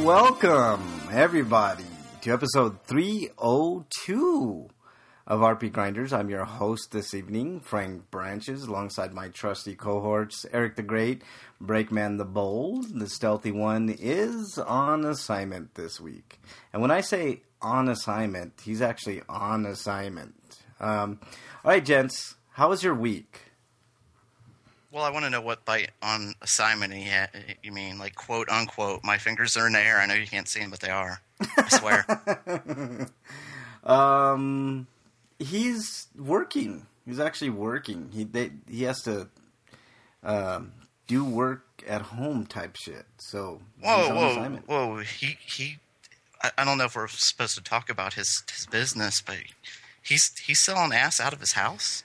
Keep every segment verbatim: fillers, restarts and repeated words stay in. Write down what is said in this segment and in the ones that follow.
welcome everybody to episode three oh two of R P Grinders. I'm your host this evening, Frank Branches, alongside my trusty cohorts, Eric the Great, Breakman the Bold. The Stealthy One is on assignment this week. And when I say on assignment, he's actually on assignment. Um, all right, gents, how was your week? Well, I want to know what by on assignment you mean, like quote unquote. My fingers are in the air. I know you can't see them, but they are. I swear. um, he's working. He's actually working. He they, he has to um, do work at home type shit. So whoa, he's on whoa, assignment. whoa! He he. I, I don't know if we're supposed to talk about his his business, but. He's he's selling ass out of his house?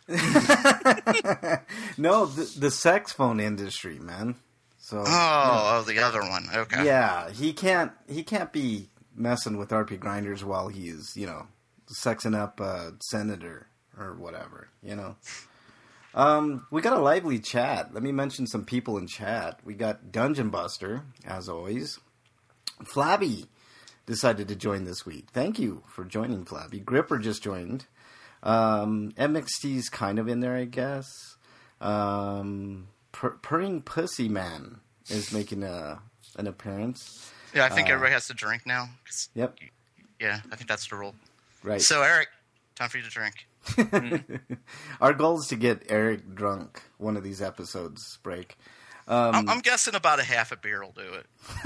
No, the, the sex phone industry, man. So oh, yeah. oh, the other one. Okay. Yeah, he can't he can't be messing with R P Grinders while he's, you know, sexing up a senator or whatever, you know. Um, we got a lively chat. Let me mention some people in chat. We got Dungeon Buster, as always. Flabby decided to join this week. Thank you for joining, Flabby. Gripper just joined. Um, M X T's kind of in there, I guess. Um, Pur- Purring Pussy Man is making a an appearance. Yeah, I think uh, everybody has to drink now. Yep. Yeah, I think that's the rule. Right. So, Eric, time for you to drink. Our goal is to get Eric drunk one of these episodes, Break. Um, I'm, I'm guessing about a half a beer will do it.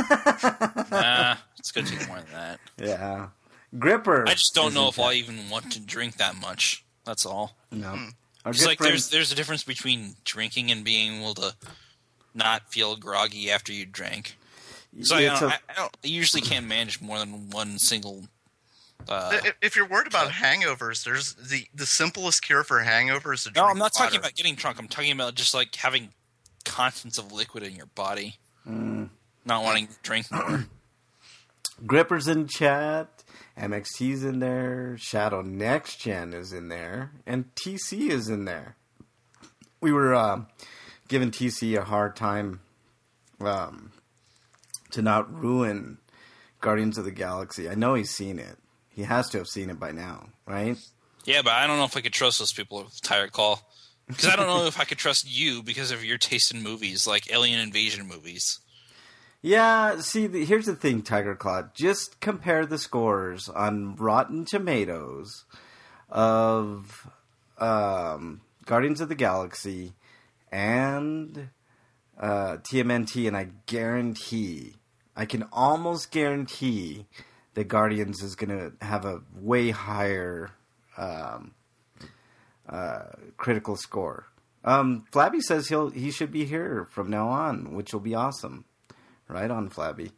Nah, it's going to take more than that. Yeah. Gripper. I just don't know if I even want to drink that much. That's all. No. Hmm. It's like friend... there's there's a difference between drinking and being able to not feel groggy after you drink. So yeah, I, don't, a... I, I, don't, I usually can't manage more than one single... Uh, if you're worried about hangovers, there's the, the simplest cure for hangovers is to drink No, I'm not water. talking about getting drunk. I'm talking about just like having constants of liquid in your body. Mm. Not wanting to drink more. Gripper's in chat. M X T's in there. Shadow Next Gen is in there. And T C is in there. We were uh, giving T C a hard time um, to not ruin Guardians of the Galaxy. I know he's seen it. He has to have seen it by now, right? Yeah, but I don't know if I could trust those people with Tired Call. Because I don't know if I could trust you because of your taste in movies, like alien invasion movies. Yeah, see, the, here's the thing, Tiger Claw. Just compare the scores on Rotten Tomatoes of um, Guardians of the Galaxy and uh, T M N T, and I guarantee, I can almost guarantee that Guardians is going to have a way higher um, uh, critical score. Um, Flabby says he'll he should be here from now on, which will be awesome. Right on, Flabby.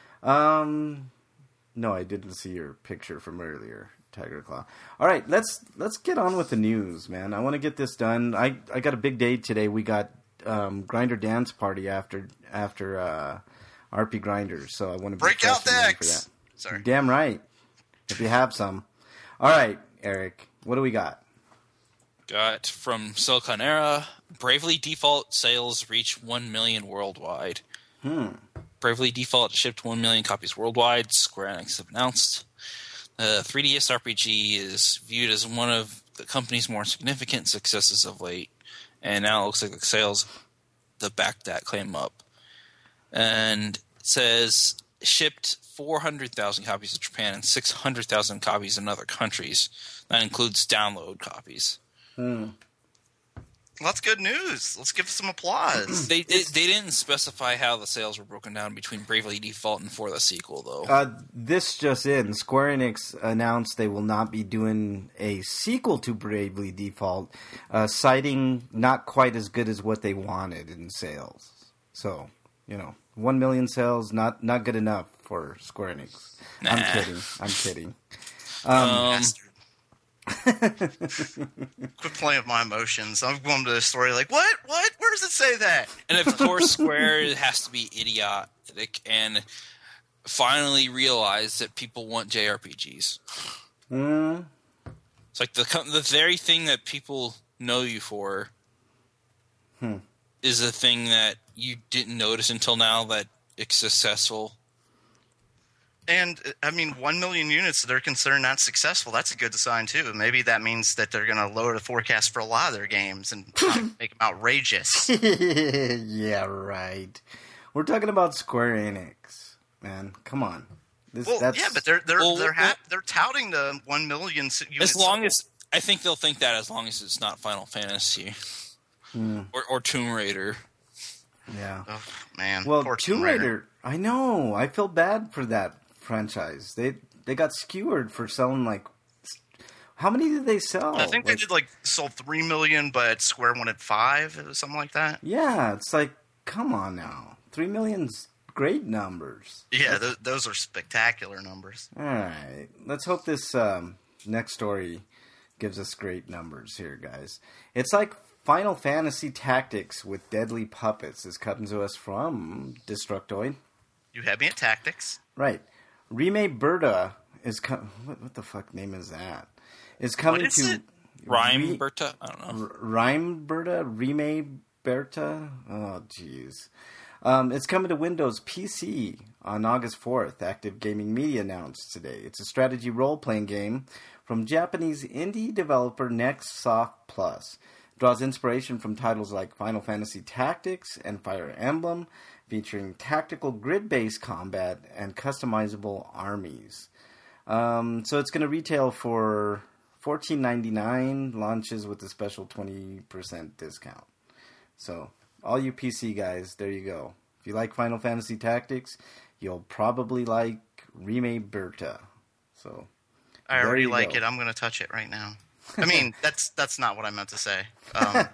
Um, no, I didn't see your picture from earlier, Tiger Claw. All right, let's let's get on with the news, man. I want to get this done. I, I got a big day today. We got um, Grinder Dance Party after after uh, R P Grinders, so I want to be break out the for X. that. Sorry, damn right. If you have some. All right, Eric, what do we got? Got from Silicon Era. Bravely Default sales reach one million worldwide. Hmm. Bravely Default shipped one million copies worldwide, Square Enix have announced. The three D S R P G is viewed as one of the company's more significant successes of late, and now it looks like the sales to back that claim up. And it says shipped four hundred thousand copies in Japan and six hundred thousand copies in other countries. That includes download copies. Hmm. Well, that's good news. Let's give some applause. They, they they didn't specify how the sales were broken down between Bravely Default and for the sequel, though. Uh, this just in. Square Enix announced they will not be doing a sequel to Bravely Default, uh, citing not quite as good as what they wanted in sales. So, you know, one million sales, not not good enough for Square Enix. Nah. I'm kidding. I'm kidding. Um, Um, Quit playing with my emotions. I'm going to the story like, what? What? Where does it say that? and of course, Square has to be idiotic and finally realize that people want J R P Gs. mm, It's like the the very thing that people know you for Hmm. is a thing that you didn't notice until now that it's successful. And, I mean, one million units, they're considered not successful. That's a good sign, too. Maybe that means that they're going to lower the forecast for a lot of their games and not make them outrageous. Yeah, right. We're talking about Square Enix, man. Come on. This, Well, that's, yeah, but they're they're Well, they're, well- ha- they're touting the one million s- units. As long as I think they'll think that as long as it's not Final Fantasy Hmm. or, or Tomb Raider. Yeah. Oh, man. Well, Poor Tomb Raider, I know. I feel bad for that franchise. They they got skewered for selling like. How many did they sell? I think they Like, did like sold three million, but Square wanted five, it was something like that. Yeah, it's like, come on now. Three million's great numbers. Yeah, th- those are spectacular numbers. All right. Let's hope this um, next story gives us great numbers here, guys. It's like Final Fantasy Tactics with Deadly Puppets. This comes to us from Destructoid. You had me at tactics. Right. Remake Berta is... Com- what, what the fuck name is that? Is coming What is to... it? Rhyme Re- Berta? I don't know. R- Rhyme Berta? Remake Berta? Oh, jeez. Um, it's coming to Windows P C on August fourth. Active Gaming Media announced today. It's a strategy role-playing game from Japanese indie developer NextSoft Plus. Draws inspiration from titles like Final Fantasy Tactics and Fire Emblem, featuring tactical grid-based combat and customizable armies. Um, so it's going to retail for fourteen ninety-nine, launches with a special twenty percent discount. So, all you P C guys, there you go. If you like Final Fantasy Tactics, you'll probably like Remake Berta. So, I there already you like go. it. I'm going to touch it right now. I mean, that's that's not what I meant to say. Um,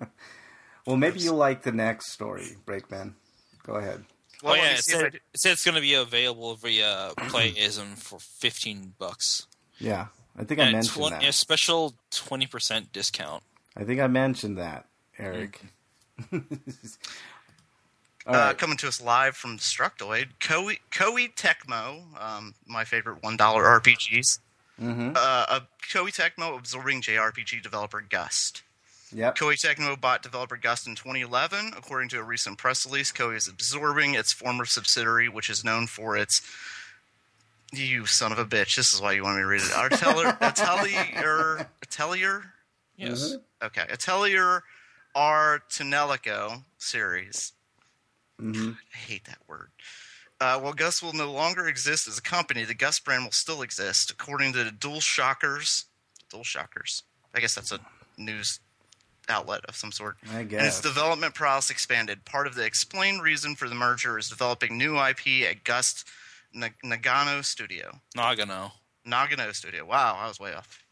Well, maybe you'll like the next story, Breakman. Go ahead. well, oh let yeah, me it see if I said, do- it said it's going to be available via Playism for fifteen bucks. Yeah, I think I And mentioned twen- that. a special twenty percent discount. I think I mentioned that, Eric. All Uh, right. coming to us live from Destructoid, Koei, Koei Tecmo, um, my favorite one dollar R P Gs. Mm-hmm. Uh, uh, Koei Tecmo absorbing J R P G developer Gust. Yep. Koei Tecmo bought developer Gust in twenty eleven. According to a recent press release, Koei is absorbing its former subsidiary, which is known for its... You son of a bitch. This is why you want me to read it. Atelier... Atelier... Atelier? Yes. Okay. Atelier Artenelico series. Mm-hmm. I hate that word. Uh, while Gus will no longer exist as a company, the Gus brand will still exist, according to the Dual Shockers. Dual Shockers. I guess that's a news outlet of some sort. I And its guess. development prowess expanded. Part of the explained reason for the merger is developing new I P at Gus N- Nagano Studio. Nagano. Nagano Studio. Wow, I was way off.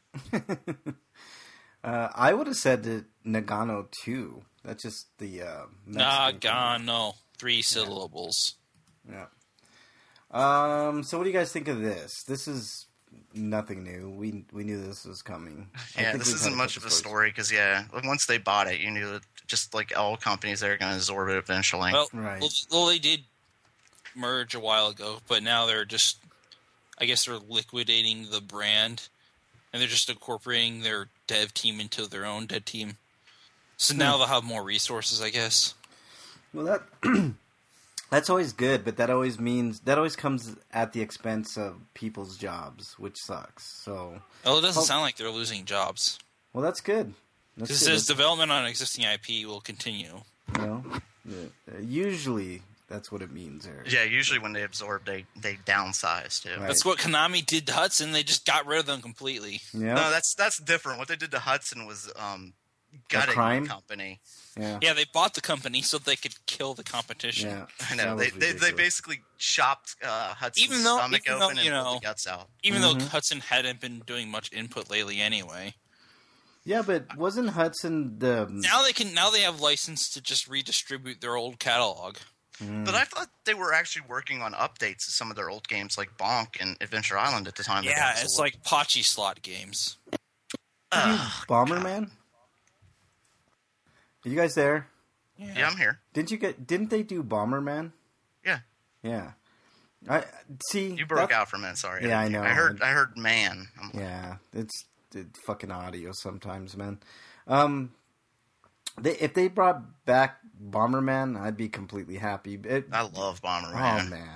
Uh, I would have said that Nagano too. That's just the uh, Mexican thing. Nagano. Three syllables. Yeah. Um. So, what do you guys think of this? This is nothing new. We we knew this was coming. I Yeah, think this we've isn't had much of couple a story because, yeah, once they bought it, you knew that just like all companies, they're going to absorb it eventually. Well, Right. well, well, they did merge a while ago, but now they're just, I guess they're liquidating the brand, and they're just incorporating their dev team into their own dev team. So now Hmm. they'll have more resources, I guess. Well, that that's always good, but that always means that always comes at the expense of people's jobs, which sucks. So, Well, it doesn't Oh. sound like they're losing jobs. well, that's good. That's Because good. this development on existing I P will continue. You know, yeah. Usually that's what it means, Eric. Yeah, usually when they absorb, they, they downsize too. Right. That's what Konami did to Hudson. They just got rid of them completely. Yeah. No, that's that's different. What they did to Hudson was um, gutting crime? the company. yeah. Yeah, they bought the company so they could kill the competition. Yeah. I know That they, was they they ridiculous. basically chopped uh, Hudson's Even though- stomach even though, open you and know- pulled the guts out. Even Mhm. though Hudson hadn't been doing much input lately anyway. Yeah, but wasn't Hudson the? Now they can. Now they have license to just redistribute their old catalog. Mm. But I thought they were actually working on updates to some of their old games, like Bonk and Adventure Island at the time. they Yeah, got it's sold. like Pachi slot games. Ugh. Bomberman. Are you guys there? yeah, I'm here. Didn't you get? Didn't they do Bomberman? Yeah, Yeah. I see. you broke that- out for a minute. Sorry. Yeah, I know. I heard. I heard. Man. I'm like, Yeah, it's, it's fucking audio sometimes, man. Um, they, if they brought back Bomberman, I'd be completely happy. It, I love Bomberman. oh man,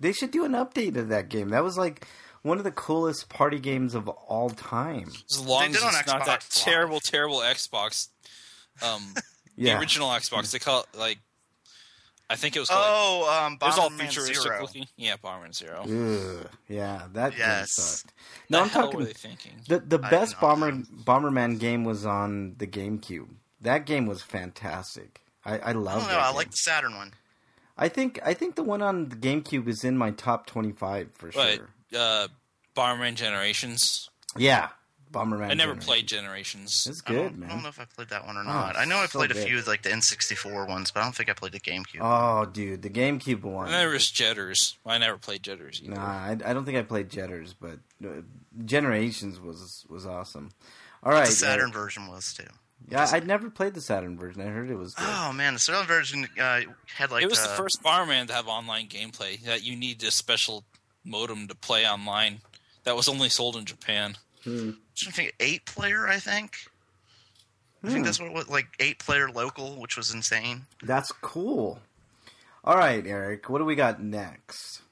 They should do an update of that game. That was like one of the coolest party games of all time. As long They as did on it's not Xbox that Live. terrible, terrible Xbox. Um, Yeah. The original Xbox, they call it, like, I think it was called, Oh, um, it was all Bomberman futuristic Zero. looking. Yeah, Bomberman Zero. Ugh, yeah, that Yes. game sucked. No, No, the I'm hell talking. were they thinking? The the I best do not Bomber know. Bomberman game was on the GameCube. That game was fantastic. I, I I love don't know. that I game. like the Saturn one. I think I think the one on the GameCube is in my top twenty-five for But sure. uh, Bomberman Generations. Yeah, Bomberman. I never Generation. played Generations. It's I good, don't, man. I don't know if I played that one or Oh, not. I know I so played a good. few like the N sixty-four ones, but I don't think I played the GameCube. Oh, dude, the GameCube one. And there was Jetters. I never played Jetters either. Nah, I, I don't think I played Jetters, but uh, Generations was was awesome. All right, the Saturn uh, version was too. yeah, I'd never played the Saturn version. I heard it was good. Oh man, the Saturn version uh, had like It was uh, the first Bomberman to have online gameplay. That you need a special modem to play online. That was only sold in Japan. I think eight player. I think. I Hmm. think that's what it was, like eight player local, which was insane. That's cool. All right, Eric, what do we got next?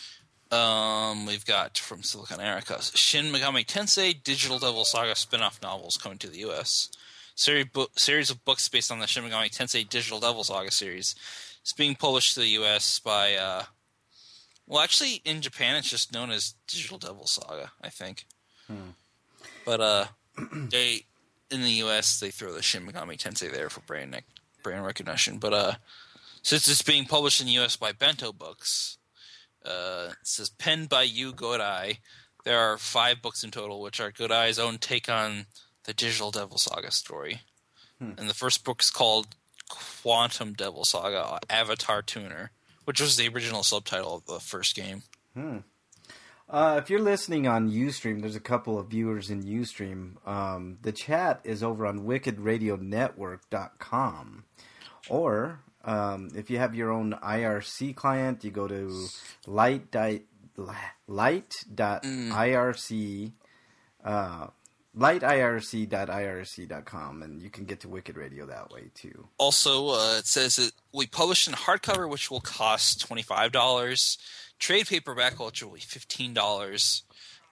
Um, we've got from Silicon America Shin Megami Tensei Digital Devil Saga spin-off novels coming to the U S Series, bo- series of books based on the Shin Megami Tensei Digital Devil Saga series. It's being published to the U S by, uh, well, actually, in Japan, it's just known as Digital Devil Saga, I think. Hmm. But uh, they in the U S they throw the Shin Megami Tensei there for brand nec- brand recognition. But uh, since it's being published in the U S by Bento Books. Uh, it says penned by Yu Godai. There are five books in total, which are Godai's own take on the Digital Devil Saga story. Hmm. And the first book is called Quantum Devil Saga Avatar Tuner, which was the original subtitle of the first game. Hmm. Uh, if you're listening on Ustream, there's a couple of viewers in Ustream. Um, the chat is over on wicked radio network dot com. Or um, if you have your own I R C client, you go to light di- light dot I R C uh, light I R C dot I R C dot com, and you can get to Wicked Radio that way too. Also, uh, it says that we published in hardcover, which will cost twenty-five dollars. Trade paperback, which will be fifteen dollars.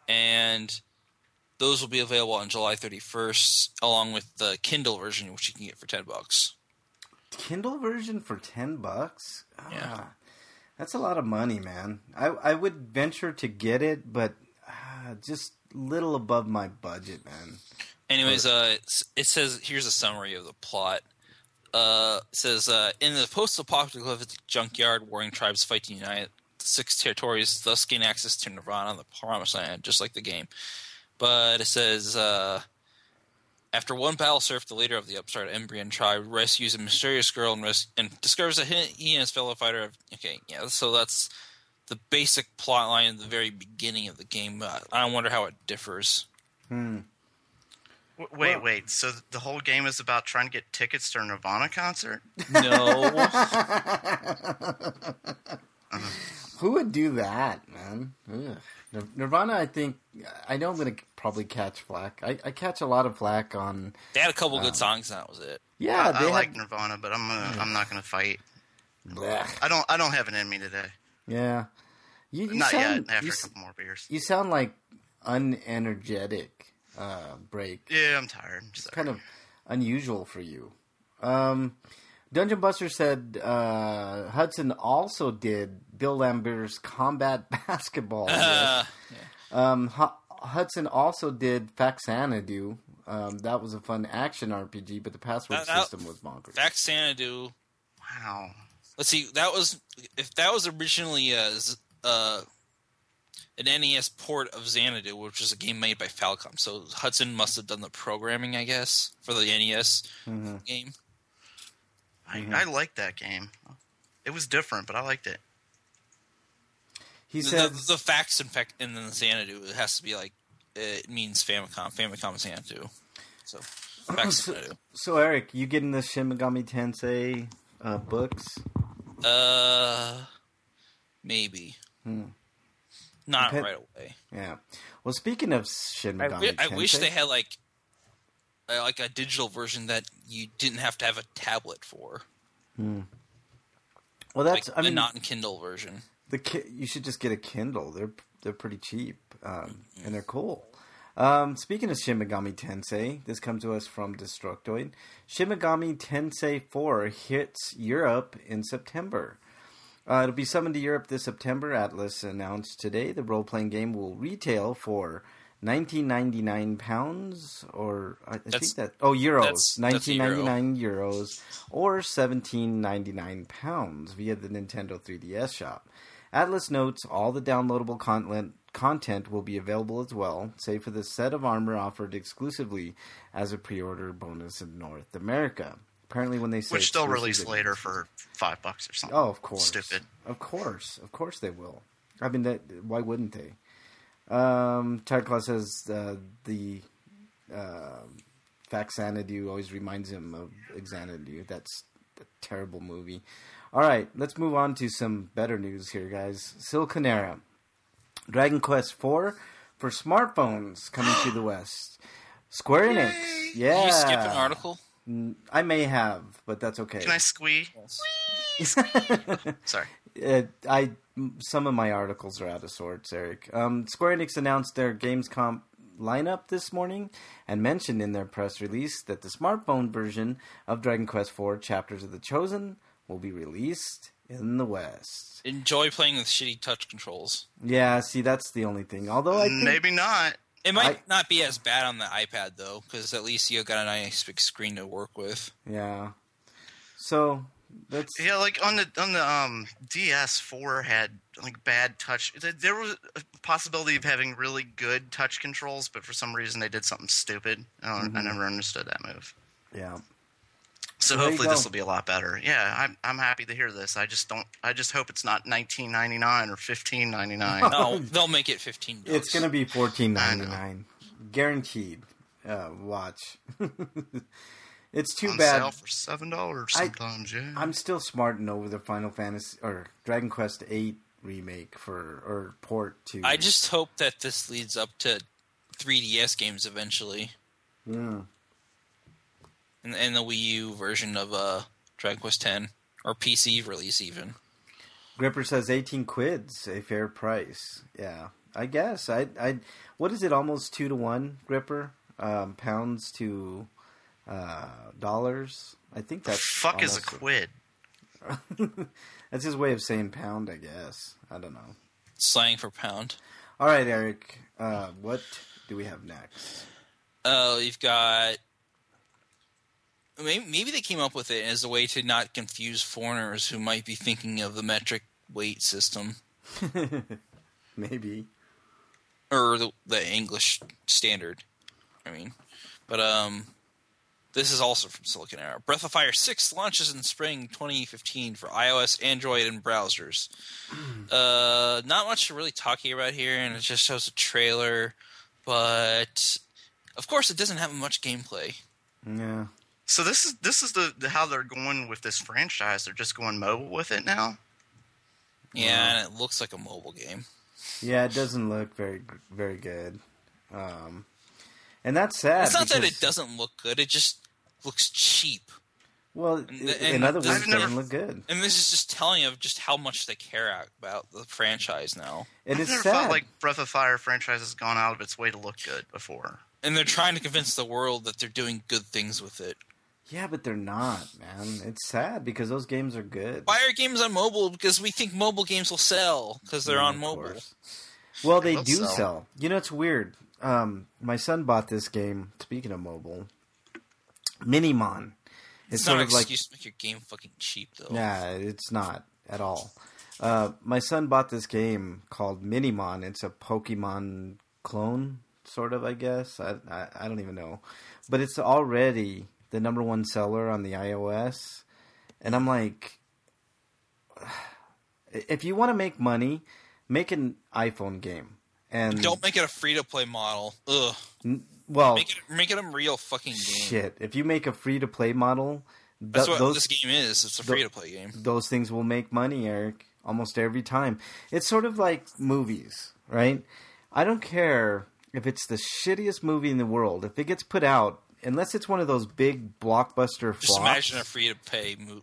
And those will be available on July thirty-first, along with the Kindle version, which you can get for ten bucks. Kindle version for ten bucks? Yeah. Ah, that's a lot of money, man. I I would venture to get it, but ah, just little above my budget, man. Anyways, uh, it's- it says here's a summary of the plot. Uh, it says uh, in the post-apocalyptic junkyard, warring tribes fight to unite the six territories, thus gain access to Nirvana, the Promised Land, just like the game. But it says uh, after one battle surf, the leader of the upstart Embryon tribe rescues a mysterious girl and, res- and discovers that he, he and his fellow fighter have. Okay, yeah, so that's the basic plot line at the very beginning of the game. Uh, I wonder how it differs. Hmm. W- wait, Well- wait. So the whole game is about trying to get tickets to a Nirvana concert? No. Who would do that, man? Ugh. Nir- Nirvana, I think, I know I'm going to probably catch flack. I, I catch a lot of flack on. They had a couple good songs, and that was it. Yeah, I, they I like had, Nirvana, but I'm gonna, I'm not gonna fight. Blech. I don't I don't have it in me today. Yeah, you, you Not sound, yet. After you, a s- couple more beers. you sound like unenergetic. Uh, break. Yeah, I'm tired. I'm It's sorry. kind of unusual for you. Um, Dungeon Buster said uh, Hudson also did Bill Lambert's Combat Basketball. Uh, Um, Hu- Hudson also did Faxanadu. Um, that was a fun action R P G, but the password That- that- system was bonkers. Fact Xanadu. Wow. Let's see. That was if that was originally a, z- uh, an N E S port of Xanadu, which was a game made by Falcom. So Hudson must have done the programming, I guess, for the N E S Mhm. game. I, Mm-hmm. I liked that game. It was different, but I liked it. He The, said, the, the facts and fact and then the Xanadu, it has to be like it means Famicom. Famicom Xanadu. So facts Xanadu. so Eric, you getting the Shin Megami Tensei uh, books? Uh, maybe. Hmm. Not Depend- right away. Yeah. Well, speaking of Shin I, Megami wi- I Tensei, wish they had like uh, like a digital version that you didn't have to have a tablet for. well, Like that's I a mean, not in Kindle version. the ki- you should just get a Kindle. They're they're pretty cheap, um, and they're cool. Um, speaking of Shin Megami Tensei, this comes to us from Destructoid. Shin Megami Tensei four hits Europe in September. Uh, it'll be summoned to Europe this September. Atlas announced today the role-playing game will retail for nineteen ninety-nine pounds, or I That's- think that oh euros, that's- that's a nineteen euro. ninety-nine euros, or seventeen ninety-nine pounds via the Nintendo three D S shop. Atlas notes all the downloadable content content will be available as well, save for the set of armor offered exclusively as a pre-order bonus in North America. Apparently, when they say Which they'll exclusive, release it later means- for five bucks or something. Oh, of course. Stupid. Of course. Of course they will. I mean, that, why wouldn't they? Um, Tireclaw says uh, the uh, Faxanadu always reminds him of Xanadu. That's a terrible movie. All right, let's move on to some better news here, guys. Silconera. Dragon Quest four for smartphones coming to the West. Square Enix. Yeah. Did you skip an article? I may have, but that's okay. Can I squee? Yes. Sorry. Uh, I some of my articles are out of sorts, Eric. Um, Square Enix announced their Gamescom lineup this morning and mentioned in their press release that the smartphone version of Dragon Quest four Chapters of the Chosen will be released in the West. Enjoy playing with shitty touch controls. Yeah, see, that's the only thing. Although I think, Maybe not. It might I- not be as bad on the iPad, though, because at least you got a nice big screen to work with. yeah. So that's Yeah, like on the on the um, D S four had like bad touch. th- There was a possibility of having really good touch controls, but for some reason they did something stupid. I, don't, Mm-hmm. I never understood that move. yeah. So There you hopefully go. this will be a lot better. Yeah, I'm I'm happy to hear this. I just don't. I just hope it's not nineteen ninety-nine or fifteen ninety-nine. No, they'll make it fifteen bucks. It's gonna be fourteen ninety nine, guaranteed. Uh, watch. It's too on bad. sale for seven dollars I- sometimes. yeah. I'm still smarting over the Final Fantasy or Dragon Quest eight remake for or port to. I just hope that this leads up to three D S games eventually, Mm. and, and the Wii U version of uh, Dragon Quest ten, or P C release even. Gripper says eighteen quids, a fair price. Yeah, I guess. I I what is it? Almost two to one, Gripper. Um, pounds to uh, dollars. I think the that's fuck is a almost- quid? That's his way of saying pound, I guess. I don't know. Slang for pound. All right, Eric. Uh, what do we have next? Uh, you've got. Maybe, maybe they came up with it as a way to not confuse foreigners who might be thinking of the metric weight system Maybe. or the, the English standard. I mean, but um, this is also from Silicon Era. Breath of Fire six launches in spring twenty fifteen for iOS, Android, and browsers. uh, not much to really talk about here, and it just shows a trailer. But of course, it doesn't have much gameplay. Yeah. So this is this is the, the how they're going with this franchise. They're just going mobile with it now. Yeah, and it looks like a mobile game. Yeah, it doesn't look very very good. Um, and that's sad. It's not that because- it doesn't look good; it just looks cheap. Well, And- in and other this- words, it I've doesn't never- look good. And this is just telling of just how much they care about the franchise now. And I've it's never sad. felt like Breath of Fire franchise has gone out of its way to look good before. And they're trying to convince the world that they're doing good things with it. Yeah, but they're not, man. It's sad because those games are good. Why are games on mobile? Because we think mobile games will sell because they're Yeah, on of mobile. course. Well, they They'll do sell. sell. You know, it's weird. Um, my son bought this game. Speaking of mobile, Minimon. It's, It's not sort an of like excuse to make your game fucking cheap, though. Nah, it's not at all. Uh, my son bought this game called Minimon. It's a Pokemon clone, sort of, I guess. I, I I don't even know, but it's already the number one seller on the iOS, and I'm like, if you want to make money, make an iPhone game, and Don't make it a free to play model. Ugh. well, Make it make it a real fucking game. shit. If you make a free to play model, th- That's what those this game is. It's a free to play game. those things will make money, Eric, almost every time. It's sort of like movies, right? I don't care if it's the shittiest movie in the world. If it gets put out, unless it's one of those big blockbuster flops. Just imagine a free to pay mo-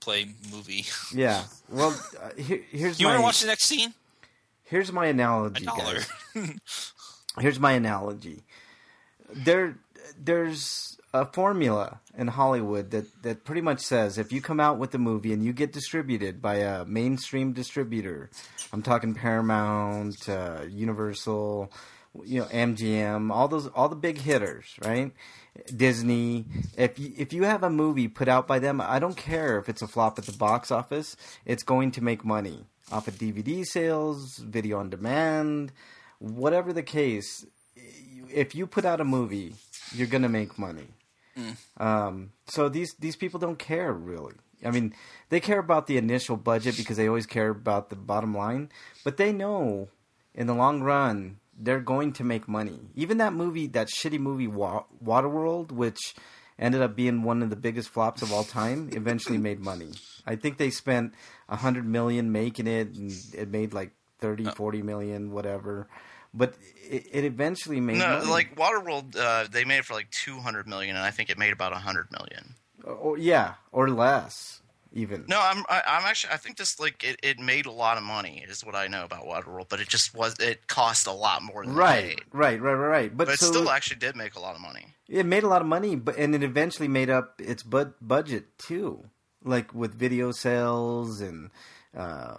play movie. Yeah. Well, uh, here, here's You my... want to watch the next scene? Here's my analogy, A dollar. guys. Here's my analogy. There, there's a formula in Hollywood that, that pretty much says if you come out with a movie and you get distributed by a mainstream distributor, I'm talking Paramount, uh, Universal, you know, M G M, all those, all the big hitters, right? Disney. If you, if you have a movie put out by them, I don't care if it's a flop at the box office, it's going to make money off of D V D sales, video on demand, whatever the case. If you put out a movie, you're going to make money. Mm. Um, so these, these people don't care, really. I mean, they care about the initial budget because they always care about the bottom line. But they know, in the long run, they're going to make money. Even that movie, that shitty movie, Wa- Waterworld, which ended up being one of the biggest flops of all time, eventually made money. I think they spent one hundred million dollars making it, and it made like thirty, forty million, whatever. But it, it eventually made no, money. like Waterworld, uh, they made it for like two hundred million, and I think it made about one hundred million. Or, yeah, or less, even. No, I'm, I, I'm actually, I think this like it, it made a lot of money is what I know about Waterworld, but it just was, it cost a lot more than right, it made. right, right, right, right. But, But it so still actually did make a lot of money. It made a lot of money, but and it eventually made up its bud- budget too, like with video sales and uh,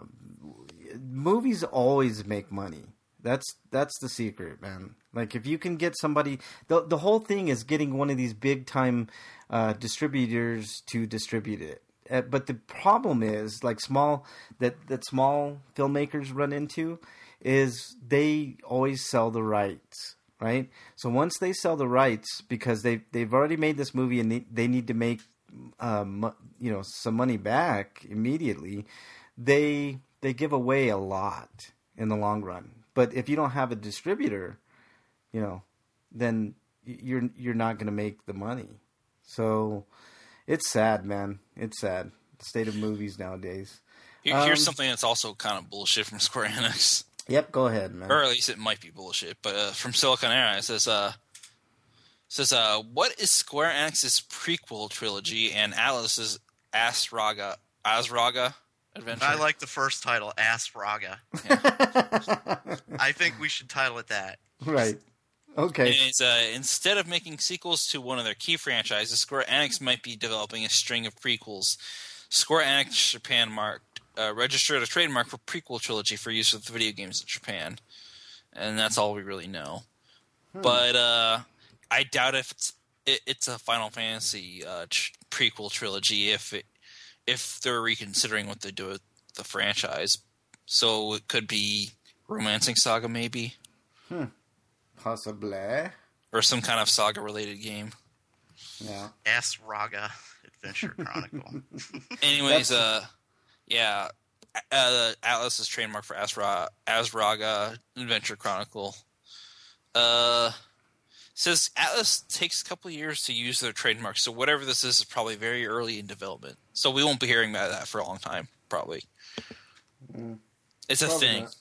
movies always make money. That's that's the secret, man. Like if you can get somebody, the the whole thing is getting one of these big time uh, distributors to distribute it. Uh, but the problem is, like small that that small filmmakers run into, is they always sell the rights, right? So once they sell the rights, because they they've already made this movie and they, they need to make um, you know some money back immediately, they they give away a lot in the long run. But if you don't have a distributor, you know, then you're you're not going to make the money. So it's sad, man. It's sad. The state of movies nowadays. Here, here's Um, something that's also kind of bullshit from Square Enix. Yep, go ahead, man. Or at least it might be bullshit. But uh, from Silicon Era, it says, uh, says, uh, what is Square Enix's prequel trilogy and Atlus's Asraga, Asraga adventure? I like the first title, Ass Raga. Yeah. I think we should title it that. Right. Okay. And it's, uh, instead of making sequels to one of their key franchises, Square Enix might be developing a string of prequels. Square Enix Japan marked, uh, registered a trademark for prequel trilogy for use with video games in Japan. And that's all we really know. Hmm. But uh, I doubt if it's it, it's a Final Fantasy uh, tr- prequel trilogy if it, if they're reconsidering what they do with the franchise. So it could be Romancing Saga, maybe. Hmm. Possibly. Or some kind of saga-related game. Yeah. Ass Raga Adventure Chronicle. Anyways, uh, yeah, uh, Atlus's trademark for Asra- Asraga Adventure Chronicle. Uh, says Atlus takes a couple of years to use their trademark, so whatever this is is probably very early in development. So we won't be hearing about that for a long time, probably. Mm, it's a probably thing.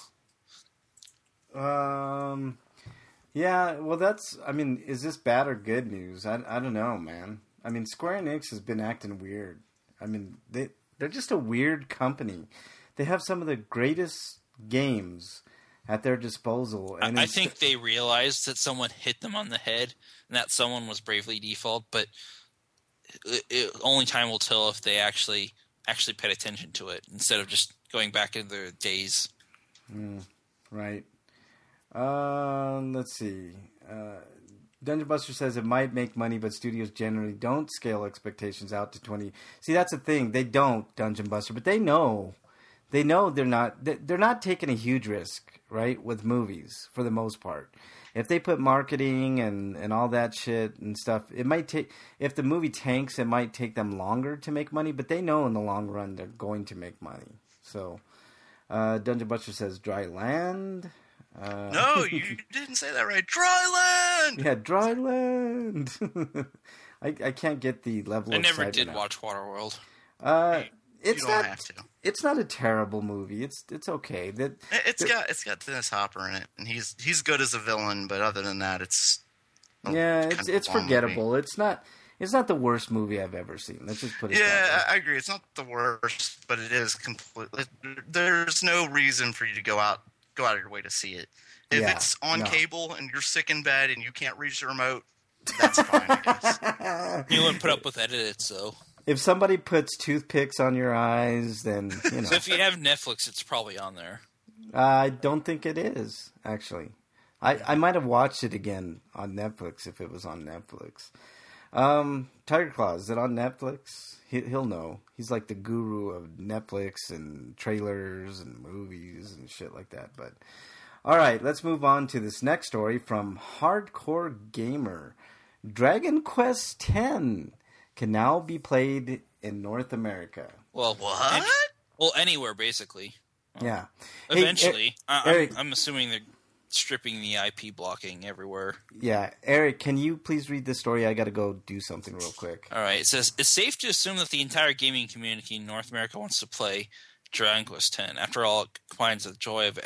Not. Um... Yeah, well, that's, I mean, is this bad or good news? I, I don't know, man. I mean, Square Enix has been acting weird. I mean, they, they're just a weird company. They have some of the greatest games at their disposal. And I, I think they realized that someone hit them on the head, and that someone was Bravely Default, but it, it, only time will tell if they actually actually paid attention to it, instead of just going back into their days. Mm, right. Uh, let's see. Uh, Dungeon Buster says it might make money, but studios generally don't scale expectations out to twenty. See, that's the thing. They don't, Dungeon Buster, but they know. They know they're not. They're not taking a huge risk, right, with movies for the most part. If they put marketing and, and all that shit and stuff, it might take. If the movie tanks, it might take them longer to make money, but they know in the long run they're going to make money. So, uh, Dungeon Buster says dry land. Uh, no, you didn't say that right. Dry land! Yeah, dry land. I, I can't get the level I of never did out. watch Waterworld. Uh, you, it's you don't not, have to. It's not a terrible movie. It's it's okay. That It's got it's got Dennis Hopper in it, and he's he's good as a villain, but other than that, it's yeah, it's it's forgettable. Movie. It's not It's not the worst movie I've ever seen. Let's just put it Yeah, that way. I agree. It's not the worst, but it is completely. There's no reason for you to go out go out of your way to see it. If Yeah, it's on no. cable and you're sick in bed and you can't reach the remote, that's fine, I guess. You wouldn't put up with edits, though. If somebody puts toothpicks on your eyes, then, you know. So if you have Netflix, it's probably on there. I don't think it is, actually. I, I might have watched it again on Netflix if it was on Netflix. Um, Tiger Claw, is it on Netflix? He, he'll know. He's like the guru of Netflix and trailers and movies and shit like that. But all right, let's move on to this next story from Hardcore Gamer. Dragon Quest X can now be played in North America. Well, What? an- well, anywhere basically. Yeah. Hey, Eventually, Er- I, Eric- I'm, I'm assuming they're stripping the I P blocking everywhere. Yeah, Eric, can you please read this story? I got to go do something real quick. All right, it says it's safe to assume that the entire gaming community in North America wants to play Dragon Quest X. After all, it combines the joy of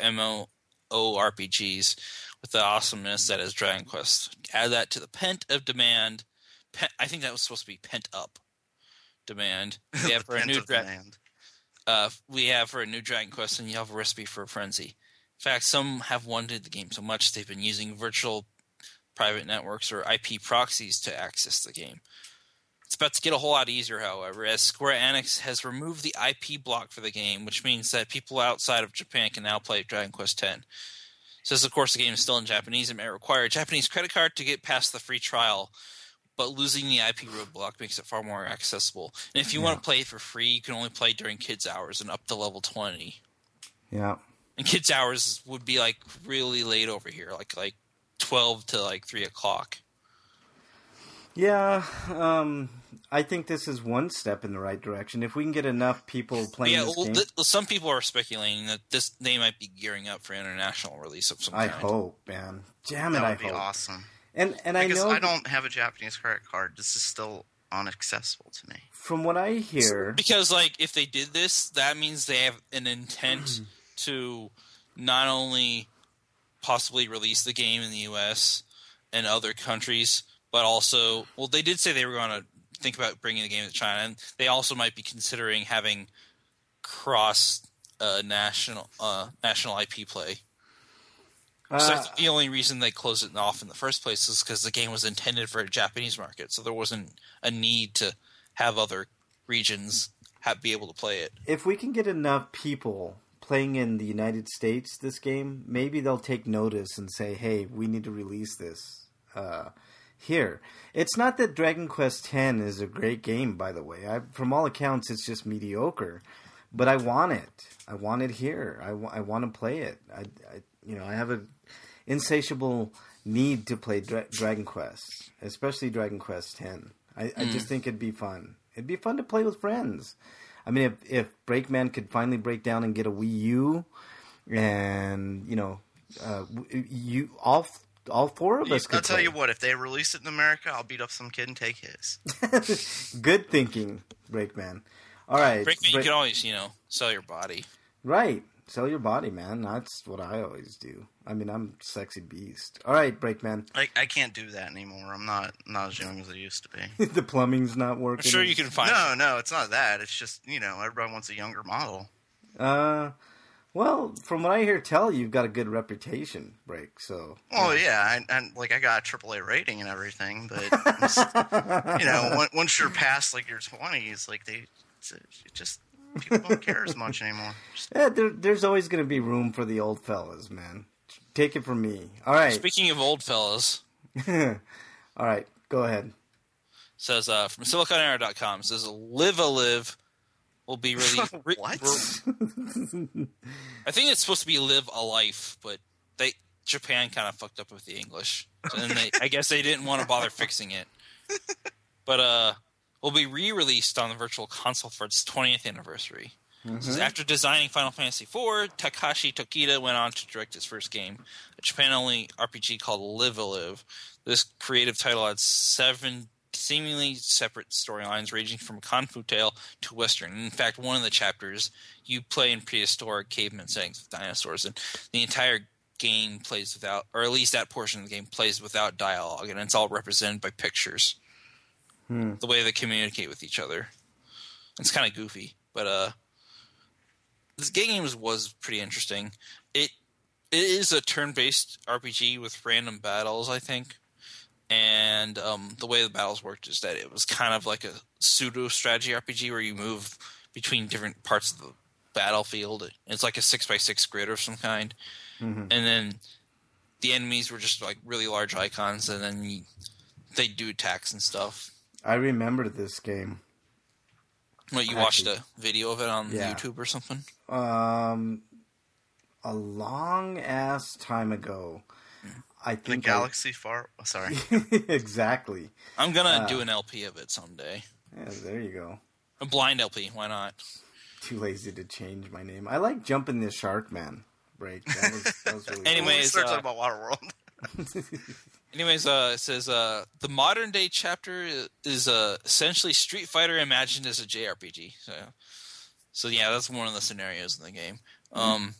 MMORPGs with the awesomeness that is Dragon Quest. Add that to the pent of demand. Pent, I think that was supposed to be pent up demand. We have The for a pent new of Dra- demand. uh, we have for a new Dragon Quest, and you have a recipe for a frenzy. In fact, some have wanted the game so much they've been using virtual private networks or I P proxies to access the game. It's about to get a whole lot easier, however, as Square Enix has removed the I P block for the game, which means that people outside of Japan can now play Dragon Quest X. Says, of course, the game is still in Japanese and may require a Japanese credit card to get past the free trial, but losing the I P roadblock makes it far more accessible. And if you Yeah. want to play it for free, you can only play during kids' hours and up to level twenty. Yeah. And kids' hours would be like really late over here, like like twelve to like three o'clock. Yeah, um, I think this is one step in the right direction. If we can get enough people playing yeah, this well, game, th- some people are speculating that this they might be gearing up for international release of some I kind. hope, man. Damn it, That I would be hope. awesome. And and I Because know I don't have a Japanese credit card. This is still inaccessible to me. from what I hear, Because like if they did this, that means they have an intent to not only possibly release the game in the U S and other countries, but also, well, they did say they were going to think about bringing the game to China, and they also might be considering having cross uh, national uh, national I P play. uh, So I think the only reason they closed it off in the first place is because the game was intended for a Japanese market, so there wasn't a need to have other regions have, be able to play it. if we can get enough people playing in the United States this game, maybe they'll take notice and say, hey, we need to release this uh, here. It's not that Dragon Quest X is a great game, by the way. I, from all accounts, it's just mediocre. But I want it. I want it here. I, wa- I want to play it. I, I, you know, I have an insatiable need to play Dra- Dragon Quest, especially Dragon Quest X. I, I just think it'd be fun. It'd be fun to play with friends. I mean, if if Breakman could finally break down and get a Wii U, and you know, uh, you all all four of us could I'll tell play. you what, if they release it in America, I'll beat up some kid and take his. Good thinking, Breakman. All right, Breakman, you Break- can always, you know, sell your body. right. Sell your body, man. That's what I always do. I mean, I'm a sexy beast. All right, Breakman. I, I can't do that anymore. I'm not not as young as I used to be. The plumbing's not I'm working. sure you can find No, no, it's not that. It's just, you know, everybody wants a younger model. Uh, well, from what I hear tell, you've got a good reputation, Break. So. Well, yeah, I, I, like I got a triple A rating and everything, but it's, you know, on- once you're past like your twenties, like they it's, it just people don't care as much anymore. Just, Yeah, there, there's always going to be room for the old fellas, man. Take it from me. All right. Speaking of old fellas, All right, go ahead. says uh, from Silicon Era dot com, says Live a Live will be released. Re- What? re- I think it's supposed to be Live a Life, but they Japan kind of fucked up with the English, and they, I guess they didn't want to bother fixing it. But uh, will be re-released on the Virtual Console for its twentieth anniversary. It says, after designing Final Fantasy four, Takashi Tokita went on to direct his first game, a Japan-only R P G called Live a Live. This creative title had seven seemingly separate storylines ranging from a Kung Fu tale to Western. In fact, one of the chapters, you play in prehistoric caveman settings with dinosaurs, and the entire game plays without, or at least that portion of the game plays without dialogue, and it's all represented by pictures. Hmm. the way they communicate with each other. It's kind of goofy, but uh, this game was, was pretty interesting. It it is a turn-based R P G with random battles, I think. And um, the way the battles worked is that it was kind of like a pseudo-strategy R P G where you move between different parts of the battlefield. It's like a six by six grid of some kind. Mm-hmm. And then the enemies were just like really large icons, and then you, they do attacks and stuff. I remember this game. What, you Actually, watched a video of it on yeah. YouTube or something? Um, a long ass time ago. I In the think galaxy far. Oh, sorry. I... exactly. I'm gonna Uh, do an L P of it someday. Yeah, there you go. A blind L P, why not? Too lazy to change my name. I like jumping the Shark Man break. That was, that was really Anyway, When we Anyways, start uh, talking about Waterworld. Anyways, uh, it says uh, the modern day chapter is uh, essentially Street Fighter imagined as a J R P G. So, so yeah, that's one of the scenarios in the game. Um,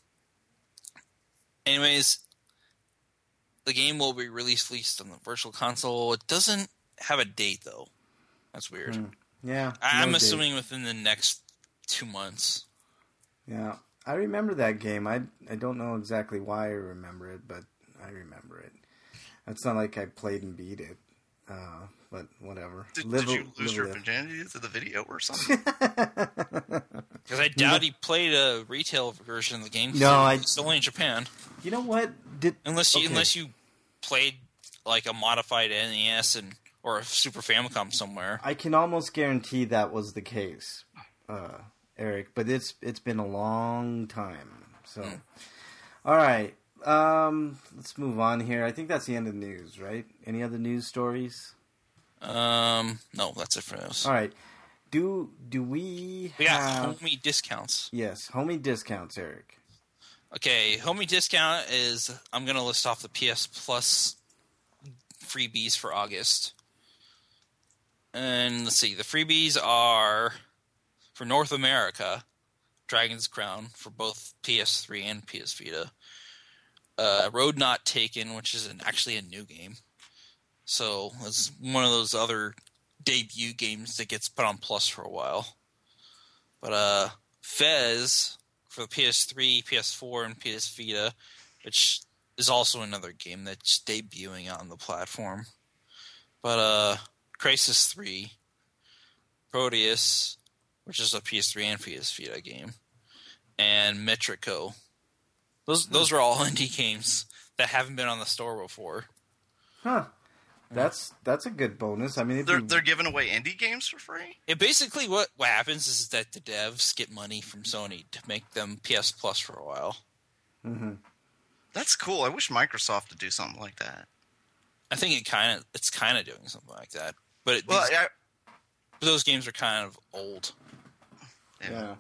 anyways, the game will be released released on the Virtual Console. It doesn't have a date though. That's weird. Hmm. Yeah. I- I'm no date. assuming within the next two months. Yeah. I remember that game. I I don't know exactly why I remember it, but I remember it. It's not like I played and beat it. Uh, but whatever. Did, Live did a- you lose live your a- virginity to the video or something? Because I doubt he played a retail version of the game. 'cause No, I- it's only in Japan. You know what? Did Unless you okay. unless you played like a modified N E S and or a Super Famicom somewhere. I can almost guarantee that was the case, uh, Eric. But it's it's been a long time. So, Mm. all right. Um, let's move on here. I think that's the end of the news, right? Any other news stories? Um, no, that's it for those. All right. Do do we We got have homie discounts. yes homie discounts, Eric? Okay, homie discount is I'm gonna list off the P S Plus freebies for August. And let's see, the freebies are for North America, Dragon's Crown for both P S three and P S Vita. Uh, Road Not Taken, which is an, actually a new game. So it's one of those other debut games that gets put on Plus for a while. But uh, Fez for the P S three, P S four, and P S Vita, which is also another game that's debuting on the platform. But uh, Crysis three, Proteus, which is a P S three and P S Vita game, and Metrico. Those those are all indie games that haven't been on the store before. Huh. That's that's a good bonus. I mean, it'd they're be- they're giving away indie games for free. It basically what what happens is that the devs get money from Sony to make them P S Plus for a while. Mhm. That's cool. I wish Microsoft would do something like that. I think it kind of it's kind of doing something like that, but it, Well, these, I, those games are kind of old. yeah. Yeah.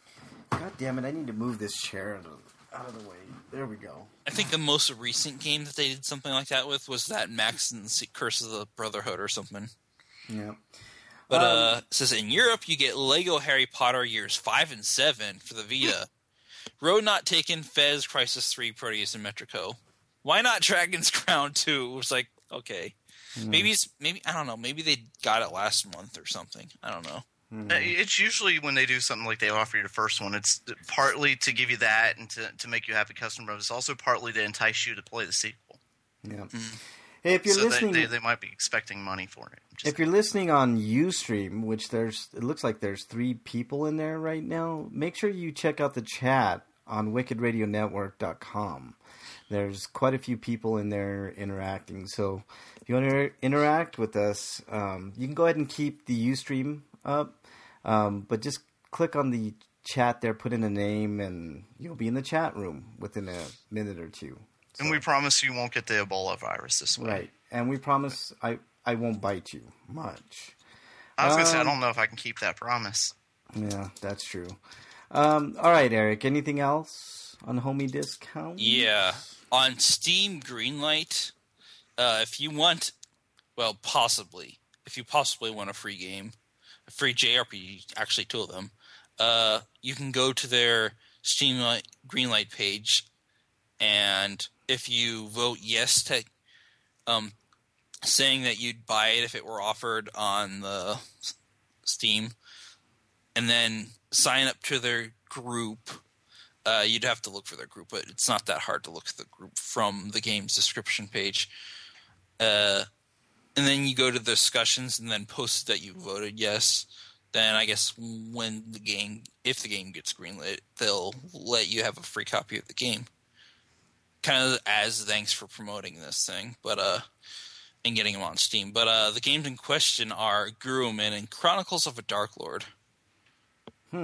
God damn it! I need to move this chair out of, out of the way. There we go. I think the most recent game that they did something like that with was that Max and the Curse of the Brotherhood or something. Yeah. But Um, uh, it says in Europe you get Lego Harry Potter years five and seven for the Vita. Road Not Taken, Fez, Crysis three, Proteus, and Metrico. Why not Dragon's Crown two? It was like, okay. Maybe it's maybe I don't know. Maybe they got it last month or something. I don't know. Uh, It's usually when they do something like they offer you the first one, it's partly to give you that and to, to make you a happy customer, but it's also partly to entice you to play the sequel. Yeah. Hey, if you're so listening, they, they, they might be expecting money for it. Just- if you're listening on Ustream, which there's, it looks like there's three people in there right now. Make sure you check out the chat on wicked radio network dot com. There's quite a few people in there interacting. So if you want to interact with us, um, you can go ahead and keep the Ustream up. Um, but just click on the chat there, put in a name, and you'll be in the chat room within a minute or two. and we promise you won't get the Ebola virus this way. Right. And we promise I, I won't bite you much. I was going to say, I Um, don't know if I can keep that promise. Yeah, that's true. Um, all right, Eric, anything else on homie discount? Yeah, on Steam Greenlight, uh, if you want, well, possibly, if you possibly want a free game, a free J R P G, actually two of them, uh, you can go to their Steam Light- Greenlight page, and if you vote yes to um, saying that you'd buy it if it were offered on the Steam, and then sign up to their group. Uh, you'd have to look for their group, but it's not that hard to look at the group from the game's description page. Uh, and then you go to the discussions and then post that you voted yes. Then I guess when the game, if the game gets greenlit, they'll let you have a free copy of the game. Kind of as thanks for promoting this thing, but uh, and getting them on Steam. But uh, the games in question are Gurumin and Chronicles of a Dark Lord. Hmm.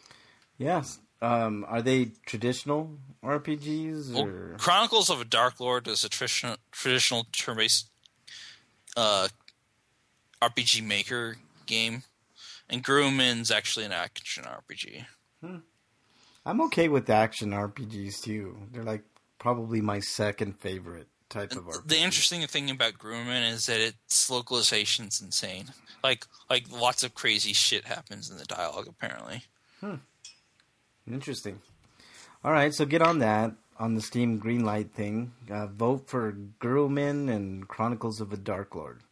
Yes. Um, are they traditional R P Gs? Or? Well, Chronicles of a Dark Lord is a traditional, traditional turn-based uh, R P G maker game. And Gurumin's actually an action R P G. Hmm. I'm okay with action R P Gs too. They're like probably my second favorite type of R P G. The interesting thing about Gurumin is that its localization's insane. Like, like lots of crazy shit happens in the dialogue, apparently. Hmm. Interesting. All right, so get on that, on the Steam Greenlight thing. Uh, vote for Gurumin and Chronicles of a Dark Lord.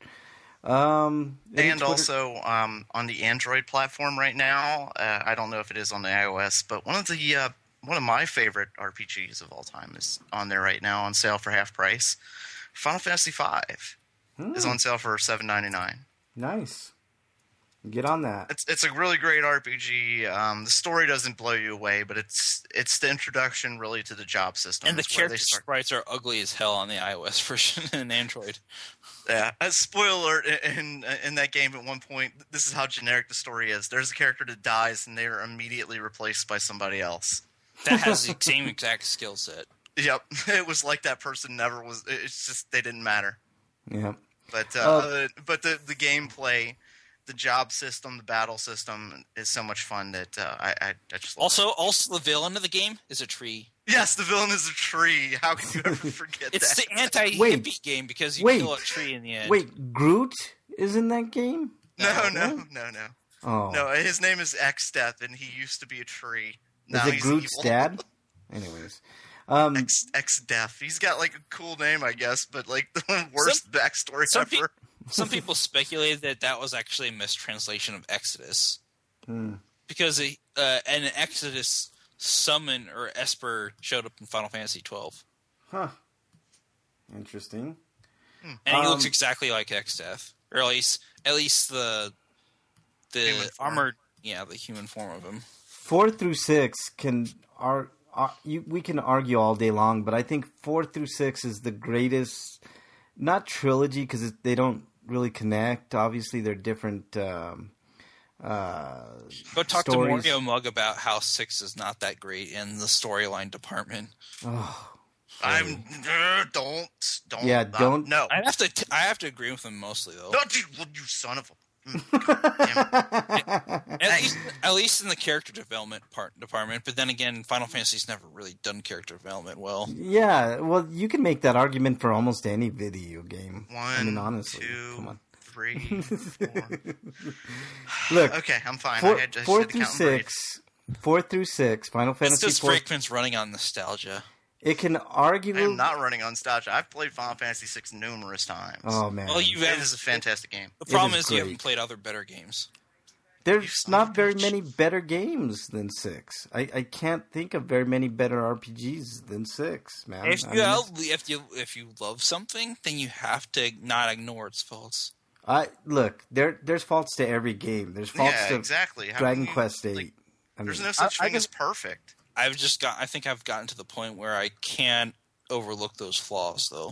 Um, and Twitter- also um, on the Android platform right now, uh, I don't know if it is on the iOS, but one of the uh, one of my favorite R P Gs of all time is on there right now on sale for half price. Final Fantasy five Hmm. is on sale for seven ninety-nine. Nice. Get on that. It's it's a really great R P G. Um, the story doesn't blow you away, but it's it's the introduction really to the job system. And the It's where they character start- sprites are ugly as hell on the iOS version and Android. Yeah, as spoiler alert, in in that game at one point, this is how generic the story is. There's a character that dies, and they are immediately replaced by somebody else. That has the same exact skill set. Yep, it was like that person never was. It's just they didn't matter. Yeah. But uh, Uh, uh, but the the gameplay, the job system, the battle system is so much fun that uh, I, I I just love Also, it. also the villain of the game is a tree. Yes, the villain is a tree. How can you ever forget It's that? the anti-hippie Wait. game because you Wait. kill a tree in the end. Wait, Groot is in that game? No, no, What? no, no, Oh. no. His name is X Death, and he used to be a tree. Now Is it he's Groot's evil. dad? Anyways. Um, X X Death. He's got like a cool name, I guess, but like the worst backstory some ever. pe- Some people speculated that that was actually a mistranslation of Exodus. hmm. Because a, uh, an Exodus summon or Esper showed up in Final Fantasy twelve. Huh. Interesting. And he Um, looks exactly like X-Death. Or at least, at least the the Human form. armored, yeah, the human form of him. Four through six can are, are you, we can argue all day long, but I think four through six is the greatest. Not trilogy because they don't really connect. Obviously, they're different. Um, uh, Go talk stories. to Morio Mug about how six is not that great in the storyline department. Oh, I'm uh, don't don't Yeah, uh, don't- no. I have to, t- I have to agree with him mostly though. Don't you, well, you son of a. Mm, God damn it. At least, at least in the character development part department. But then again, Final Fantasy's never really done character development well. yeah. Well, you can make that argument for almost any video game. One, I mean, honestly, two, come on. three, four. Look, Okay, I'm fine. four, I had, I four had to through count and breathe. six, four through six, Final It's Fantasy just four. Frankman's running on nostalgia. It can I arguably. am not running on nostalgia. I've played Final Fantasy six numerous times. Oh man, Well, you It have, is a fantastic game. the problem is is, you great. haven't played other better games. there's son of not a very bitch. many better games than six. I, I can't think of very many better R P Gs than six, man. If I you mean, out- if you if you love something, then you have to not ignore its faults. I look there. There's faults to every game. There's faults Yeah, to exactly. How Dragon can you- Quest eight. like, I mean, There's no such I- I thing as just- perfect. I've just got. I think I've gotten to the point where I can't overlook those flaws, though.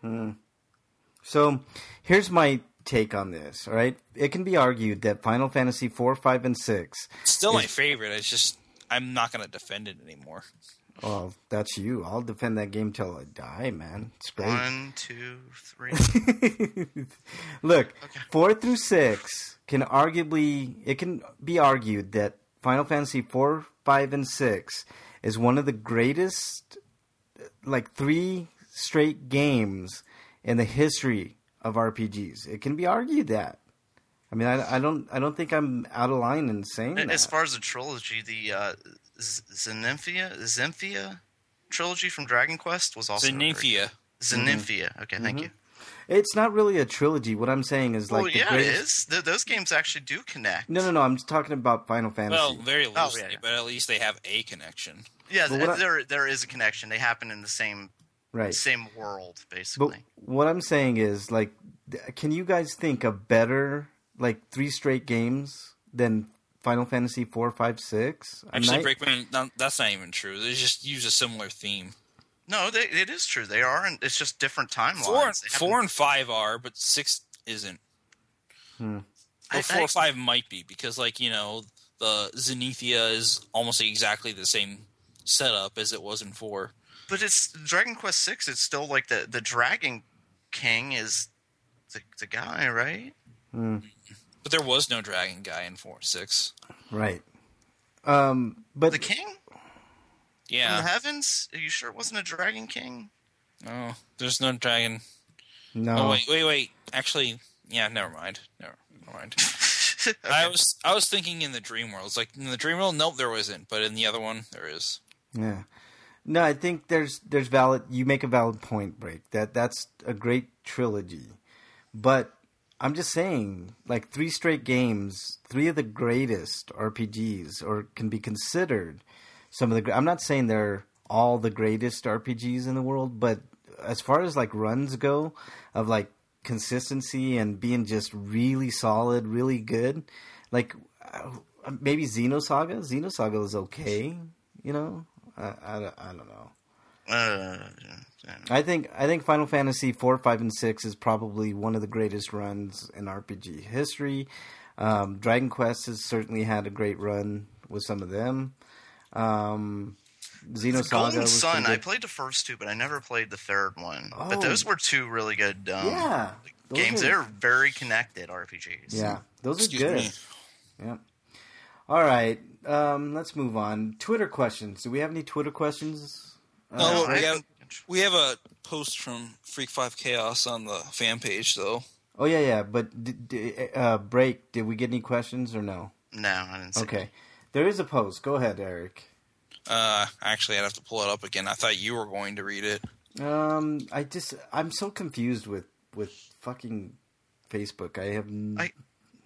So here's my take on this. All right, it can be argued that Final Fantasy four, five, and six. It's still my Is- favorite. It's just I'm not going to defend it anymore. Well, that's you. I'll defend that game till I die, man. It's great. One, two, three. Look, Okay. four through six can arguably it can be argued that Final Fantasy four, five, and six is one of the greatest, like three straight games in the history of R P Gs. It can be argued that. I mean, I, I don't, I don't think I'm out of line in saying that. As far as the trilogy, the uh, Z- Zenithia, Zenithia trilogy from Dragon Quest was also very- Zenithia. Zenithia. Okay, thank you. It's not really a trilogy. What I'm saying is like well, the yeah, greatest... it is. Th- those games actually do connect. No, no, no. I'm just talking about Final Fantasy. Well, very loosely, Oh, yeah, yeah. but at least they have a connection. Yeah, But th- what I- there there is a connection. They happen in the same right. same world, But basically. what I'm saying is, like, th- can you guys think of better, like, three straight games than Final Fantasy four, five, six? Actually, Night- Breakman, no, that's not even true. They just use a similar theme. No, they, it is true. They are, and it's just different timelines. Four, They happen- four and five are, but six isn't. Hmm. Well, I- four I- or five might be, because, like, you know, the Zenithia is almost exactly the same setup as it was in four. But it's Dragon Quest Six. It's still like the the Dragon King is the the guy, right? Hmm. But there was no dragon guy in four six. Right. Um, but The king from Yeah. the heavens. Are you sure it wasn't a Dragon King? No, there's no dragon. no. Oh, wait, wait, wait. Actually, yeah, never mind. Never, never mind. Okay. I was I was thinking in the dream worlds. Like, in the dream world, nope, there wasn't. But in the other one, there is. Yeah. No, I think there's there's valid. You make a valid point, Break. That that's a great trilogy, but I'm just saying, like three straight games, three of the greatest R P Gs, or can be considered some of the. I'm not saying they're all the greatest R P Gs in the world, but as far as like runs go, of like consistency and being just really solid, really good, like uh, maybe Xenosaga. Xenosaga was okay, you know. I, I, don't- I don't know. Uh, yeah. I think I think Final Fantasy four, five, and six is probably one of the greatest runs in R P G history. Um, Dragon Quest has certainly had a great run with some of them. Um, Xenosaga Golden was Sun. pretty I good. played the first two, but I never played the third one. Oh. But those were two really good um, Yeah, those games. are- They're very connected R P Gs. Yeah, those Excuse are good. me. Yeah. All right, um, let's move on. Twitter questions. Do we have any Twitter questions? Uh, No, I we have, haven't- we have a post from Freak five Chaos on the fan page, though. Oh yeah, yeah. But did, did, uh, break. Did we get any questions or no? No, I didn't see Okay, it. there is a post. Go ahead, Eric. Uh, actually, I'd have to pull it up again. I thought you were going to read it. Um, I just I'm so confused with with fucking Facebook. I have n- I-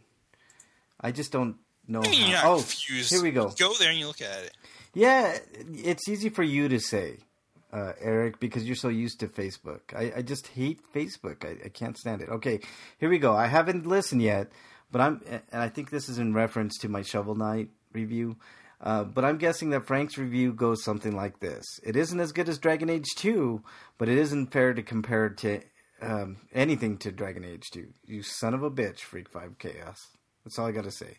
I just don't know. I mean, you're how- not oh, confused. here we go. Go there and you look at it. Yeah, it's easy for you to say, uh, Eric, because you're so used to Facebook. I, I just hate Facebook. I, I can't stand it. Okay, here we go. I haven't listened yet, but I'm and I think this is in reference to my Shovel Knight review. Uh, but I'm guessing that Frank's review goes something like this. It isn't as good as Dragon Age two, but it isn't fair to compare it to um, anything to Dragon Age two. You son of a bitch, Freak five Chaos. That's all I gotta say.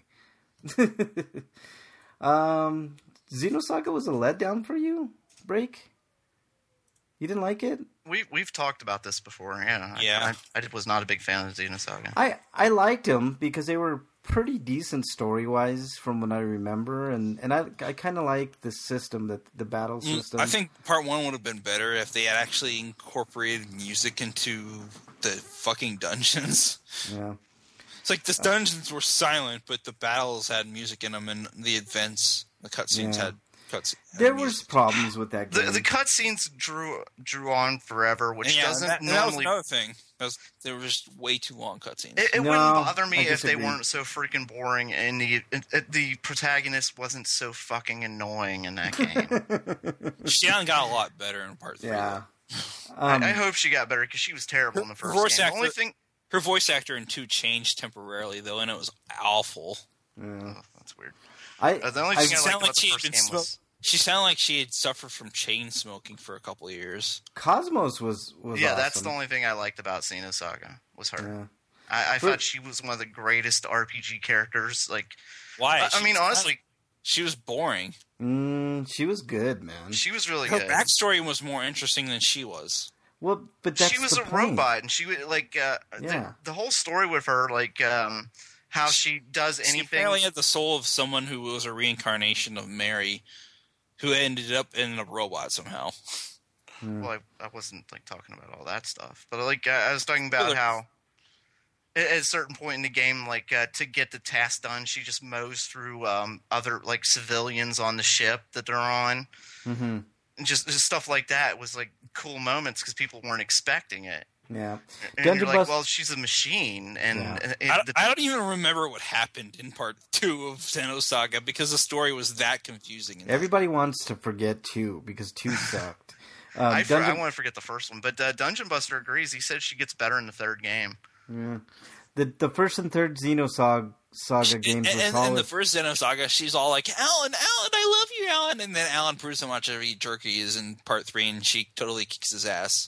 um, Xenosaga was a letdown for you, Break? You didn't like it? We we've talked about this before. Yeah, I- Yeah. I, I was not a big fan of Xenosaga. I, I liked them because they were pretty decent story-wise from what I remember, and, and I I kind of like the system, that the battle system. Mm, I think part one would have been better if they had actually incorporated music into the fucking dungeons. Yeah. It's like the dungeons were silent, but the battles had music in them, and the events, the cutscenes Yeah. had cutscenes. There was problems with that game. The the cutscenes drew drew on forever, which yeah, doesn't that, that was normally. another thing. That was, they were just way too long cutscenes. It, it No, wouldn't bother me I if they disagree. weren't so freaking boring and the it, the protagonist wasn't so fucking annoying in that game. Xian got a lot better in part three. Yeah. though. Um, I, I hope she got better because she was terrible in the Her first voice game. The only actor- thing, Her voice actor in two changed temporarily, though, and it was awful. yeah. oh, that's weird. I, Uh, the only I- thing I sounded liked like about the she had first been game smoking. was She sounded like she had suffered from chain smoking for a couple of years. Cosmos was, was yeah, awesome. that's the only thing I liked about Xenosaga was her. Yeah. I, I But- thought she was one of the greatest R P G characters. Like, Why? I, I She mean, was- honestly, she was boring. Mm, she was good, man. she was really Her good. backstory was more interesting than she was. Well, but that's she was the a point. robot, and she would like uh, Yeah. the, the whole story with her, like um, how she does She anything. apparently had the soul of someone who was a reincarnation of Mary, who ended up in a robot somehow. Well, I, I wasn't like talking about all that stuff, but like uh, I was talking about Well, how at at a certain point in the game, like uh, to get the task done, she just mows through um, other like civilians on the ship that they're on, Mm-hmm. and just, just stuff like that was like cool moments because people weren't expecting it. Yeah. And Dungeon you're like, Bust- well, she's a machine, and, Yeah. and I, the, I don't even remember what happened in part two of Xenosaga because the story was that confusing. in that. Everybody wants to forget two because two sucked. Um, I, for, Dungeon- I want to forget the first one, but uh, Dungeon Buster agrees. He said she gets better in the third game. Yeah. The the first and third Xenosaga saga games and, were and, solid. and the first Xenosaga, she's all like, Alan, Alan, I love you, Alan. And then Alan proves how much of a jerk he is in part three, and she totally kicks his ass.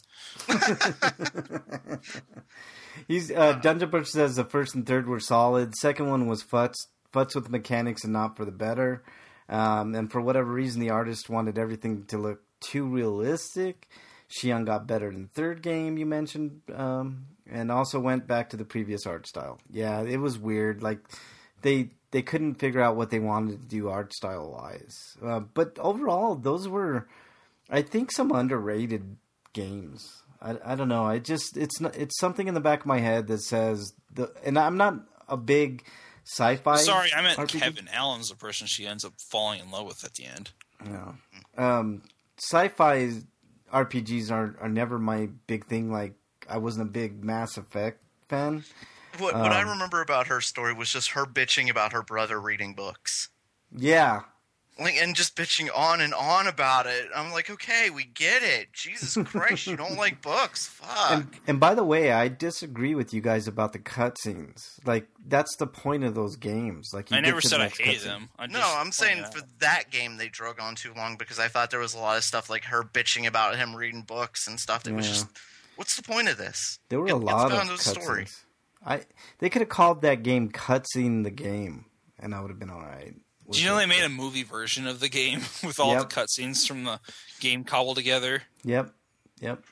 He's uh, Dungeon Buster says the first and third were solid. Second one was futz, futz with mechanics and not for the better. Um, and for whatever reason, the artist wanted everything to look too realistic. Shion got better in the third game you mentioned, um, and also went back to the previous art style. Yeah, it was weird. Like they they couldn't figure out what they wanted to do art style wise. Uh, but overall, those were, I think, some underrated games. I, I don't know. I just it's not, it's something in the back of my head that says the and I'm not a big sci-fi. Sorry, I meant R P G. Kevin. Alan's the person she ends up falling in love with at the end. Yeah. Um, sci-fi R P Gs are are never my big thing. Like I wasn't a big Mass Effect fan. What, what I Um, remember about her story was just her bitching about her brother reading books. Yeah. Like, and just bitching on and on about it. I'm like, okay, we get it. Jesus Christ, you don't like books. Fuck. And, and by the way, I disagree with you guys about the cutscenes. Like that's the point of those games. Like you I get never to the said I next hate cutscene. them. I No, just I'm point saying out. for that game they drug on too long because I thought there was a lot of stuff like her bitching about him reading books and stuff that was Yeah. just, what's the point of this? There were Get- a get lot of down to the story. cutscenes. I they could have called that game "Cutscene the Game," and I would have been all right. Do you know they made a movie version of the game with all Yep. the cutscenes from the game cobbled together? Yep, yep.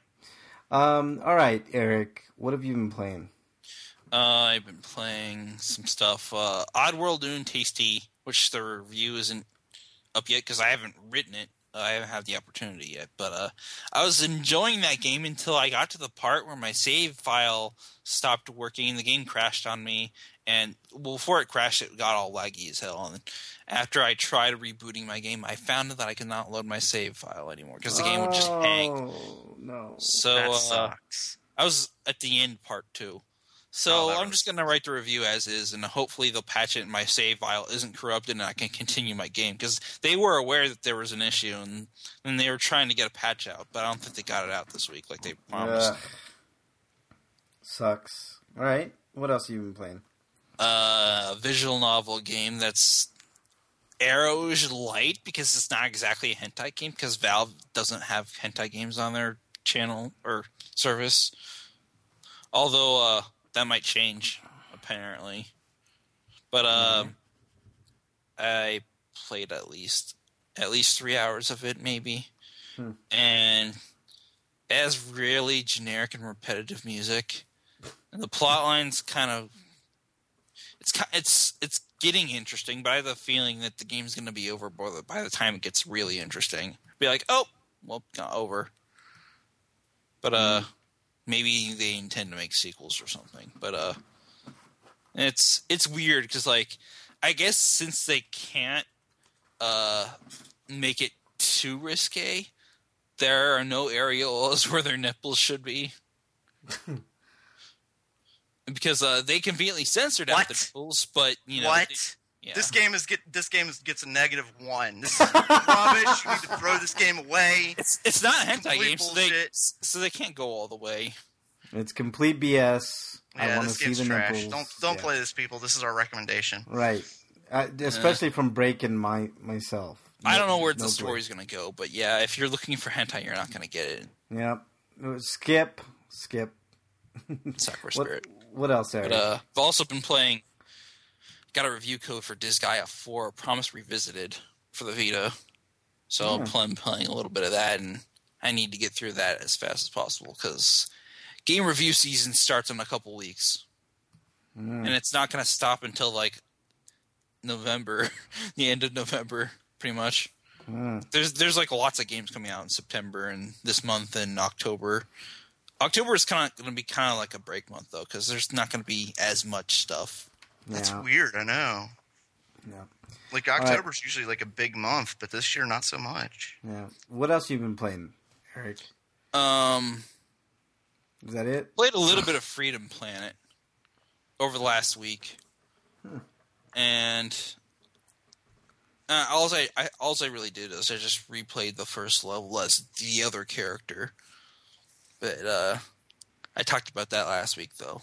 Um, all right, Eric, what have you been playing? Uh, I've been playing some stuff. Uh, Oddworld Dune Tasty, which the review isn't up yet because I haven't written it. I haven't had the opportunity yet. But uh, I was enjoying that game until I got to the part where my save file stopped working. The game crashed on me. And well, before it crashed, it got all laggy as hell. And after I tried rebooting my game, I found that I could not load my save file anymore because the game would just hang. Oh no! So That uh, sucks. I was at the end part two. So Oh, that I'm was- just going to write the review as is, and hopefully they'll patch it and my save file isn't corrupted and I can continue my game. Because they were aware that there was an issue, and, and they were trying to get a patch out, but I don't think they got it out this week like they promised. Ugh. Sucks. All right, what else have you been playing? Uh, a visual novel game that's Arrow's light because it's not exactly a hentai game because Valve doesn't have hentai games on their channel or service. Although uh, that might change apparently. But uh, Mhm. I played at least at least three hours of it maybe, Hmm. and it has really generic and repetitive music, and the plot line's kind of. It's it's it's getting interesting, but I have the feeling that the game's going to be over by the time it gets really interesting. Be like, oh, well, not over. But uh, maybe they intend to make sequels or something. But uh, it's it's weird because like I guess since they can't uh make it too risque, there are no areolas where their nipples should be. Because uh, they conveniently censored out What? the nipples, but you know What? they- yeah. This game is get this game is, gets a negative one. This is rubbish. You need to throw this game away. It's it's not a hentai Complete game, so they bullshit. so they can't go all the way. It's complete B S. I Yeah, want to this see game's the trash. nipples. Don't don't Yeah. play this, people. This is our recommendation. Right, uh, especially from breaking my myself. I don't know where No the story's going to go, but yeah, if you're looking for hentai, you're not going to get it. break. Yep. Skip. Skip. Sakura What, Spirit. what else, Eric? But uh, I've also been playing. Got a review code for Disgaea four, Promise Revisited for the Vita, so Yeah. I'm playing, playing a little bit of that, and I need to get through that as fast as possible because game review season starts in a couple weeks, Mm. and it's not going to stop until like November, the end of November, pretty much. Mm. There's there's like lots of games coming out in September and this month and October. October is kind of going to be kind of like a break month though, because there's not going to be as much stuff. That's Yeah. weird. I know. Yeah. Like right. October's usually like a big month, but this year not so much. Yeah. What else you been playing, Eric? Um, Is that it? Played a little bit of Freedom Planet over the last week, hmm. and uh, all I, I all I really did is I just replayed the first level as the other character. But uh, I talked about that last week, though.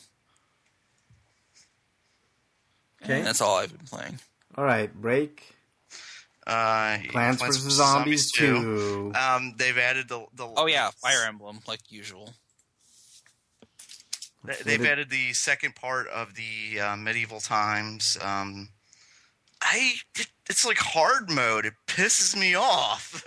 Okay, and that's all I've been playing. All right, break. Uh, Plants versus. Zombies, Zombies two. Um, they've added the the. Oh yeah, Fire Emblem like usual. They've added the second part of the uh, medieval times. Um, I it, it's like hard mode. It pisses me off.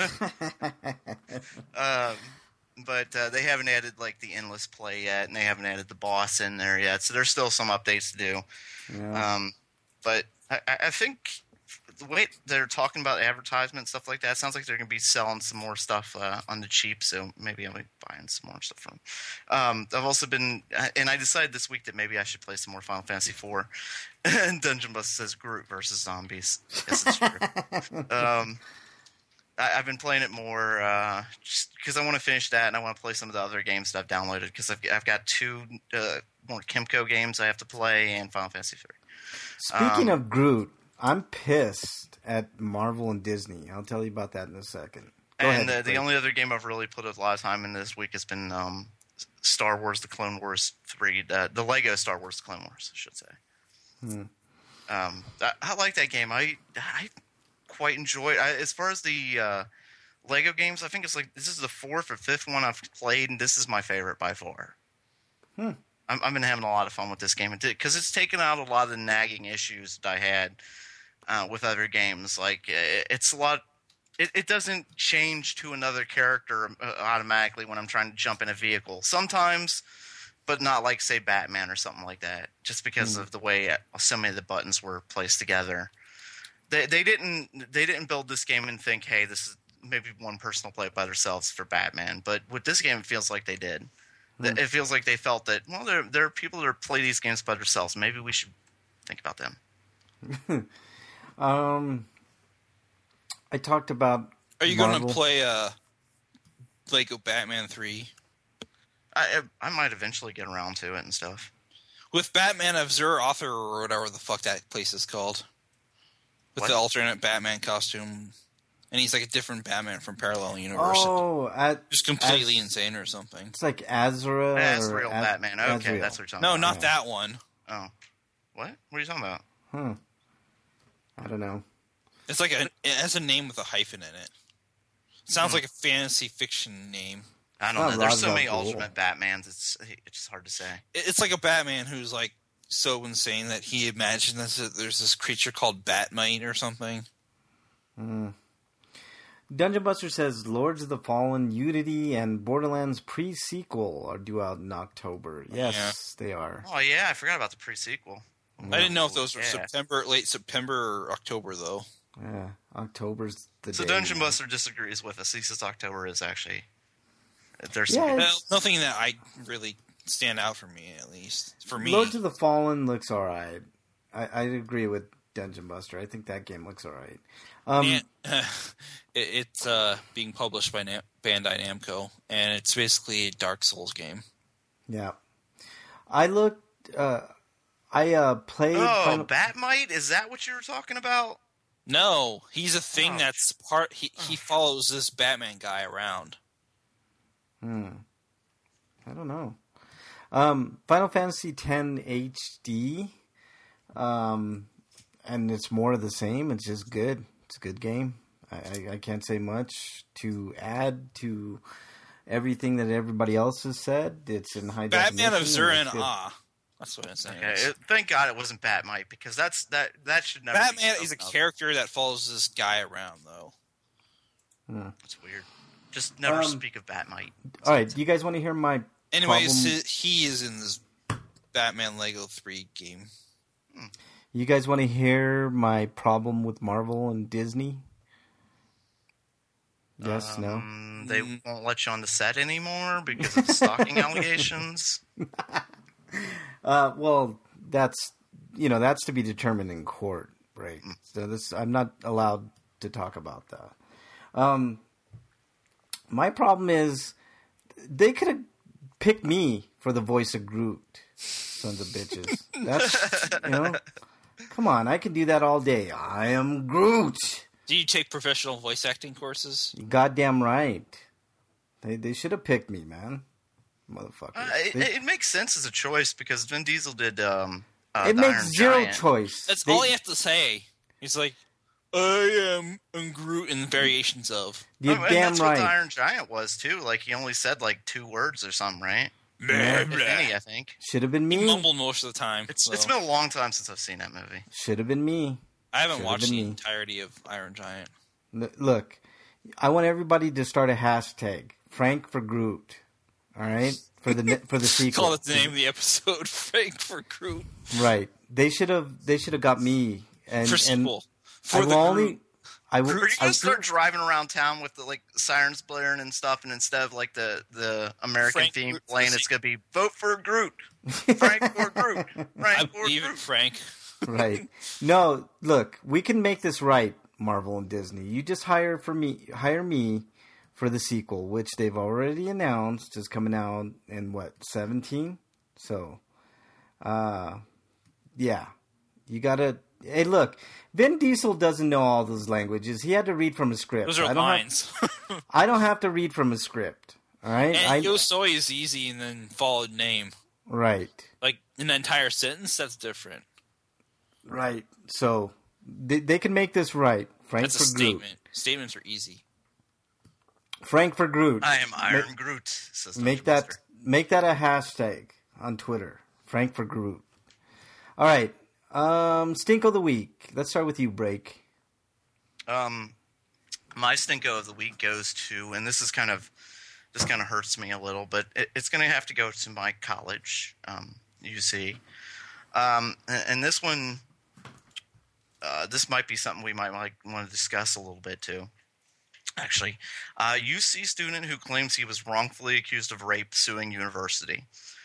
um, but uh, they haven't added like the endless play yet, and they haven't added the boss in there yet. So there's still some updates to do. Yeah. Um, but I, I think the way they're talking about advertisement and stuff like that, it sounds like they're going to be selling some more stuff uh, on the cheap, so maybe I'll be buying some more stuff from them. Um, I've also been, and I decided this week that maybe I should play some more Final Fantasy four. And Dungeon Buster says Groot versus zombies. Yes, it's true. um, I, I've been playing it more uh, just because I want to finish that, and I want to play some of the other games that I've downloaded, because I've, I've got two uh, more Kimco games I have to play, and Final Fantasy three. Speaking um, of Groot, I'm pissed at Marvel and Disney. I'll tell you about that in a second. Go and ahead, uh, the only other game I've really put a lot of time in this week has been um, Star Wars: The Clone Wars three, uh, the Lego Star Wars: The Clone Wars, I should say. Hmm. Um, I, I like that game. I I quite enjoy it. I, as far as the uh, Lego games, I think it's like this is the fourth or fifth one I've played, and this is my favorite by far. Hmm. I'm, I've been having a lot of fun with this game because it's taken out a lot of the nagging issues that I had uh, with other games. Like it, it's a lot. It, it doesn't change to another character uh, automatically when I'm trying to jump in a vehicle. Sometimes, but not like say Batman or something like that. Just because mm. of the way so many of the buttons were placed together. They they didn't they didn't build this game and think, hey, this is maybe one person will play it by themselves for Batman. But with this game, it feels like they did. Mm. It feels like they felt that, well, there there are people that play these games by themselves. Maybe we should think about them. um, I talked about. Are you going to play uh, Lego Batman three? I I might eventually get around to it and stuff. With Batman of Zur Author or whatever the fuck that place is called. With what? The alternate Batman costume. And he's like a different Batman from Parallel Universe. Oh, at, just completely as, insane or something. It's like Azra. Azrael or Batman. Okay, Azrael. that's what you're talking no, about. No, not yeah. that one. Oh. What? What are you talking about? Hmm. I don't know. It's like a, it has a name with a hyphen in it. It sounds hmm. like a fantasy fiction name. I don't know. There's so many alternate Batmans. It's it's just hard to say. It's like a Batman who's like so insane that he imagines that there's this creature called Batmite or something. Hmm. Dungeon Buster says Lords of the Fallen, Unity, and Borderlands pre-sequel are due out in October. Yes, yeah. They are. Oh, yeah. I forgot about the pre-sequel. I didn't know if those were yeah. September, late September or October, though. Yeah, October's the so day. So Dungeon Buster disagrees with us. He says October is actually... There's yeah, well, nothing that I really stand out for me, at least. For me. Lords of the Fallen looks alright. I, I agree with Dungeon Buster. I think that game looks alright. Um, and, uh, it, it's uh, being published by Nam- Bandai Namco, and it's basically a Dark Souls game. Yeah. I looked... Uh, I uh, played... Oh, Final- Batmite? Is that what you were talking about? No, he's a thing oh. that's part... He, he follows this Batman guy around. Hmm. I don't know. Um, Final Fantasy X H D. Um, and it's more of the same. It's just good. It's a good game. I, I, I can't say much to add to everything that everybody else has said. It's in high Batman definition. of Zur and Ah. That's what it's saying. Okay. It, thank God it wasn't Batmite, because that's that that should never. Batman be is a up. character that follows this guy around, though. Hmm. That's weird. Just never um, speak of Batmite. All right, do you guys want to hear my Anyways, problem? he is in this Batman Lego three game. Hmm. You guys want to hear my problem with Marvel and Disney? Yes, um, no? They Mm. won't let you on the set anymore because of stalking allegations. Uh, well, that's, you know, that's to be determined in court, right? Mm. So this, I'm not allowed to talk about that. Um, my problem is they could have picked me for the voice of Groot. Sons of bitches. That's, you know, come on, I can do that all day. I am Groot. Do you take professional voice acting courses? You goddamn right. They they should have picked me, man. Motherfucker. Uh, it, They- it makes sense as a choice because Vin Diesel did. Um, uh, it the makes Iron zero Giant. choice. That's They- all you have to say. He's like, I am um, Groot in variations of. You're Oh, and damn that's what the right. Iron Giant was too. Like he only said like two words or something, right? Blah, If blah. any, I think. Should have been He me. mumbled most of the time. It's so. it's been a long time since I've seen that movie. Should have been me. I haven't should've watched been the me. entirety of Iron Giant. L- Look, I want everybody to start a hashtag. Frank for Groot. All right? For the ne- for the sequel. Call it the name of the episode, Frank for Groot. Right. They should have they should have got me and For and sequel. I For will the only Groot. I will Are you I, gonna start driving around town with the like sirens blaring and stuff, and instead of like the the American Frank theme Groot for playing, the it's gonna be vote for Groot, Frank for Groot, I Frank for believe it, Groot. Frank. right. No, look, we can make this right, Marvel and Disney. You just hire for me hire me for the sequel, which they've already announced is coming out in what, seventeen? So uh yeah. You gotta hey look, Vin Diesel doesn't know all those languages. He had to read from a script. Those are I don't lines. Have, I don't have to read from a script. All right? and I, Yo Soy is easy and then followed name. right. Like an entire sentence, that's different. Right. So they, they can make this right. Frank That's a for Groot. statement. Statements are easy. Frank for Groot. I am Iron Make- Groot. Says Make Doctor that Buster. make that a hashtag on Twitter. Frank for Groot. All right. Um, stink of the week. Let's start with you, Break. Um, my stinko of the week goes to, and this is kind of, this kind of hurts me a little, but it, it's going to have to go to my college, um, U C. Um, and, and this one, uh, this might be something we might like want to discuss a little bit too. Actually, uh, U C student who claims he was wrongfully accused of rape suing university.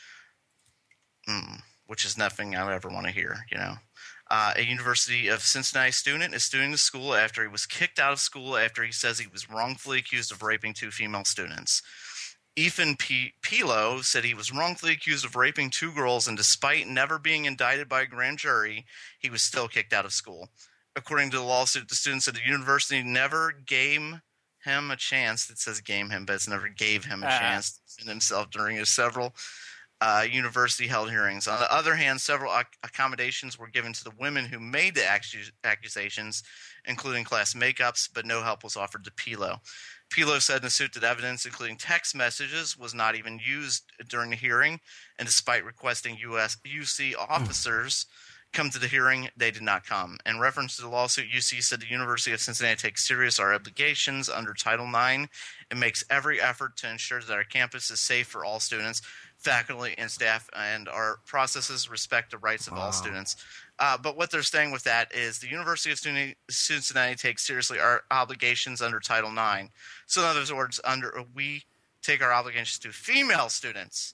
Mm, which is nothing I would ever want to hear, you know. Uh, a University of Cincinnati student is suing the school after he was kicked out of school after he says he was wrongfully accused of raping two female students. Ethan P- Pilo said he was wrongfully accused of raping two girls, and despite never being indicted by a grand jury, he was still kicked out of school. According to the lawsuit, the student said the university never gave him a chance. It says game him, but it's never gave him a Ah. chance to defend himself during his several uh, university-held hearings. On the other hand, several ac- accommodations were given to the women who made the accu- accusations, including class makeups, but no help was offered to Pilo. Pilo said in the suit that evidence, including text messages, was not even used during the hearing, and despite requesting U S U C officers come to the hearing, they did not come. In reference to the lawsuit, U C said the University of Cincinnati takes serious our obligations under Title nine and makes every effort to ensure that our campus is safe for all students, faculty, and staff, and our processes respect the rights of Wow. all students. Uh, but what they're saying with that is the University of Cincinnati takes seriously our obligations under Title nine. So in other words, under we take our obligations to female students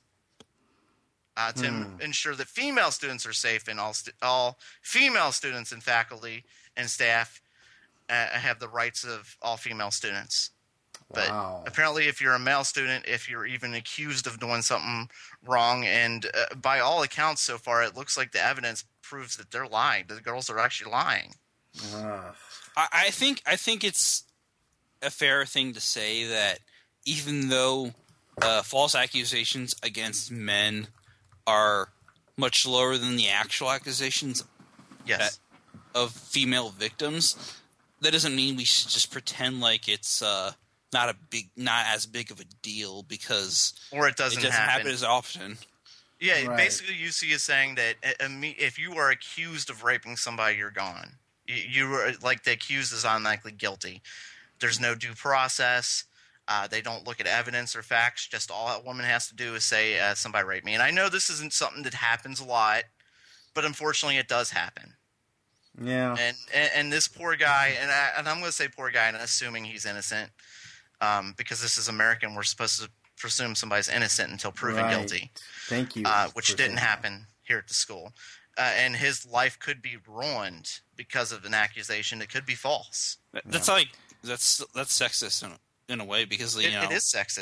uh, to Hmm. ensure that female students are safe, and all stu- all female students and faculty and staff uh, have the rights of all female students. But Wow. apparently, if you're a male student, if you're even accused of doing something wrong, and uh, by all accounts so far, it looks like the evidence proves that they're lying. The girls are actually lying. Ugh. I, I think I think it's a fair thing to say that even though uh, false accusations against men are much lower than the actual accusations Yes. of female victims, that doesn't mean we should just pretend like it's uh, not a big, not as big of a deal because Or it it doesn't, doesn't happen. happen as often. Yeah, Right. basically, U C is saying that uh, imme- if you are accused of raping somebody, you're gone. You, you were like the accused is automatically guilty. There's no due process. Uh, they don't look at evidence or facts. Just all that woman has to do is say uh, somebody raped me. And I know this isn't something that happens a lot, but unfortunately, it does happen. Yeah. And and, and this poor guy, and, I, and I'm going to say poor guy, and assuming he's innocent, um, because this is America, and we're supposed to presume somebody's innocent until proven Right. guilty. Thank you. Uh, which for didn't saying happen here at the school. Uh, and his life could be ruined because of an accusation that could be false. That- That's like that's that's sexist in, in a way because It, you know it is sexist.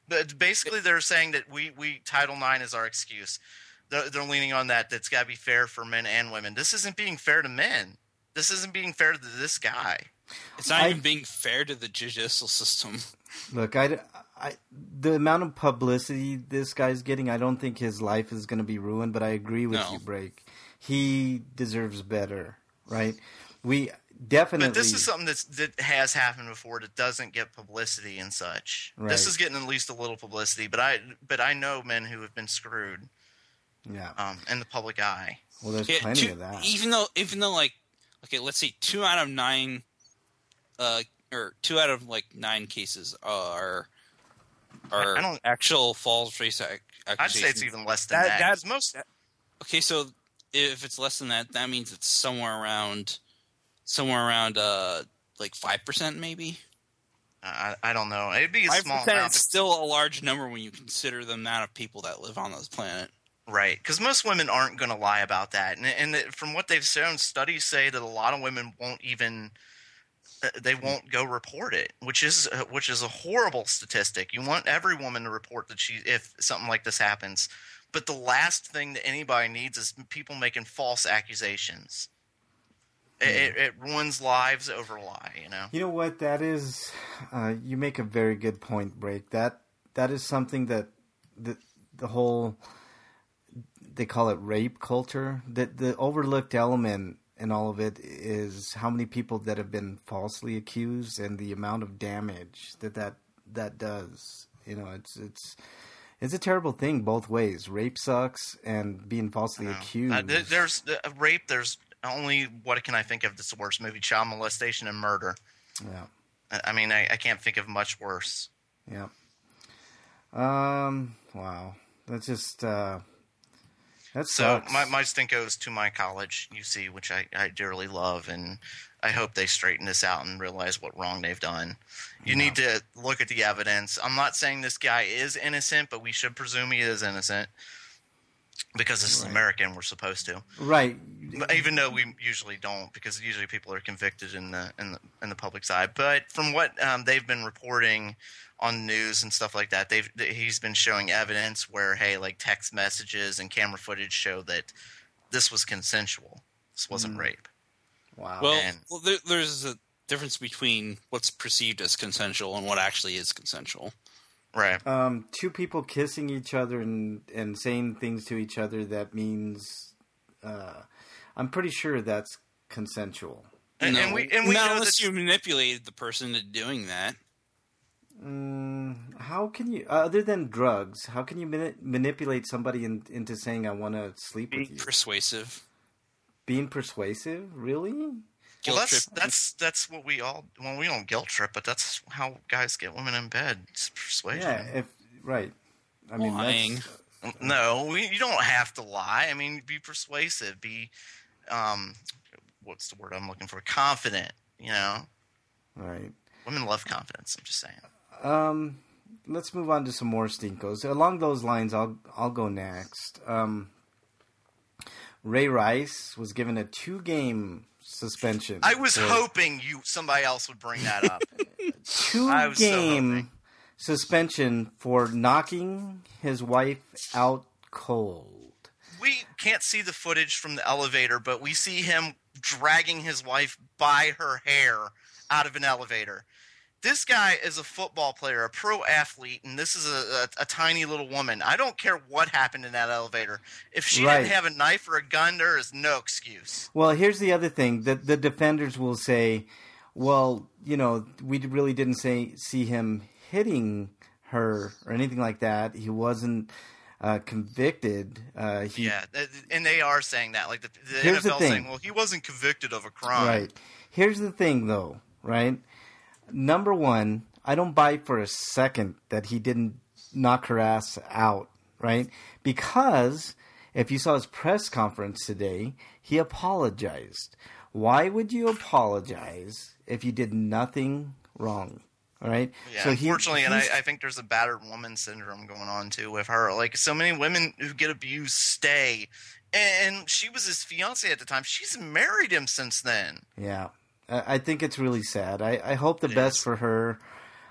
But basically, they're saying that we, we Title nine is our excuse. They're, they're leaning on that. That's got to be fair for men and women. This isn't being fair to men. This isn't being fair to this guy. It's not I, even being fair to the judicial system. Look, I, I, the amount of publicity this guy's getting, I don't think his life is going to be ruined, but I agree with No. you, Break. He deserves better, right? We definitely... But this is something that's, that has happened before that doesn't get publicity and such. Right. This is getting at least a little publicity, but I but I know men who have been screwed Yeah. um, in the public eye. Well, there's Yeah, plenty two- of that. Even though, even though, like, okay, let's say two out of nine, uh, or two out of like nine cases are are I don't- actual false race ac- I'd accusations. say it's even less than That- that. that- 'cause most Okay, so if it's less than that, that means it's somewhere around, somewhere around, uh, like five percent maybe. I, I don't know. It'd be a Five small percent amount. is still a large number when you consider the amount of people that live on this planet. Right, because most women aren't going to lie about that, and, and the, from what they've shown, studies say that a lot of women won't even uh, they won't go report it, which is uh, which is a horrible statistic. You want every woman to report that she if something like this happens, but the last thing that anybody needs is people making false accusations. It, it, it ruins lives over lie, you know. You know what? That is, uh, you make a very good point, Break. That that is something that the the whole, they call it rape culture. That the overlooked element in all of it is how many people that have been falsely accused and the amount of damage that that, that does. You know, it's it's it's a terrible thing both ways. Rape sucks, and being falsely accused. Uh, there- there's uh, rape. There's only what can I think of that's the worst movie: child molestation and murder. Yeah. I, I mean, I, I can't think of much worse. Yeah. Um. Wow. That's just. Uh, that So sucks. my my stink goes to my college, U C, which I, I dearly love, and I hope they straighten this out and realize what wrong they've done. You need to look at the evidence. I'm not saying this guy is innocent, but we should presume he is innocent because this is Right. America and we're supposed to. Right. But even though we usually don't, because usually people are convicted in the in the in the public side. But from what um, they've been reporting on news and stuff like that, they've he's been showing evidence where hey, like text messages and camera footage show that this was consensual. This wasn't Mm. rape. Wow. Well, And- well there, there's a difference between what's perceived as consensual and what actually is consensual. Right. um, two people kissing each other and and saying things to each other that means, uh, I'm pretty sure that's consensual. And, no, and we and we not know unless that you manipulated the person into doing that. Mm, how can you, other than drugs, how can you mani- manipulate somebody in, into saying I want to sleep with Being you? persuasive. Being persuasive, really? well, Guilt that's trip. that's that's what we all well we don't guilt trip, but that's how guys get women in bed. It's persuasion. Yeah. If right. I mean, Lying. that's, No, we, you don't have to lie. I mean, be persuasive. Be, um, what's the word I'm looking for? Confident. You know, right. women love confidence. I'm just saying. Um, let's move on to some more stinkos. Along those lines, I'll I'll go next. Um, Ray Rice was given a two-game suspension. I was for- hoping you somebody else would bring that up. I was so two-game hoping. suspension for knocking his wife out cold. We can't see the footage from the elevator, but we see him dragging his wife by her hair out of an elevator. This guy is a football player, a pro athlete, and this is a, a, a tiny little woman. I don't care what happened in that elevator. If she Right. didn't have a knife or a gun, there is no excuse. Well, here's the other thing. The, the defenders will say, well, you know, we really didn't say see him hitting her or anything like that. He wasn't uh, convicted. Uh, he, Yeah, th- and they are saying that. Like the, the Here's the N F L thing. saying, well, he wasn't convicted of a crime. Right. Here's the thing, though, right? Number one, I don't buy for a second that he didn't knock her ass out, right? Because if you saw his press conference today, he apologized. Why would you apologize if you did nothing wrong? All right. Yeah, so he, unfortunately, and I, he's- I think there's a battered woman syndrome going on too with her. Like so many women who get abused stay, and she was his fiance at the time. She's married him since then. yeah, I, I think it's really sad. I, I hope the It best is. for her.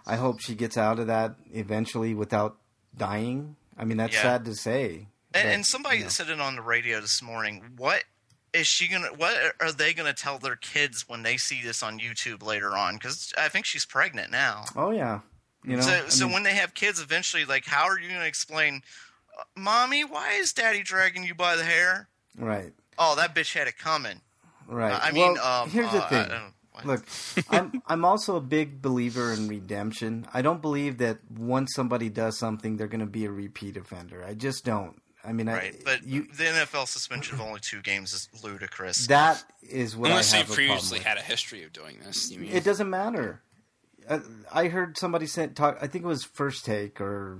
I hope she gets out of that eventually without dying. I mean, that's Yeah. sad to say. And, but, and somebody you know. said it on the radio this morning. What is she gonna? What are they gonna tell their kids when they see this on YouTube later on? Because I think she's pregnant now. Oh yeah, you know. so, I so mean, when they have kids, eventually, like, how are you gonna explain, uh, "Mommy, why is Daddy dragging you by the hair?" right, Oh, that bitch had it coming. right. I mean, well, um, here's uh, the I thing. don't- what? Look, I'm I'm also a big believer in redemption. I don't believe that once somebody does something, they're going to be a repeat offender. I just don't. I mean, right, I, but you, the N F L suspension of only two games is ludicrous. that is what Unless I they have a problem previously with. had a history of doing this. You mean? It doesn't matter. I, I heard somebody say, talk. I think it was First Take or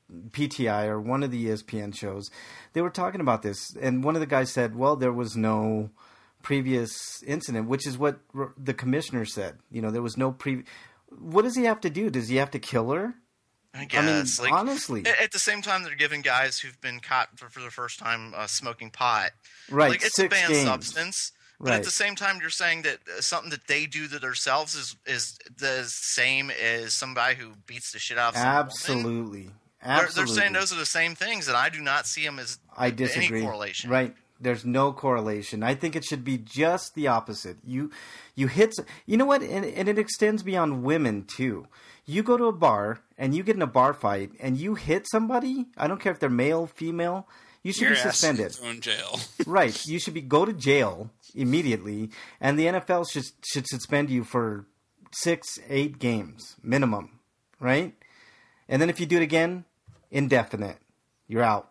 P T I or one of the E S P N shows. They were talking about this, and one of the guys said, "Well, there was no previous incident," which is what r- the commissioner said. You know, there was no pre. What does he have to do? Does he have to kill her? I I mean, guess. like, honestly, a- at the same time, they're giving guys who've been caught for, for the first time uh, smoking pot. right? Like, it's six a banned games. substance. But Right. at the same time, you're saying that uh, something that they do to themselves is is the same as somebody who beats the shit out of some woman. Absolutely, They're, absolutely. they're saying those are the same things, and I do not see them as I disagree. any correlation. Right. There's no correlation. I think it should be just the opposite. You you hit s- you know what, and, and it extends beyond women too. You go to a bar and you get in a bar fight and you hit somebody, I don't care if they're male, female, you should Your be ass suspended. is thrown in jail. Right. You should be go to jail immediately, and the N F L should should suspend you for six, eight games minimum, right? And then if you do it again, indefinite. You're out.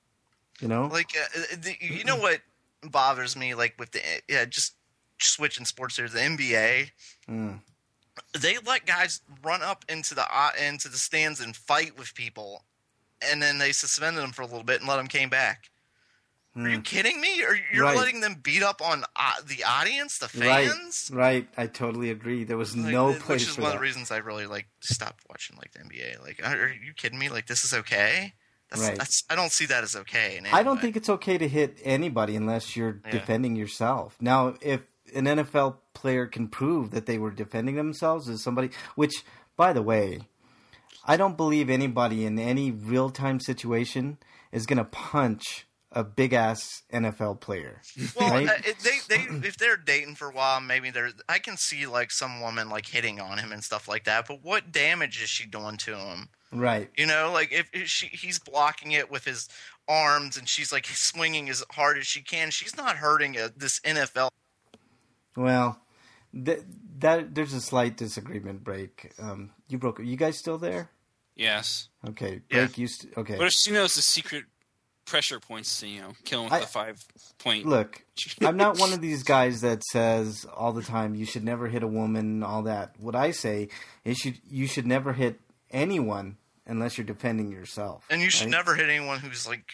You know? Like, uh, the, you know what bothers me? Like with the yeah, just switching sports here, the N B A. Mm. They let guys run up into the uh, into the stands and fight with people, and then they suspended them for a little bit and let them came back. Are you kidding me? Or you're Right. letting them beat up on uh, the audience, the Right, fans? right. I totally agree. There was Like, no th- place which is for one that. of the reasons I really like stopped watching like the N B A. Like, are, are you kidding me? Like, this is okay? That's, Right. that's I don't see that as okay. In any I don't way. think it's okay to hit anybody unless you're Yeah. defending yourself. Now, if an N F L player can prove that they were defending themselves as somebody, which, by the way, I don't believe anybody in any real time situation is going to punch a big ass N F L player. Well, right? uh, it, they they if they're dating for a while, maybe they're. I can see like some woman like hitting on him and stuff like that. But what damage is she doing to him? Right. You know, like if, if she he's blocking it with his arms and she's like swinging as hard as she can, she's not hurting uh this N F L. Well, th- that there's a slight disagreement. Break. Um, you broke. You guys still there? Yes. Okay. Yeah. Break. You st- okay. What if she knows the secret pressure points to, you know, kill him with I- the five point? Look, I'm not one of these guys that says all the time you should never hit a woman, all that. What I say is you, you should never hit anyone unless you're defending yourself. And you should right? never hit anyone who's like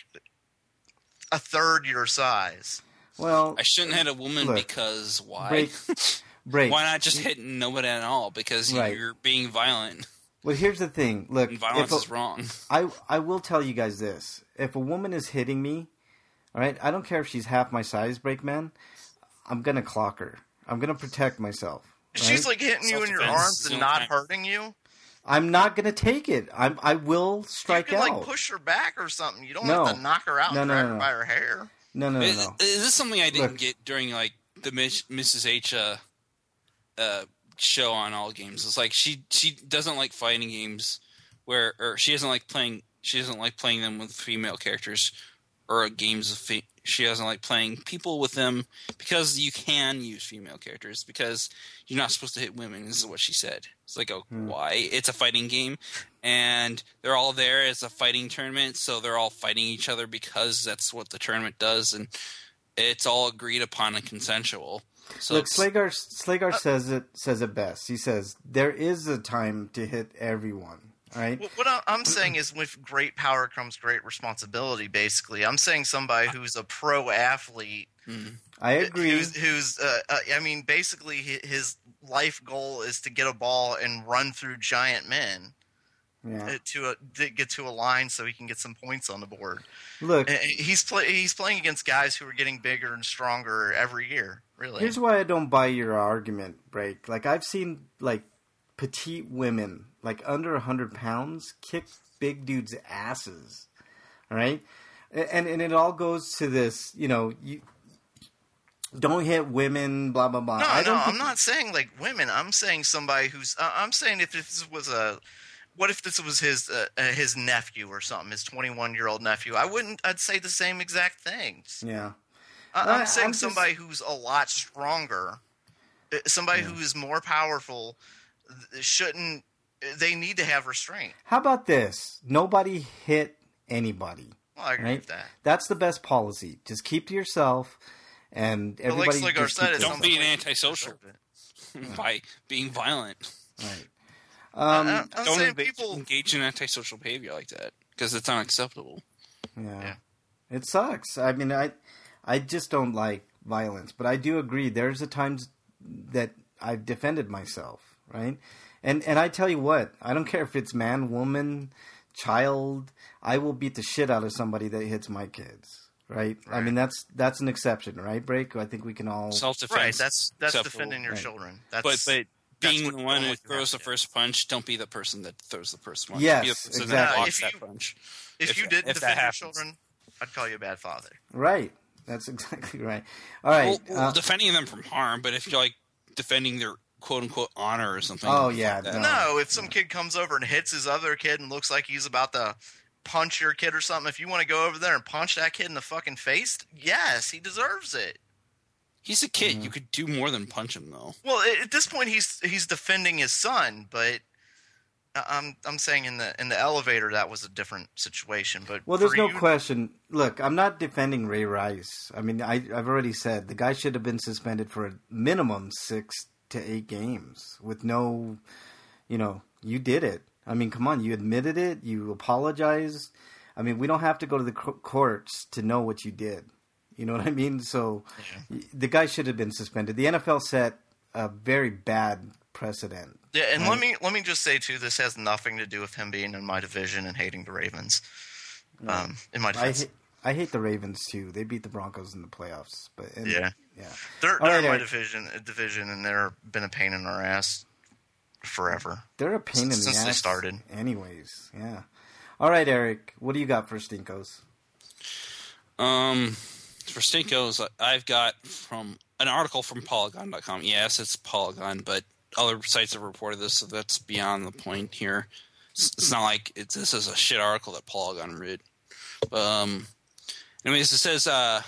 a third your size. Well, I shouldn't hit a woman Look, because why? break. break. Why not just hit nobody at all? Because Right. you're being violent. Well, here's the thing. Look, And violence if a- is wrong. I I will tell you guys this: if a woman is hitting me, all right, I don't care if she's half my size, Breakman. I'm gonna clock her. I'm gonna protect myself. If she's right? like hitting you in your Self-defense arms is and the not only time. hurting you. I'm not gonna take it. I'm I will strike you can out. like push her back or something. You don't No. have to knock her out No, and no, grab no, her no. by her hair. no, no, no, Is, no. is this something I didn't Look. get during like the Miss, Missus H uh, uh, show on All Games? It's like she she doesn't like fighting games where, or she doesn't like playing. She doesn't like playing them with female characters or games of. Fe- she doesn't like playing people with them because you can use female characters because you're not supposed to hit women. This is what she said. It's like, oh, Hmm. why? It's a fighting game, and they're all there. It's a fighting tournament, so they're all fighting each other because that's what the tournament does, and it's all agreed upon and consensual. So Look, it's- Slagar Slagar says it says it best. He says there is a time to hit everyone. All right. What- What I- I'm saying is, with great power comes great responsibility. Basically, I'm saying somebody who's a pro athlete, mm, I agree. who's, who's uh, uh, I mean, basically hi- his life goal is to get a ball and run through giant men Yeah. uh, to a, to get to a line so he can get some points on the board. Look, And he's play, he's playing against guys who are getting bigger and stronger every year. Really, here's why I don't buy your argument, Break. Like I've seen like petite women, like under one hundred pounds, kick big dudes' asses. All right? And, and it all goes to this, you know, you don't hit women, blah, blah, blah. No, I don't no, think I'm not saying like women. I'm saying somebody who's. Uh, I'm saying if this was a. What if this was his uh, uh, his nephew or something? His twenty-one year old nephew. I wouldn't. I'd say the same exact things. Yeah. I, I'm I- saying I'm just- somebody who's a lot stronger, uh, somebody Yeah. who is more powerful, th- shouldn't. They need to have restraint. How about this? Nobody hit anybody. Well, I agree Right? with that. That's the best policy. Just keep to yourself, and But like everybody Sligar just said, keep it's to Don't be an almost like- antisocial by being violent. Right. Um, I- I'm Don't saying engage, people. engage in antisocial behavior like that because it's unacceptable. yeah. Yeah. It sucks. I mean, I, I just don't like violence, but I do agree. There's a times that I've defended myself, right? And and I tell you what, I don't care if it's man, woman, child. I will beat the shit out of somebody that hits my kids, right? I Right. mean, that's that's an exception, right? Break. I think we can all. Self defense, Right. That's that's acceptable. defending your Right. children. That's, But but that's being what the one you who have throws to the do. first punch, don't be the person that throws the first punch. Yes, be the person exactly. that Yeah, blocks if that you- punch. If, if- you didn't if that defend your happens. children, I'd call you a bad father. Right. That's exactly right. All right. Well, well, uh, defending them from harm, but if you're like defending their quote unquote honor or something. Oh, fuck yeah, that. no. No, if some kid comes over and hits his other kid and looks like he's about to punch your kid or something, if you want to go over there and punch that kid in the fucking face, yes, he deserves it. He's a kid. Mm-hmm. You could do more than punch him, though. Well, at at this point, he's he's defending his son, but I- I'm I'm saying in the in the elevator that was a different situation. But Well, there's for no you- question. Look, I'm not defending Ray Rice. I mean, I, I've already said the guy should have been suspended for a minimum six to eight games with no, you know, you did it. I mean, come on, you admitted it. You apologized. I mean, we don't have to go to the co- courts to know what you did. You know what I mean? So y the guy should have been suspended. The N F L set a very bad precedent. Yeah, and Right. let me let me just say too, this has nothing to do with him being in my division and hating the Ravens. Um, in my I defense, hate, I hate the Ravens too. They beat the Broncos in the playoffs, but and, Yeah. yeah. they're, All they're right, in my Eric. division division, and they're been a pain in our ass forever. They're a pain in the Since they ass. started. Anyways, yeah. All right, Eric, what do you got for Stinkos? Um, for Stinkos, I've got from an article from Polygon dot com. Yes, it's Polygon, but other sites have reported this, so that's beyond the point here. It's, it's not like it's this is a shit article that Polygon read. Um, anyways, it says uh,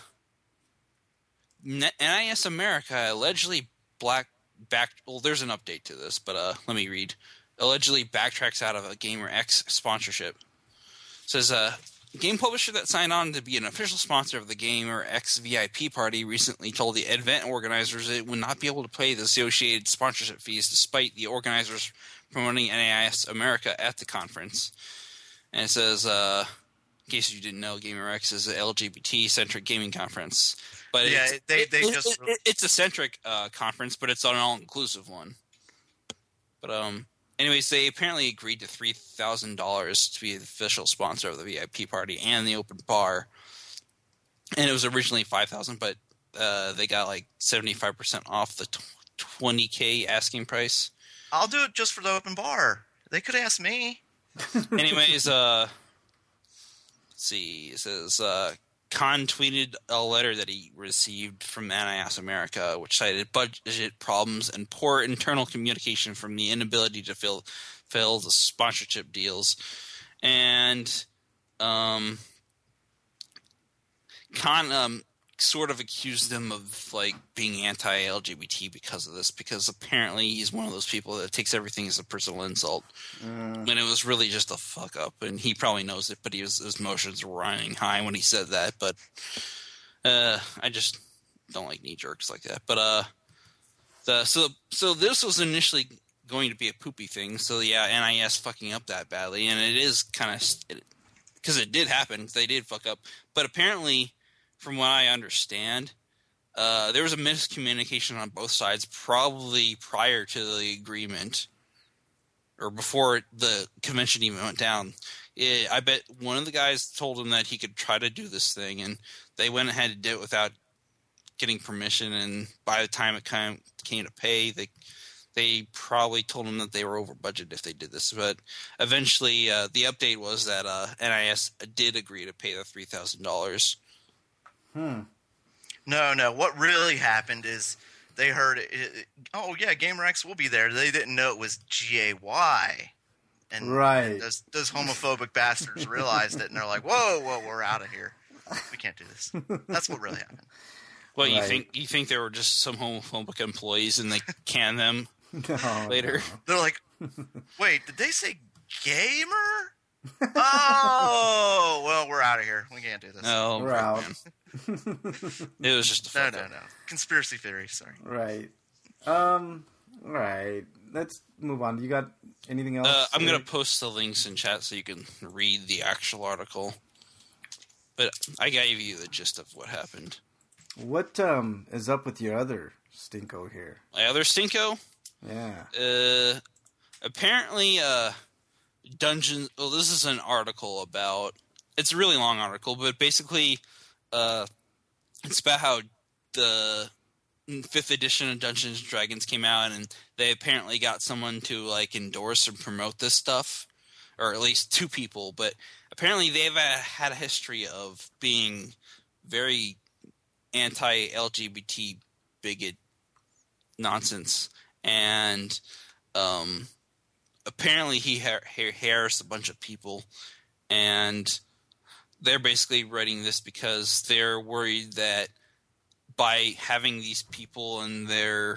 N I S America allegedly black back. Well, there's an update to this, but uh, let me read. Allegedly backtracks out of a GamerX sponsorship. It says uh. Game publisher that signed on to be an official sponsor of the GamerX V I P party recently told the event organizers it would not be able to pay the associated sponsorship fees despite the organizers promoting N I S America at the conference. And it says, uh, in case you didn't know, GamerX is an L G B T-centric gaming conference. But Yeah, it's, they- it- they it- just- it- it- it's a centric uh, conference, but it's an all-inclusive one. But um. Anyways, they apparently agreed to three thousand dollars to be the official sponsor of the V I P party and the open bar. And it was originally five thousand dollars, but uh, they got like seventy-five percent off the twenty K asking price. I'll do it just for the open bar. They could ask me. Anyways, uh, let's see. It says uh, Khan tweeted a letter that he received from N I S America, which cited budget problems and poor internal communication from the inability to fill fill the sponsorship deals. And um, Khan um, sort of accused them of like being anti-L G B T because of this, because apparently he's one of those people that takes everything as a personal insult. Mm. When it was really just a fuck up, and he probably knows it, but he was, his emotions were running high when he said that. But uh, I just don't like knee jerks like that. But uh, the so so this was initially going to be a poopy thing. So yeah, N I S fucking up that badly, and it is kind of because it, it did happen. They did fuck up, but apparently, from what I understand, uh, there was a miscommunication on both sides, probably prior to the agreement. Or before the convention even went down. It, I bet one of the guys told him that he could try to do this thing, and they went ahead and did it without getting permission. And by the time it came, came to pay, they they probably told them that they were over budget if they did this. But eventually, uh, the update was that uh, N I S did agree to pay the three thousand dollars. Hmm. No, no. What really happened is they heard, it, it, oh, yeah, GamerX will be there. They didn't know it was G A Y. And right. those, those homophobic bastards realized it, and they're like, whoa, whoa, we're out of here. We can't do this. That's what really happened. Well, Right. you think you think there were just some homophobic employees and they canned them No, later? no. They're like, wait, did they say gamer? Oh, well, we're out of here. We can't do this. No, We're right, out. man. It was just a no, fuck no, up. no. Conspiracy theory, sorry. Right. Um. Right. Let's move on. You got anything else? Uh, I'm going Eric? to post the links in chat so you can read the actual article. But I gave you the gist of what happened. What um is up with your other stinko here? My other stinko? Yeah. Uh, apparently, uh, Dungeons... Well, this is an article about... It's a really long article, but basically, uh, it's about how the fifth edition of Dungeons and Dragons came out, and they apparently got someone to, like, endorse and promote this stuff. Or at least two people, but apparently they've uh, had a history of being very anti-L G B T bigot nonsense, and um, apparently he har- har- harassed a bunch of people, and they're basically writing this because they're worried that by having these people in their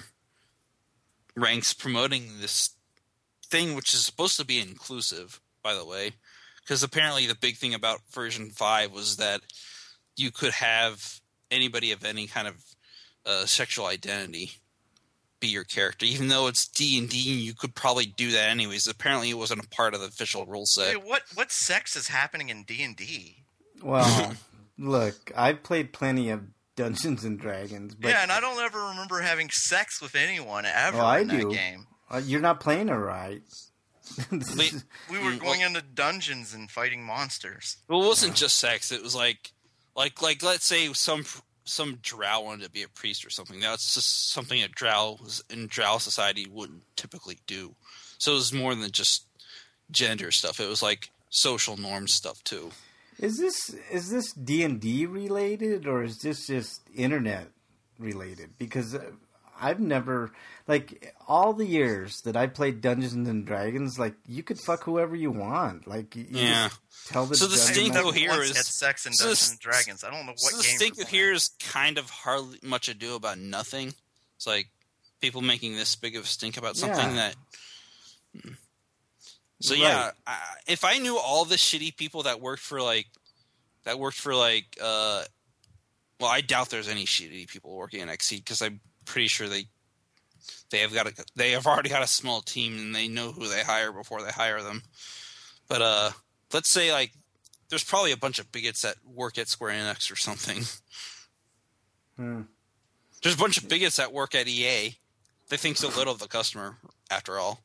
ranks promoting this thing, which is supposed to be inclusive, by the way, because apparently the big thing about version five was that you could have anybody of any kind of uh, sexual identity be your character, even though it's D and D, you could probably do that anyways. Apparently, it wasn't a part of the official rule set. Wait, what what sex is happening in D and D? Well, look, I've played plenty of Dungeons and Dragons, but Yeah, and I don't ever remember having sex with anyone ever Oh, I in that do. game. uh, you're not playing it right. Wait, We were Mm, going well- into dungeons and fighting monsters. well, it wasn't just sex. It was like, like, like, let's say some some drow wanted to be a priest or something. That's just something that drow in drow society wouldn't typically do. So it was more than just gender stuff. It was like social norm stuff too. Is this is this D and D related, or is this just internet related? Because uh, I've never, like, all the years that I played Dungeons and Dragons, like, you could fuck whoever you want. Like, you Yeah. just tell the So the dungeon stinko master- Never here once is- had sex in so Dungeons this- and Dragons. I don't know what So the game. stink we're here playing. is kind of hardly much ado about nothing. It's like people making this big of a stink about something Yeah. that. So Right. yeah, I, if I knew all the shitty people that worked for like, that worked for like, uh, well, I doubt there's any shitty people working at Xseed because I'm pretty sure they, they have got a, they have already got a small team and they know who they hire before they hire them. But uh, let's say like. There's probably a bunch of bigots that work at Square Enix or something. Hmm. There's a bunch of bigots that work at E A. They think so little of the customer, after all.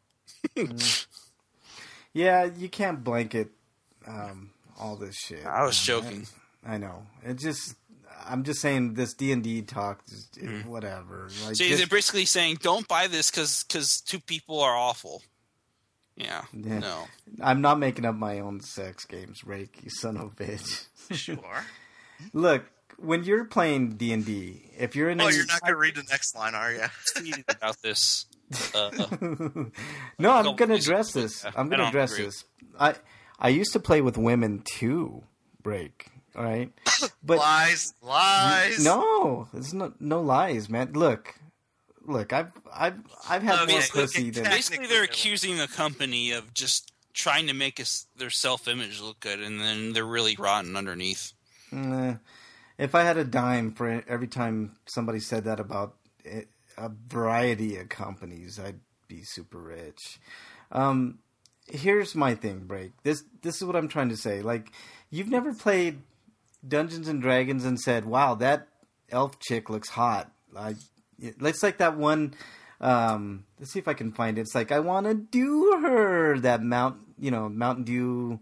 Yeah, you can't blanket um, all this shit. I was Um, joking. I, I know. It just, I'm just saying this D and D talk, just, it- whatever. Like, See, just- they're basically saying, don't buy this because two people are awful. Yeah, Yeah. no. I'm not making up my own sex games, Rake, you son of a bitch. Sure. Look, when you're playing D and D, if you're in Oh, a... you're not going to read the next line, are you? Tweeted about this. Uh, No, I'm Don't going to please- address this. I'm I going to don't address agree. this. I I used to play with women too, Break. All right, but lies, lies. no, there's no no lies, man. Look, look, I've I've I've had Okay, more okay, pussy than okay. basically, they're accusing the company of just trying to make us, their self-image look good, and then they're really rotten underneath. Nah. If I had a dime for every time somebody said that about it, a variety of companies, I'd be super rich. Um, here's my thing, Break. This this is what I'm trying to say. Like, you've never played Dungeons and Dragons and said, "Wow, that elf chick looks hot." Like, it's like that one. Um, let's see if I can find it. It's like, I want to do her that Mount, you know, Mountain Dew.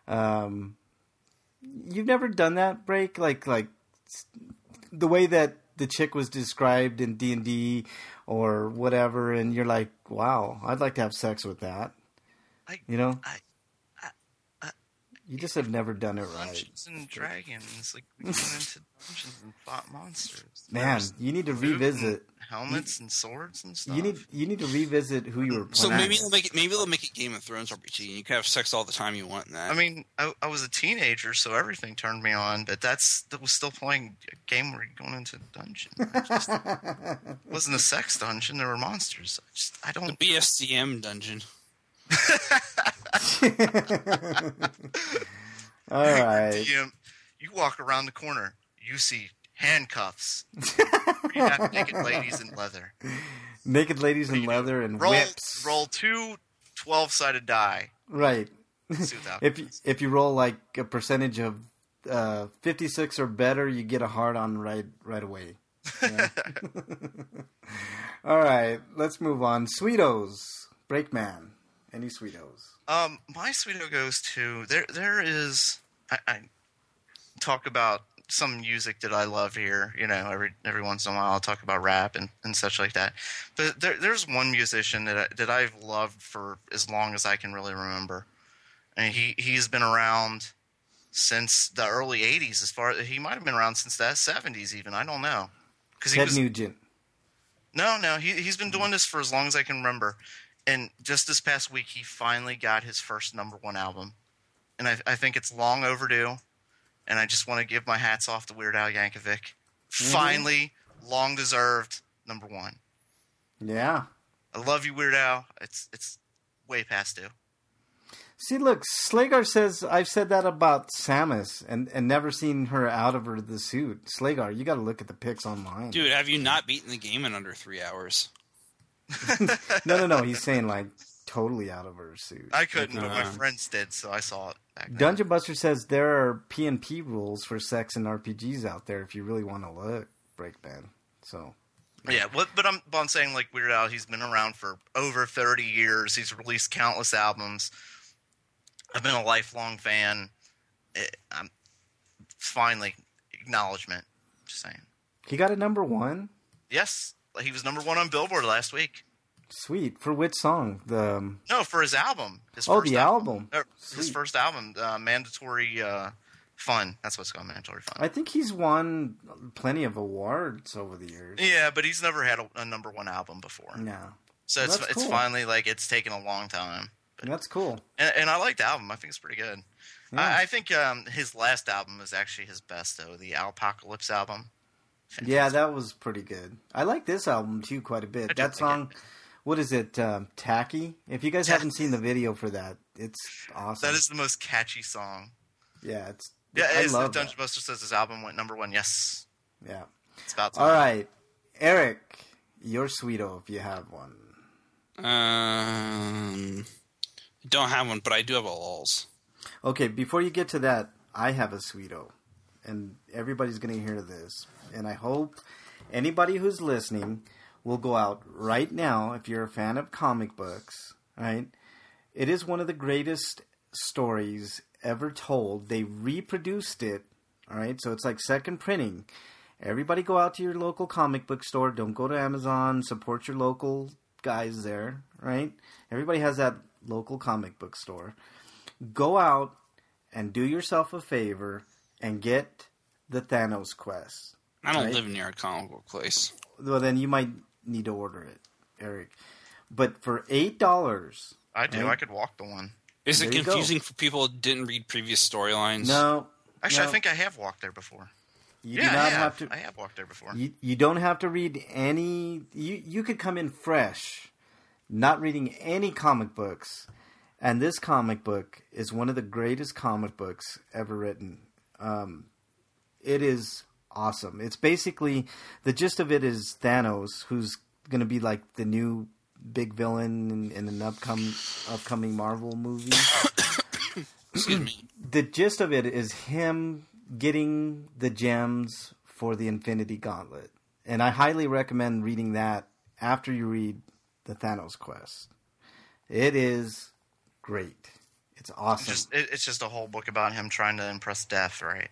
Um, you've never done that, Break? Like, like the way that the chick was described in D and D or whatever, and you're like, wow, I'd like to have sex with that. I, you know, I, I, I, you just have never done it right. Dungeons and Dragons, like we went into dungeons and fought monsters. Man, There's you need to food revisit. and helmets and swords and stuff. You need you need to revisit who you were playing. So maybe they'll make it. Maybe they'll make it Game of Thrones R P G, and you can have sex all the time you want in that. I mean, I, I was a teenager, so everything turned me on. But that's that was still playing a game where you're going into a dungeon. I just, it wasn't a sex dungeon. There were monsters. I just I the don't. B S D M dungeon. All right. D M, you walk around the corner, you see handcuffs. You have naked ladies in leather. Naked ladies in leather and Roll whips. roll two twelve-sided die. Right. See what that If you, is. if you roll like a percentage of uh, fifty-six or better, you get a hard on right right away. Yeah. All right, let's move on. Sweetos, Breakman. Any Sweetos? Um, my sweeto goes to there. There is I, I talk about some music that I love here. You know, every every once in a while I'll talk about rap and, and such like that. But there, there's one musician that I, that I've loved for as long as I can really remember, and he he's been around since the early eighties. As far he might have been around since the seventies even. I don't know. Because he Ted was Nugent. no no he he's been doing this for as long as I can remember. And just this past week, he finally got his first number one album. And I, I think it's long overdue. And I just want to give my hats off to Weird Al Yankovic. Mm-hmm. Finally, long-deserved number one. Yeah. I love you, Weird Al. It's it's way past due. See, look, Slagar says I've said that about Samus and, and never seen her out of her the suit. Slagar, you got to look at the pics online. Dude, have you not beaten the game in under three hours? no, no, no. He's saying like totally out of her suit. I couldn't, but my Uh. friends did, so I saw it back then. Dungeon Buster says there are P and P rules for sex and R P Gs out there if you really want to look, Breakman. So, Yeah, what, but I'm, but I'm saying like Weird Al, he's been around for over thirty years. He's released countless albums. I've been a lifelong fan. It, I'm finally acknowledgement. Just saying. he got a number one. Yes, he was number one on Billboard last week. Sweet. For which song? The um, No, for his album. His Oh, first the album. Or his Sweet. first album, uh, Mandatory uh, Fun. That's what's called, Mandatory Fun. I think he's won plenty of awards over the years. Yeah, but he's never had a, a number one album before. No. So it's That's it's cool. finally like it's taken a long time. That's cool. And, and I like the album. I think it's pretty good. Yeah. I, I think um, his last album is actually his best, though. The Alpocalypse album. Yeah, that was pretty good. I like this album too quite a bit. I do That like song, it. what is it? Um, Tacky. If you guys haven't seen the video for that, it's awesome. That is the most catchy song. yeah, it's Yeah, I as love Dungeon that. Buster says, his album went number one. Yes, Yeah. it's about time. All right, Eric, your Sweeto if you have one. Um, don't have one, but I do have a lulz. Okay, before you get to that, I have a Sweeto, and everybody's going to hear this. And I hope anybody who's listening will go out right now if you're a fan of comic books, right? It is one of the greatest stories ever told. They reproduced it, all right? So it's like second printing. Everybody go out to your local comic book store. Don't go to Amazon. Support your local guys there, right? Everybody has that local comic book store. Go out and do yourself a favor and get the Thanos quest. I don't Right. live near a comic book place. Well, then you might need to order it, Eric. But for eight dollars, I do. Right. I could walk the one. Is There it you go. confusing for people who didn't read previous storylines? no, Actually, no, I think I have walked there before. you yeah, do not I have. have. to. I have walked there before. You, you don't have to read any. You you could come in fresh, not reading any comic books, and this comic book is one of the greatest comic books ever written. Um, it is awesome. It's basically the gist of it is Thanos, who's going to be like the new big villain in, in an upcoming upcoming Marvel movie. Excuse me. The gist of it is him getting the gems for the Infinity Gauntlet. And I highly recommend reading that after you read the Thanos quest. It is great. It's awesome. Just it, it's just a whole book about him trying to impress Death, right?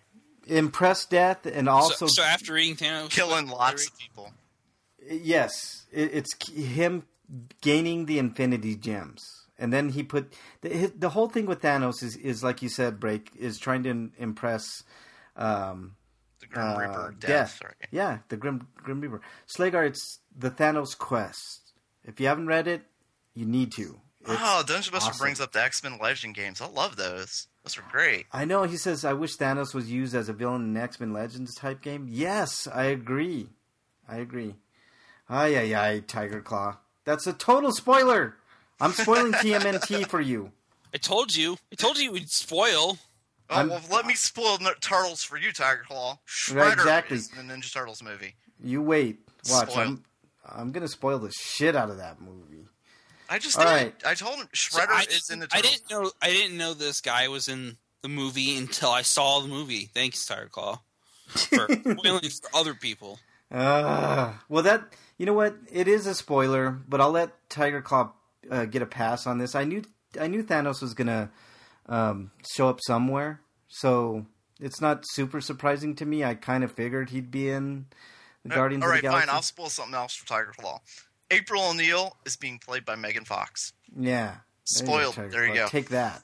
impress death, and also so, so after eating Thanos, killing lots of people. Yes, it, it's him gaining the Infinity Gems, and then he put the the whole thing with Thanos is, is like you said, Break is trying to impress um, the Grim uh, Reaper death. death. Right? Yeah, the Grim Grim Reaper. Slagar, it's the Thanos quest. If you haven't read it, you need to. It's oh, Dungeon Buster awesome. brings up the X-Men Legend games. I love those. Those are great. I know. He says, "I wish Thanos was used as a villain in an X-Men Legends type game." Yes, I agree. I agree. Ay, ay, ay, Tiger Claw. That's a total spoiler. I'm spoiling T M N T for you. I told you. I told you we'd spoil. Oh, I'm- well, let me spoil N- Turtles for you, Tiger Claw. Shredder Right, exactly. is in the Ninja Turtles movie. You wait. Watch. Spoiled. I'm, I'm going to spoil the shit out of that movie. I just All did. right. I told him So Shredder I, is in the I Turtles. didn't know. I didn't know this guy was in the movie until I saw the movie. Thanks, Tiger Claw, for spoiling for other people. Uh, well, that you know what? It is a spoiler, but I'll let Tiger Claw uh, get a pass on this. I knew I knew Thanos was gonna um, show up somewhere, so it's not super surprising to me. I kind of figured he'd be in the No, Guardians all right, of the Galaxy. fine. I'll spoil something else for Tiger Claw. April O'Neil is being played by Megan Fox. Yeah, Spoiled. Tiger There you Claw. go. Take that.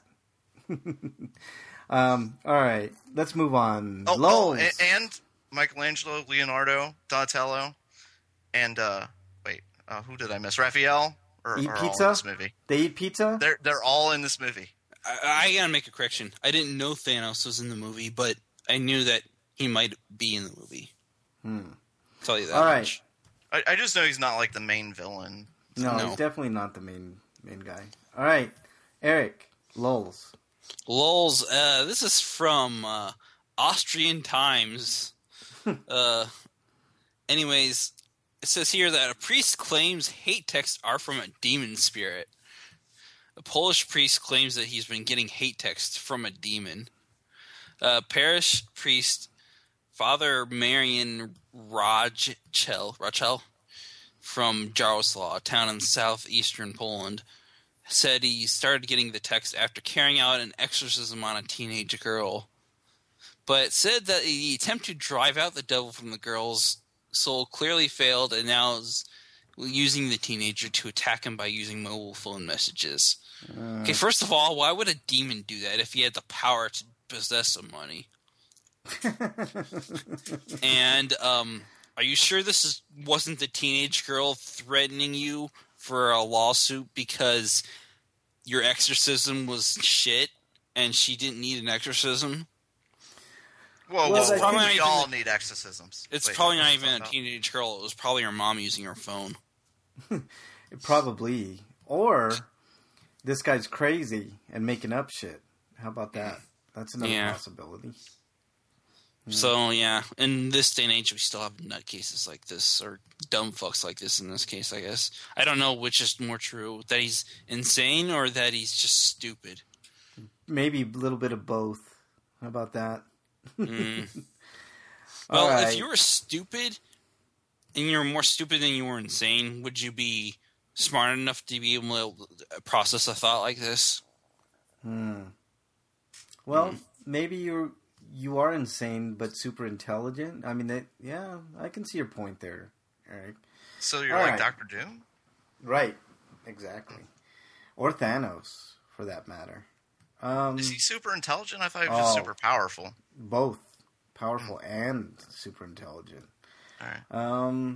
um, all right, let's move on. Oh, oh Lols. and, and Michelangelo, Leonardo, Donatello, and uh, wait, uh, who did I miss? Raphael are, Eat are all pizza? in this movie. They eat pizza. They're they're all in this movie. I, I gotta make a correction. I didn't know Thanos was in the movie, but I knew that he might be in the movie. Hmm. Tell you that All right. much. I, I just know he's not like the main villain. No, No. he's definitely not the main main guy. All right, Eric, Lols. Lols, uh, this is from uh, Austrian Times. uh, anyways, it says here that a priest claims hate texts are from a demon spirit. A Polish priest claims that he's been getting hate texts from a demon. Uh, parish priest Father Marian Rachel, Rachel from Jaroslaw, a town in southeastern Poland, said he started getting the text after carrying out an exorcism on a teenage girl. But said that the attempt to drive out the devil from the girl's soul clearly failed, and now is using the teenager to attack him by using mobile phone messages. Uh, Okay, first of all, why would a demon do that if he had the power to possess somebody? And um, are you sure this is, wasn't the teenage girl threatening you for a lawsuit because your exorcism was shit and she didn't need an exorcism? Whoa, Well, whoa, I whoa. think- We all need exorcisms. It's Wait, probably what not are you even a talking about? teenage girl. It was probably her mom using her phone. Probably, or this guy's crazy and making up shit. How about that? That's another Yeah. possibility. So, yeah, in this day and age, we still have nutcases like this, or dumb fucks like this in this case, I guess. I don't know which is more true, that he's insane or that he's just stupid. Maybe a little bit of both. How about that? Mm. All Well, if right. you were stupid, and you were more stupid than you were insane, would you be smart enough to be able to process a thought like this? Hmm. Well, maybe you're you are insane but super intelligent. I mean, that, yeah, I can see your point there, Eric. So you're All like right. Doctor Doom? Right, exactly. Or Thanos, for that matter. Um, Is he super intelligent? I thought he was just Oh. super powerful. both powerful and super intelligent. All right. Um,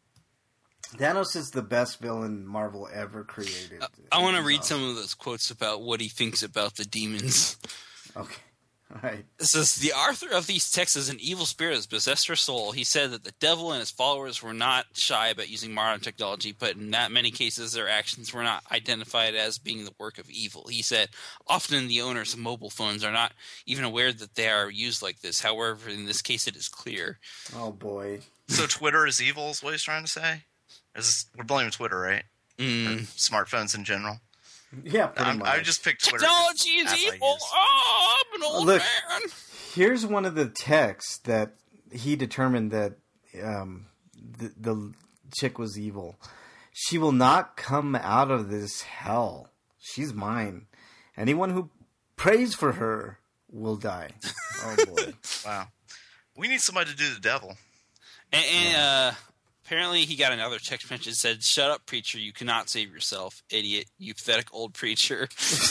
Thanos is the best villain Marvel ever created. I want to He's read awesome. some of those quotes about what he thinks about the demons. Okay, all right. It says, the author of these texts is an evil spirit has possessed her soul. He said that the devil and his followers were not shy about using modern technology, but in that many cases their actions were not identified as being the work of evil. He said, often the owners of mobile phones are not even aware that they are used like this. However, in this case it is clear. Oh boy. So Twitter is evil is what he's trying to say? Is, we're blaming Twitter, right? Mm. Smartphones in general. Yeah, pretty I'm, much. I just picked Twitter. Technology is App I evil! use. Oh, I'm an old Look. man! Here's one of the texts that he determined that um, the, the chick was evil. She will not come out of this hell. She's mine. Anyone who prays for her will die. Oh boy. Wow. We need somebody to do the devil. And, and uh, apparently he got another text message that said, "Shut up, preacher. You cannot save yourself, idiot. You pathetic old preacher."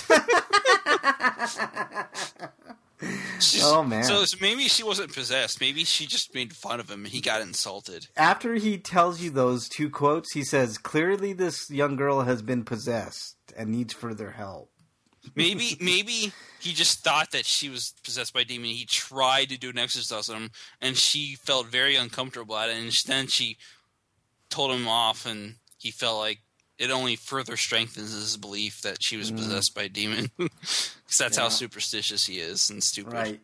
She's, Oh, man. So maybe she wasn't possessed. Maybe she just made fun of him and he got insulted. After he tells you those two quotes, he says, clearly this young girl has been possessed and needs further help. Maybe maybe he just thought that she was possessed by a demon. He tried to do an exorcism and she felt very uncomfortable at it. And then she told him off and he felt like it only further strengthens his belief that she was Mm. possessed by a demon. Because that's Yeah. how superstitious he is and stupid. Right.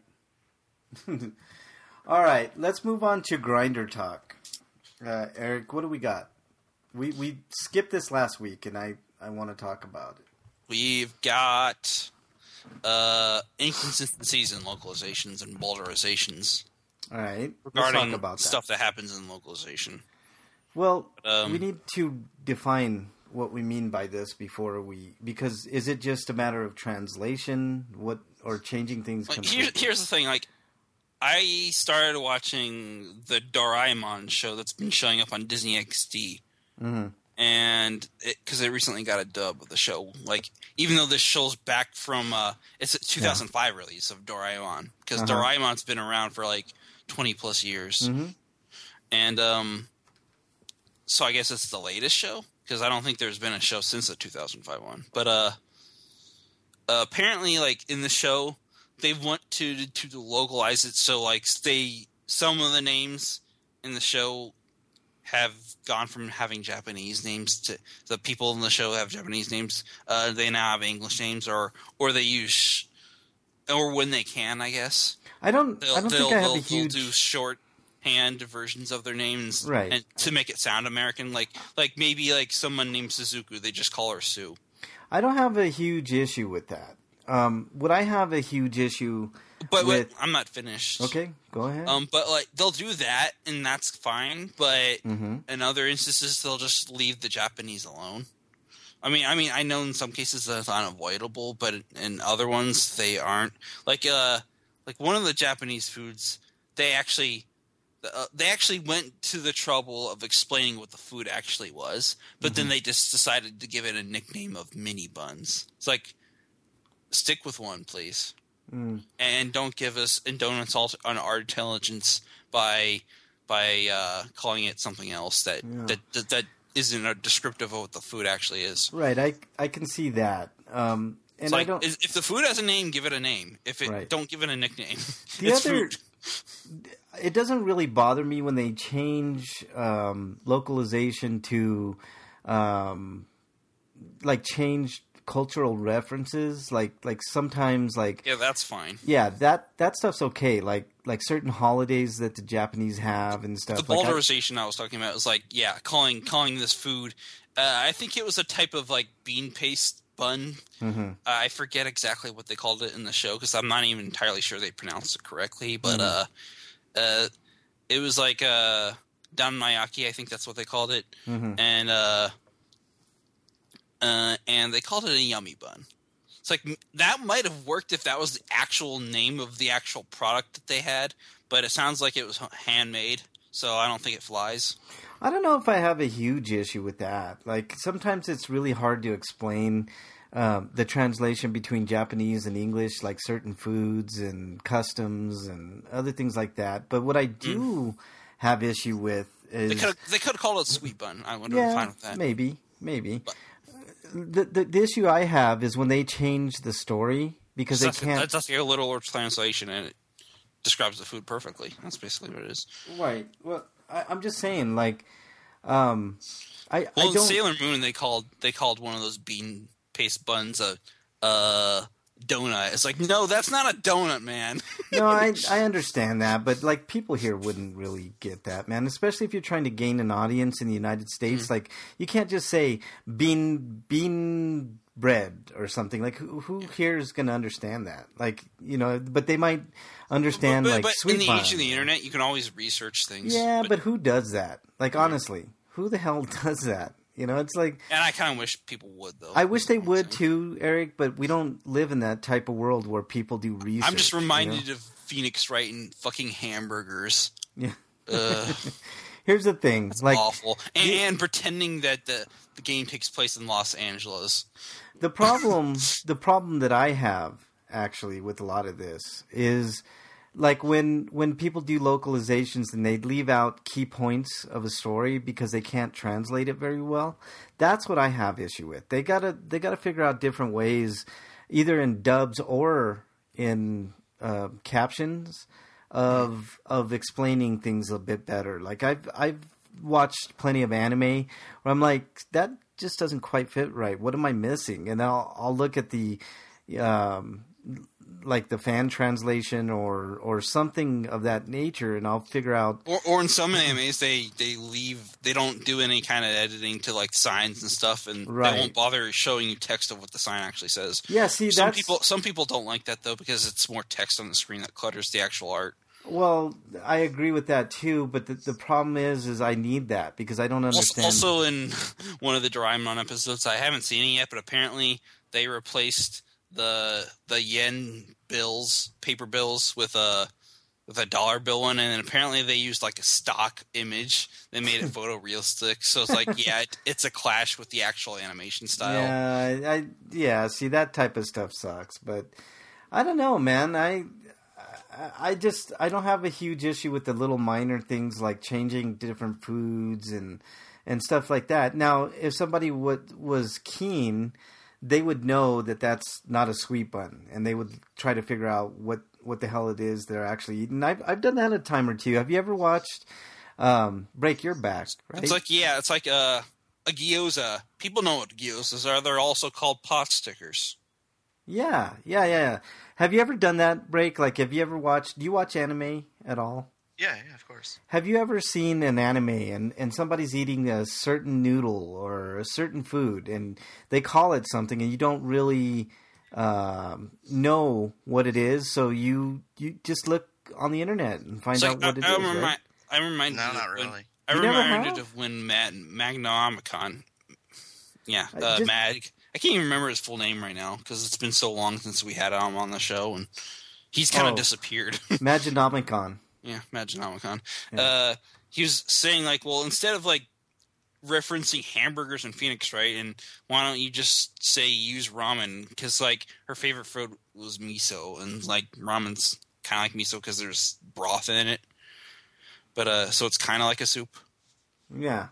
All right, let's move on to Grinder Talk. Uh, Eric, what do we got? We we skipped this last week, and I, I want to talk about it. We've got uh, inconsistencies in localizations and boulderizations All right, let's regarding talk about that. stuff that happens in localization. Well, Um, we need to define what we mean by this before we, because is it just a matter of translation, what, or changing things Like, completely? here's, here's the thing, like, I started watching the Doraemon show that's been showing up on Disney X D, Mhm. and because it, it recently got a dub of the show, like, even though this show's back from, uh, it's a two thousand five release of Doraemon, because Uh-huh. Doraemon's been around for, like, twenty plus years, Mhm. and, um, so I guess it's the latest show, because I don't think there's been a show since the two thousand five one, but, uh, uh apparently, like, in the show, they want to to localize it so like they some of the names in the show have gone from having Japanese names to the people in the show have Japanese names. Uh, they now have English names, or or they use or when they can, I guess I don't, they'll I don't they'll, think I have they'll, a huge. they'll do shorthand versions of their names, Right. and to make it sound American. Like like maybe like someone named Suzuku, they just call her Sue. I don't have a huge issue with that. Um, would I have a huge issue But with? wait, I'm not finished. Okay, go ahead. Um, but like they'll do that, and that's fine. But Mhm. in other instances, they'll just leave the Japanese alone. I mean, I mean, I know in some cases that's unavoidable, but in other ones they aren't. Like, uh, like one of the Japanese foods, they actually, uh, they actually went to the trouble of explaining what the food actually was, but then they just decided to give it a nickname of mini buns. It's like, stick with one, please. Mm. And don't give us and don't insult on our intelligence by by uh, calling it something else that, Yeah. that that that isn't a descriptive of what the food actually is. Right, I I can see that. Um, and It's I like don't. if if the food has a name, give it a name. If it Right. don't give it a nickname, The it's other- food. It doesn't really bother me when they change um, localization to, um, like change cultural references. Like like sometimes like Yeah, that's fine. yeah that that stuff's okay. Like like certain holidays that the Japanese have and stuff. The like I- boulderization I, was talking about was like, yeah, calling calling this food. Uh, I think it was a type of like bean paste bun. Mhm. Uh, I forget exactly what they called it in the show because I'm not even entirely sure they pronounced it correctly. But uh, uh, it was like uh, danmayaki. I think that's what they called it, Mhm. and uh, uh, and they called it a yummy bun. It's like that might have worked if that was the actual name of the actual product that they had, but it sounds like it was handmade, so I don't think it flies. I don't know if I have a huge issue with that. Like sometimes it's really hard to explain um, the translation between Japanese and English, like certain foods and customs and other things like that. But what I do have issue with is They could they could have called it sweet bun. I would have been yeah, fine with that. maybe, maybe. But- The, the the issue I have is when they change the story because That's, they can't. that's just a literal translation, and it describes the food perfectly. That's basically what it is. Right. Well, I, I'm just saying, like, um, I Well, I in don't. Sailor Moon, they called they called one of those bean paste buns a uh, donut. It's like, no, that's not a donut, man. No, I I understand that, but like people here wouldn't really get that, man. Especially if you're trying to gain an audience in the United States, Mm-hmm. like you can't just say bean bean bread or something. Like who who here is going to understand that? Like you know, but they might understand but like but sweet in the bun. age of the internet, you can always research things. Yeah, but who does that? Like honestly, who the hell does that? You know, it's like and I kind of wish people would though. I wish they would too. too, Eric, but we don't live in that type of world where people do research. I'm just you know? reminded of Phoenix Wright and fucking hamburgers. Yeah. Ugh, Here's the thing, it's like awful. And, and pretending that the, the game takes place in Los Angeles. the problem, the problem that I have actually with a lot of this is like when when people do localizations and they leave out key points of a story because they can't translate it very well. That's what I have issue with. They gotta they gotta figure out different ways, either in dubs or in uh, captions, of of explaining things a bit better. Like I've I've watched plenty of anime where I'm like, that just doesn't quite fit right. What am I missing? And I'll I'll look at the um, like the fan translation or or something of that nature, and I'll figure out. Or, or in some animes, they, they leave, they don't do any kind of editing to like signs and stuff, and Right. they won't bother showing you text of what the sign actually says. Yeah, see, Some that's people, some people don't like that though because it's more text on the screen that clutters the actual art. well, I agree with that too. But the, the problem is, is I need that because I don't Also, understand. also in one of the Doraemon episodes, I haven't seen it yet, but apparently they replaced the the yen bills, paper bills, with a with a dollar bill one, and then apparently they used like a stock image. They made it photorealistic, so it's like, yeah, it, it's a clash with the actual animation style. Yeah, I yeah. See, that type of stuff sucks, but I don't know, man. I I- I just I don't have a huge issue with the little minor things like changing different foods and and stuff like that. Now, if somebody would was keen, they would know that that's not a sweet bun, and they would try to figure out what what the hell it is they're actually eating. I've I've done that a time or two. Have you ever watched um, Break Your Back? Right? It's like, yeah, it's like a, a gyoza. People know what gyozas are. They're also called pot stickers. Yeah, yeah, yeah. Have you ever done that, Break? Like, have you ever watched? Do you watch anime at all? Yeah, yeah, of course. Have you ever seen an anime and, and somebody's eating a certain noodle or a certain food and they call it something and you don't really um, know what it is, so you you just look on the internet and find It's out like, what it I, I is, remind, right? I remind No, you not of when- really. I You never reminded have? of when Matt Magnomicon, yeah, I uh, just- Mag. I can't even remember his full name right now because it's been so long since we had him on the show, and he's kind of Oh. disappeared. Maginomicon. Yeah, Maginomicon. Yeah. Uh, he was saying like, well, instead of like referencing hamburgers and Phoenix, right? And why don't you just say use ramen? Because like her favorite food was miso, and like ramen's kind of like miso because there's broth in it. But uh, so it's kind of like a soup. Yeah.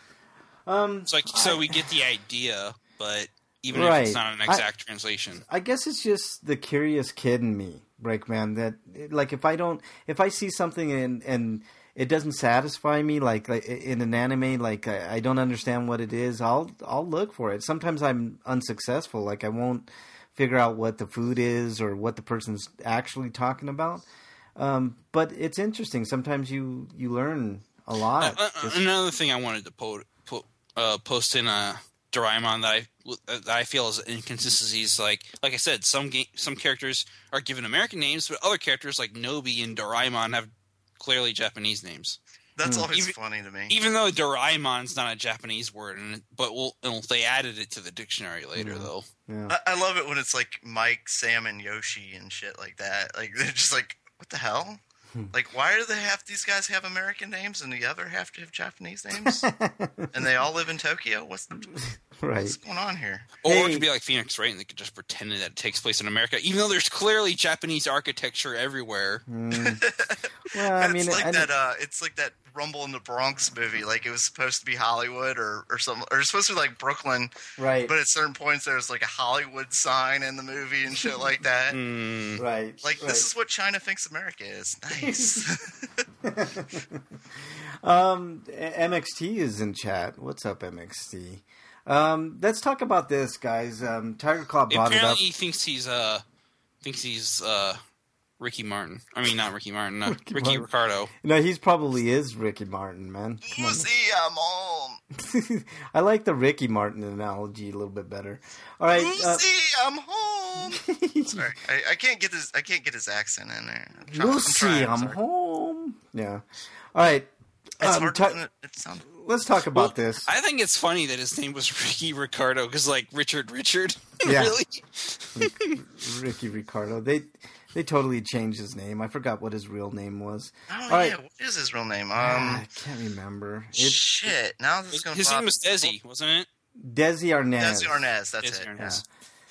Um, It's like so we get the idea, but even Right. if it's not an exact translation. I guess it's just the curious kid in me, Breakman, that like if I don't if I see something and and it doesn't satisfy me like, like in an anime, like I, I don't understand what it is, I'll I'll look for it. Sometimes I'm unsuccessful, like I won't figure out what the food is or what the person's actually talking about. Um, but it's interesting. Sometimes you you learn a lot. Uh, uh, Just- another thing I wanted to po- po- uh, post in uh, Doraemon that I that I feel is inconsistencies. Like like I said, some ga- some characters are given American names, but other characters like Nobi and Doraemon have clearly Japanese names. That's Hmm. always Even- funny to me. Even though Doraemon's not a Japanese word, and but we'll, well, they added it to the dictionary later, Mhm. though. yeah. I, I love it when it's like Mike, Sam, and Yoshi and shit like that. Like they're just like, what the hell? Hmm. Like, why do they have these guys have American names and the other have to have Japanese names? And they all live in Tokyo. What's Right. what's going on here? Or Hey. it could be like Phoenix, right? And they could just pretend that it takes place in America, even though there's clearly Japanese architecture everywhere. Mm. Well, I mean, it's like I, that. Uh, it's like that Rumble in the Bronx movie. Like it was supposed to be Hollywood or or some, or it's supposed to be like Brooklyn. right, But at certain points, there's like a Hollywood sign in the movie and shit like that. Mm. right. Like right. this is what China thinks America is. Nice. Um, M X T is in chat. What's up, M X T? Um, let's talk about this, guys. Um, Tiger Claw brought it up. Apparently, he thinks he's uh thinks he's uh Ricky Martin. I mean, not Ricky Martin. Uh, Ricky Ricky, Martin. Ricardo. No, he's probably is Ricky Martin, man. Come on. Lucy, I'm home. I like the Ricky Martin analogy a little bit better. All right, uh, Lucy, I'm home. Sorry, I, I can't get his. I can't get his accent in there. I'm try- I'm Lucy, trying, I'm sorry. home. Yeah. All right. It's Um, hard. Ti- to, it sounds. let's talk about Well, this. I think it's funny that his name was Ricky Ricardo because, like, Richard Richard. Yeah. Really? Ricky Ricardo. They They totally changed his name. I forgot what his real name was. Oh, All yeah. right. What is his real name? Um, I can't remember. It's shit. Now this is going to His name was Desi, wasn't it? Desi Arnaz. Desi Arnaz. That's Desi it. Arnaz.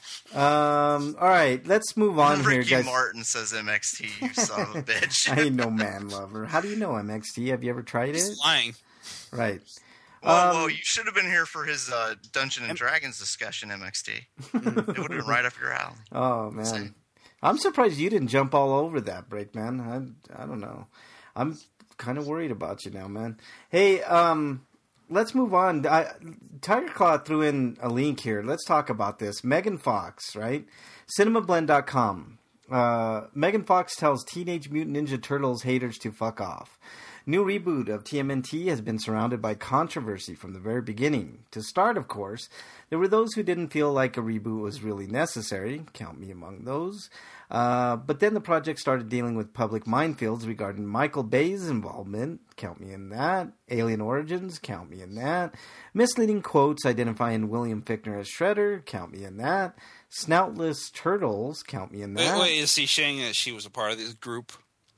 Um. All right. Let's move on here, Ricky guys. Martin says M X T, you son of a bitch. I ain't no man lover. How do you know M X T? Have you ever tried it? He's lying. Right. Whoa, Um, whoa, you should have been here for his uh, Dungeon and Dragons discussion, M X T. It would have been right up your alley. Oh man, Same. I'm surprised you didn't jump all over that break, man. I I don't know. I'm kind of worried about you now, man. Hey, um, let's move on. I, Tiger Claw threw in a link here. Let's talk about this. Megan Fox, right? cinema blend dot com. Uh, Megan Fox tells Teenage Mutant Ninja Turtles haters to fuck off. New reboot of T M N T has been surrounded by controversy from the very beginning. To start, of course, there were those who didn't feel like a reboot was really necessary. Count me among those. Uh, but then the project started dealing with public minefields regarding Michael Bay's involvement. Count me in that. Alien Origins. Count me in that. Misleading quotes identifying William Fichtner as Shredder. Count me in that. Snoutless Turtles. Count me in that. Wait, wait, is he saying that she was a part of this group?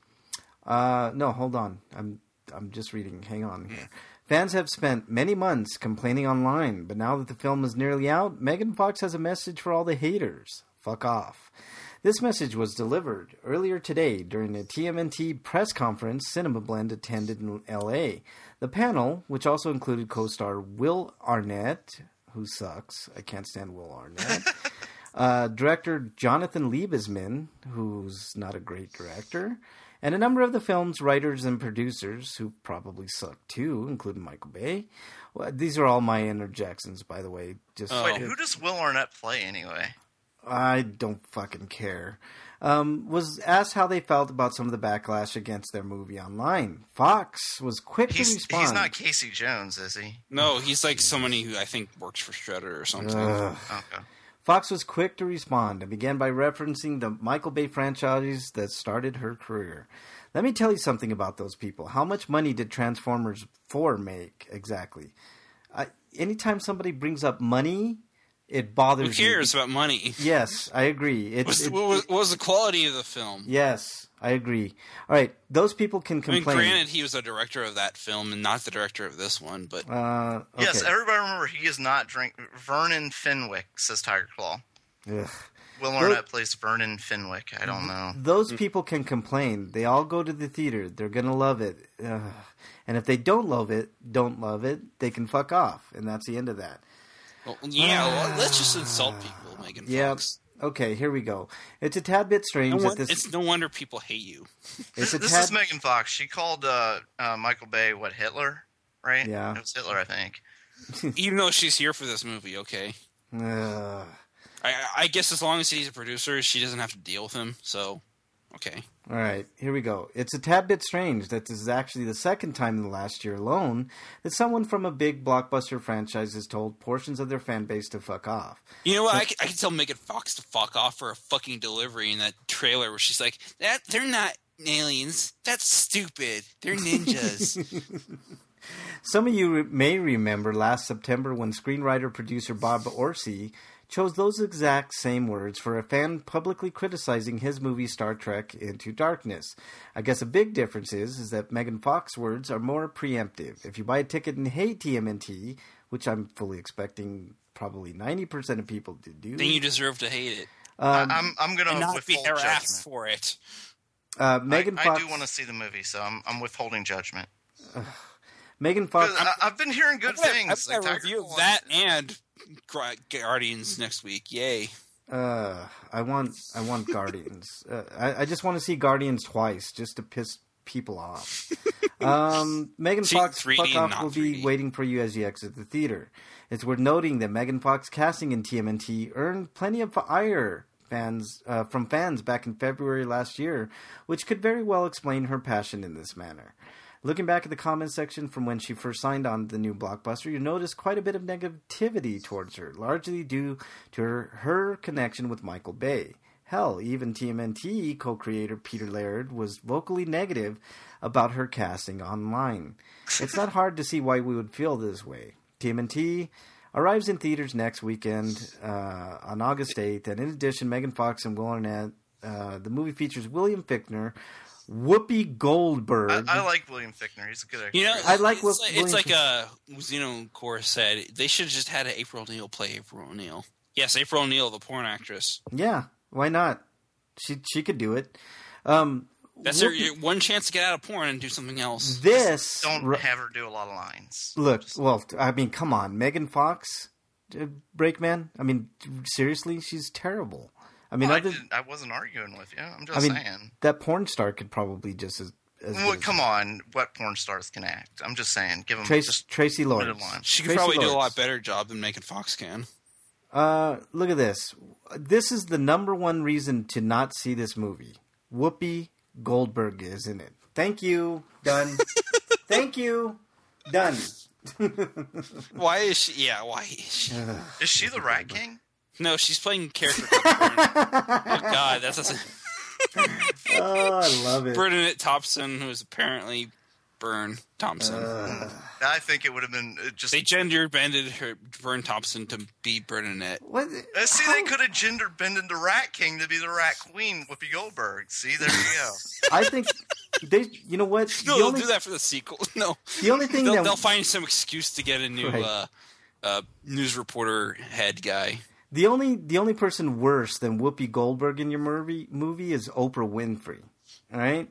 Uh, no, hold on. I'm I'm just reading. Hang on here. Fans have spent many months complaining online, but now that the film is nearly out, Megan Fox has a message for all the haters. Fuck off. This message was delivered earlier today during a T M N T press conference Cinema Blend attended in L A. The panel, which also included co-star Will Arnett, who sucks. I can't stand Will Arnett. uh, director Jonathan Liebesman, who's not a great director. And a number of the film's writers and producers, who probably suck too, including Michael Bay. Well, these are all my interjections, by the way. Just Oh. Wait, who does Will Arnett play anyway? I don't fucking care. Um, was asked how they felt about some of the backlash against their movie online. Fox was quick He's, to respond. he's not Casey Jones, is he? No, he's like somebody who I think works for Shredder or something. Ugh. Okay. Fox was quick to respond and began by referencing the Michael Bay franchise that started her career. Let me tell you something about those people. How much money did Transformers four make exactly? I, anytime somebody brings up money, it bothers Who me. cares about money? Yes, I agree. It, What's, it- what, was, what was the quality of the film? yes, I agree. All right, those people can I mean, complain. granted, he was the director of that film and not the director of this one, but uh, okay. Yes, everybody remember he is not drink. Vernon Fenwick, says Tiger Claw. Ugh. Will Arnett plays Vernon Fenwick. I don't know. Those people can complain. They all go to the theater. They're going to love it. Ugh. And if they don't love it, don't love it, they can fuck off. And that's the end of that. well, yeah, well, let's just insult people, Megan Yeah. Fox. Okay, here we go. It's a tad bit strange No that one, this... it's no wonder people hate you. It's This, a this tad... is Megan Fox. She called uh, uh, Michael Bay, what, Hitler? Right? Yeah. It was Hitler, I think. Even though she's here for this movie, okay. Ugh. I, I guess as long as he's a producer, she doesn't have to deal with him. So, okay. All right, here we go. It's a tad bit strange that this is actually the second time in the last year alone that someone from a big blockbuster franchise has told portions of their fan base to fuck off. You know what? I can, I can tell Megan Fox to fuck off for a fucking delivery in that trailer where she's like, "That they're not aliens. That's stupid. They're ninjas." Some of you may remember last September when screenwriter-producer Bob Orsi chose those exact same words for a fan publicly criticizing his movie Star Trek Into Darkness. I guess a big difference is, is that Megan Fox's words are more preemptive. If you buy a ticket and hate T M N T, which I'm fully expecting probably ninety percent of people to do, then you deserve to hate it um, I, I'm I'm going and to not be withhold harassed judgment. for it. uh, Megan I, Fox... I do want to see the movie, so I'm I'm withholding judgment. Megan Fox... 'Cause I, I've been hearing good I'm gonna, things. I'm gonna like Tiger review Claw. that and Gra- Guardians next week. Yay! Uh, I want, I want Guardians. Uh, I, I just want to see Guardians twice, just to piss people off. Um, Megan See, Fox, three D fuck and off, not will three be D. waiting for you as you exit the theater. It's worth noting that Megan Fox casting in T M N T earned plenty of ire fans uh, from fans back in February last year, which could very well explain her passion in this manner. Looking back at the comment section from when she first signed on the new blockbuster, you notice quite a bit of negativity towards her, largely due to her, her connection with Michael Bay. Hell, even T M N T co-creator Peter Laird was vocally negative about her casting online. It's not hard to see why we would feel this way. T M N T arrives in theaters next weekend uh, on August eighth, and in addition, Megan Fox and Will Arnett Uh, the movie features William Fichtner, Whoopi Goldberg. I, I like William Fichtner. He's a good actor. You know, I like it's, what like, William it's like Fichtner- uh, Xenocore said. They should have just had April O'Neil play April O'Neil. Yes, April O'Neil, the porn actress. Yeah, why not? She she could do it. Um, That's Whoopi- her one chance to get out of porn and do something else. This Don't r- have her do a lot of lines. look. Well, I mean, come on, Megan Fox, uh, Breakman. I mean, seriously, she's terrible. I mean, Well, I, other, didn't- I wasn't arguing with you. I'm just I mean, saying. that porn star could probably just as. as Well, good as- come on, what porn stars can act? I'm just saying. Give them Trace, just Tracy limited Lawrence. lines. She could Tracy probably do a lot Lawrence. better job than Megan Fox can. Uh, look at this. This is the number one reason to not see this movie. Whoopi Goldberg is in it. Thank you. Done. Thank you. Done. Why is she? Yeah, why is she? Is she the Rat King? No, she's playing character. Oh God, that's a, Oh, I love it. Bernadette Thompson, who is apparently Bern Thompson. Uh, I think it would have been uh, just. They gender bended her Bern Thompson to be Bernadette. what? Uh, see, how- they could have gender bended the Rat King to be the Rat Queen, Whoopi Goldberg. See, there you go. I think they. You know what? No, the they'll only do that for the sequel. No, the only thing they'll, that they'll find some excuse to get a new Right. uh, uh, news reporter head guy. the only the only person worse than Whoopi Goldberg in your movie movie is Oprah Winfrey. All right.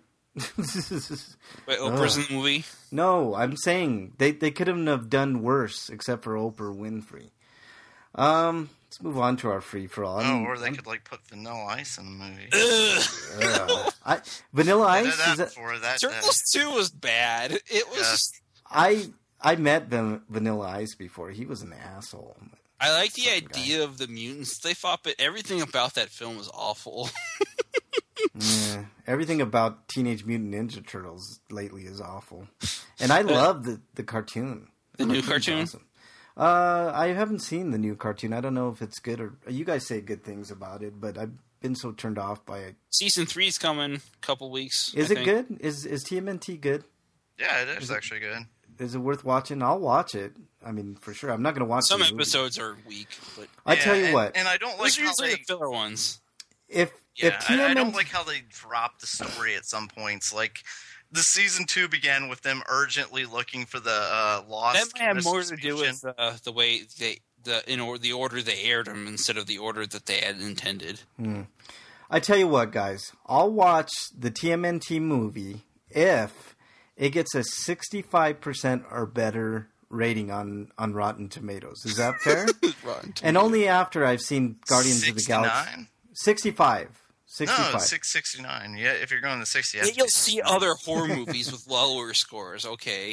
Wait, Oprah's in the movie. No, I'm saying they, they couldn't have done worse except for Oprah Winfrey. Um, let's move on to our free for all. Oh, or they could like put Vanilla Ice in the movie. Ugh. I, Vanilla I did Ice that is that, before. That, that Turtles two was bad. It was. Yeah. Just, I I met Van, Vanilla Ice before. He was an asshole. I like the Fucking idea of the mutants they fought, but everything about that film was awful. Yeah, everything about Teenage Mutant Ninja Turtles lately is awful, and I love the the cartoon. The new cartoon's cartoon? awesome. Uh, I haven't seen the new cartoon. I don't know if it's good or you guys say good things about it, but I've been so turned off by it. Season three's coming a couple weeks. Is I it think. good? Is is T M N T good? yeah, it is actually good. Is it worth watching? I'll watch it. I mean, for sure. I'm not going to watch Some the movie. episodes are weak, but I Yeah, tell you and, what, and I don't like those are how usually they. the filler ones. if Yeah, if T M N T, I, I don't like how they drop the story at some points. Like the season two began with them urgently looking for the uh, That lost. might have more Christmas to do fusion. with uh, the way they the in or, the order they aired them instead of the order that they had intended. I tell you what, guys, I'll watch the T M N T movie if it gets a sixty-five percent or better rating on, on Rotten Tomatoes. Is that fair? And only after I've seen Guardians of the Galaxy. sixty-nine? sixty-five. sixty-five. No, six sixty-nine. Yeah, if you're going to sixty, it has to You'll be see sixty-nine. other horror movies with lower scores. Okay,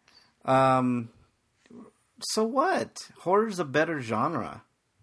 Um, so what? Horror's a better genre.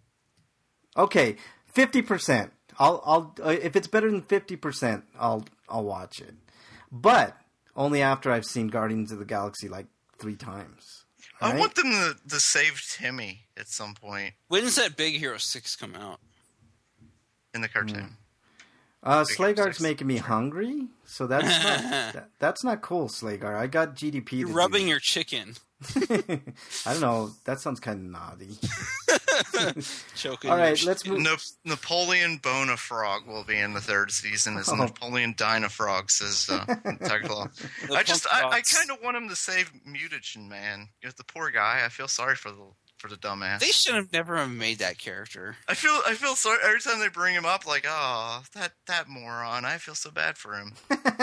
Okay, fifty percent. I'll I'll uh, if it's better than fifty percent, I'll I'll watch it. But only after I've seen Guardians of the Galaxy like three times. I Alright? want them to, to save Timmy at some point when's that Big Hero six come out? in the cartoon. Uh, Big Slagar's six. making me hungry, so that's not that, that's not cool, Slagar. I got G D P. You're to rubbing do. your chicken, I don't know. That sounds kind of naughty. choking. All your right, chicken. let's move. No, Napoleon Bonafrog will be in the third season as Oh. Napoleon Dynafrog, says uh, Tiger Claw. The I just, punk I, I rocks. kind of want him to save Mutagen, man. You know, the poor guy. I feel sorry for the for the dumbass. They should have never have made that character. I feel, I feel sorry every time they bring him up. Like, oh, that that moron. I feel so bad for him.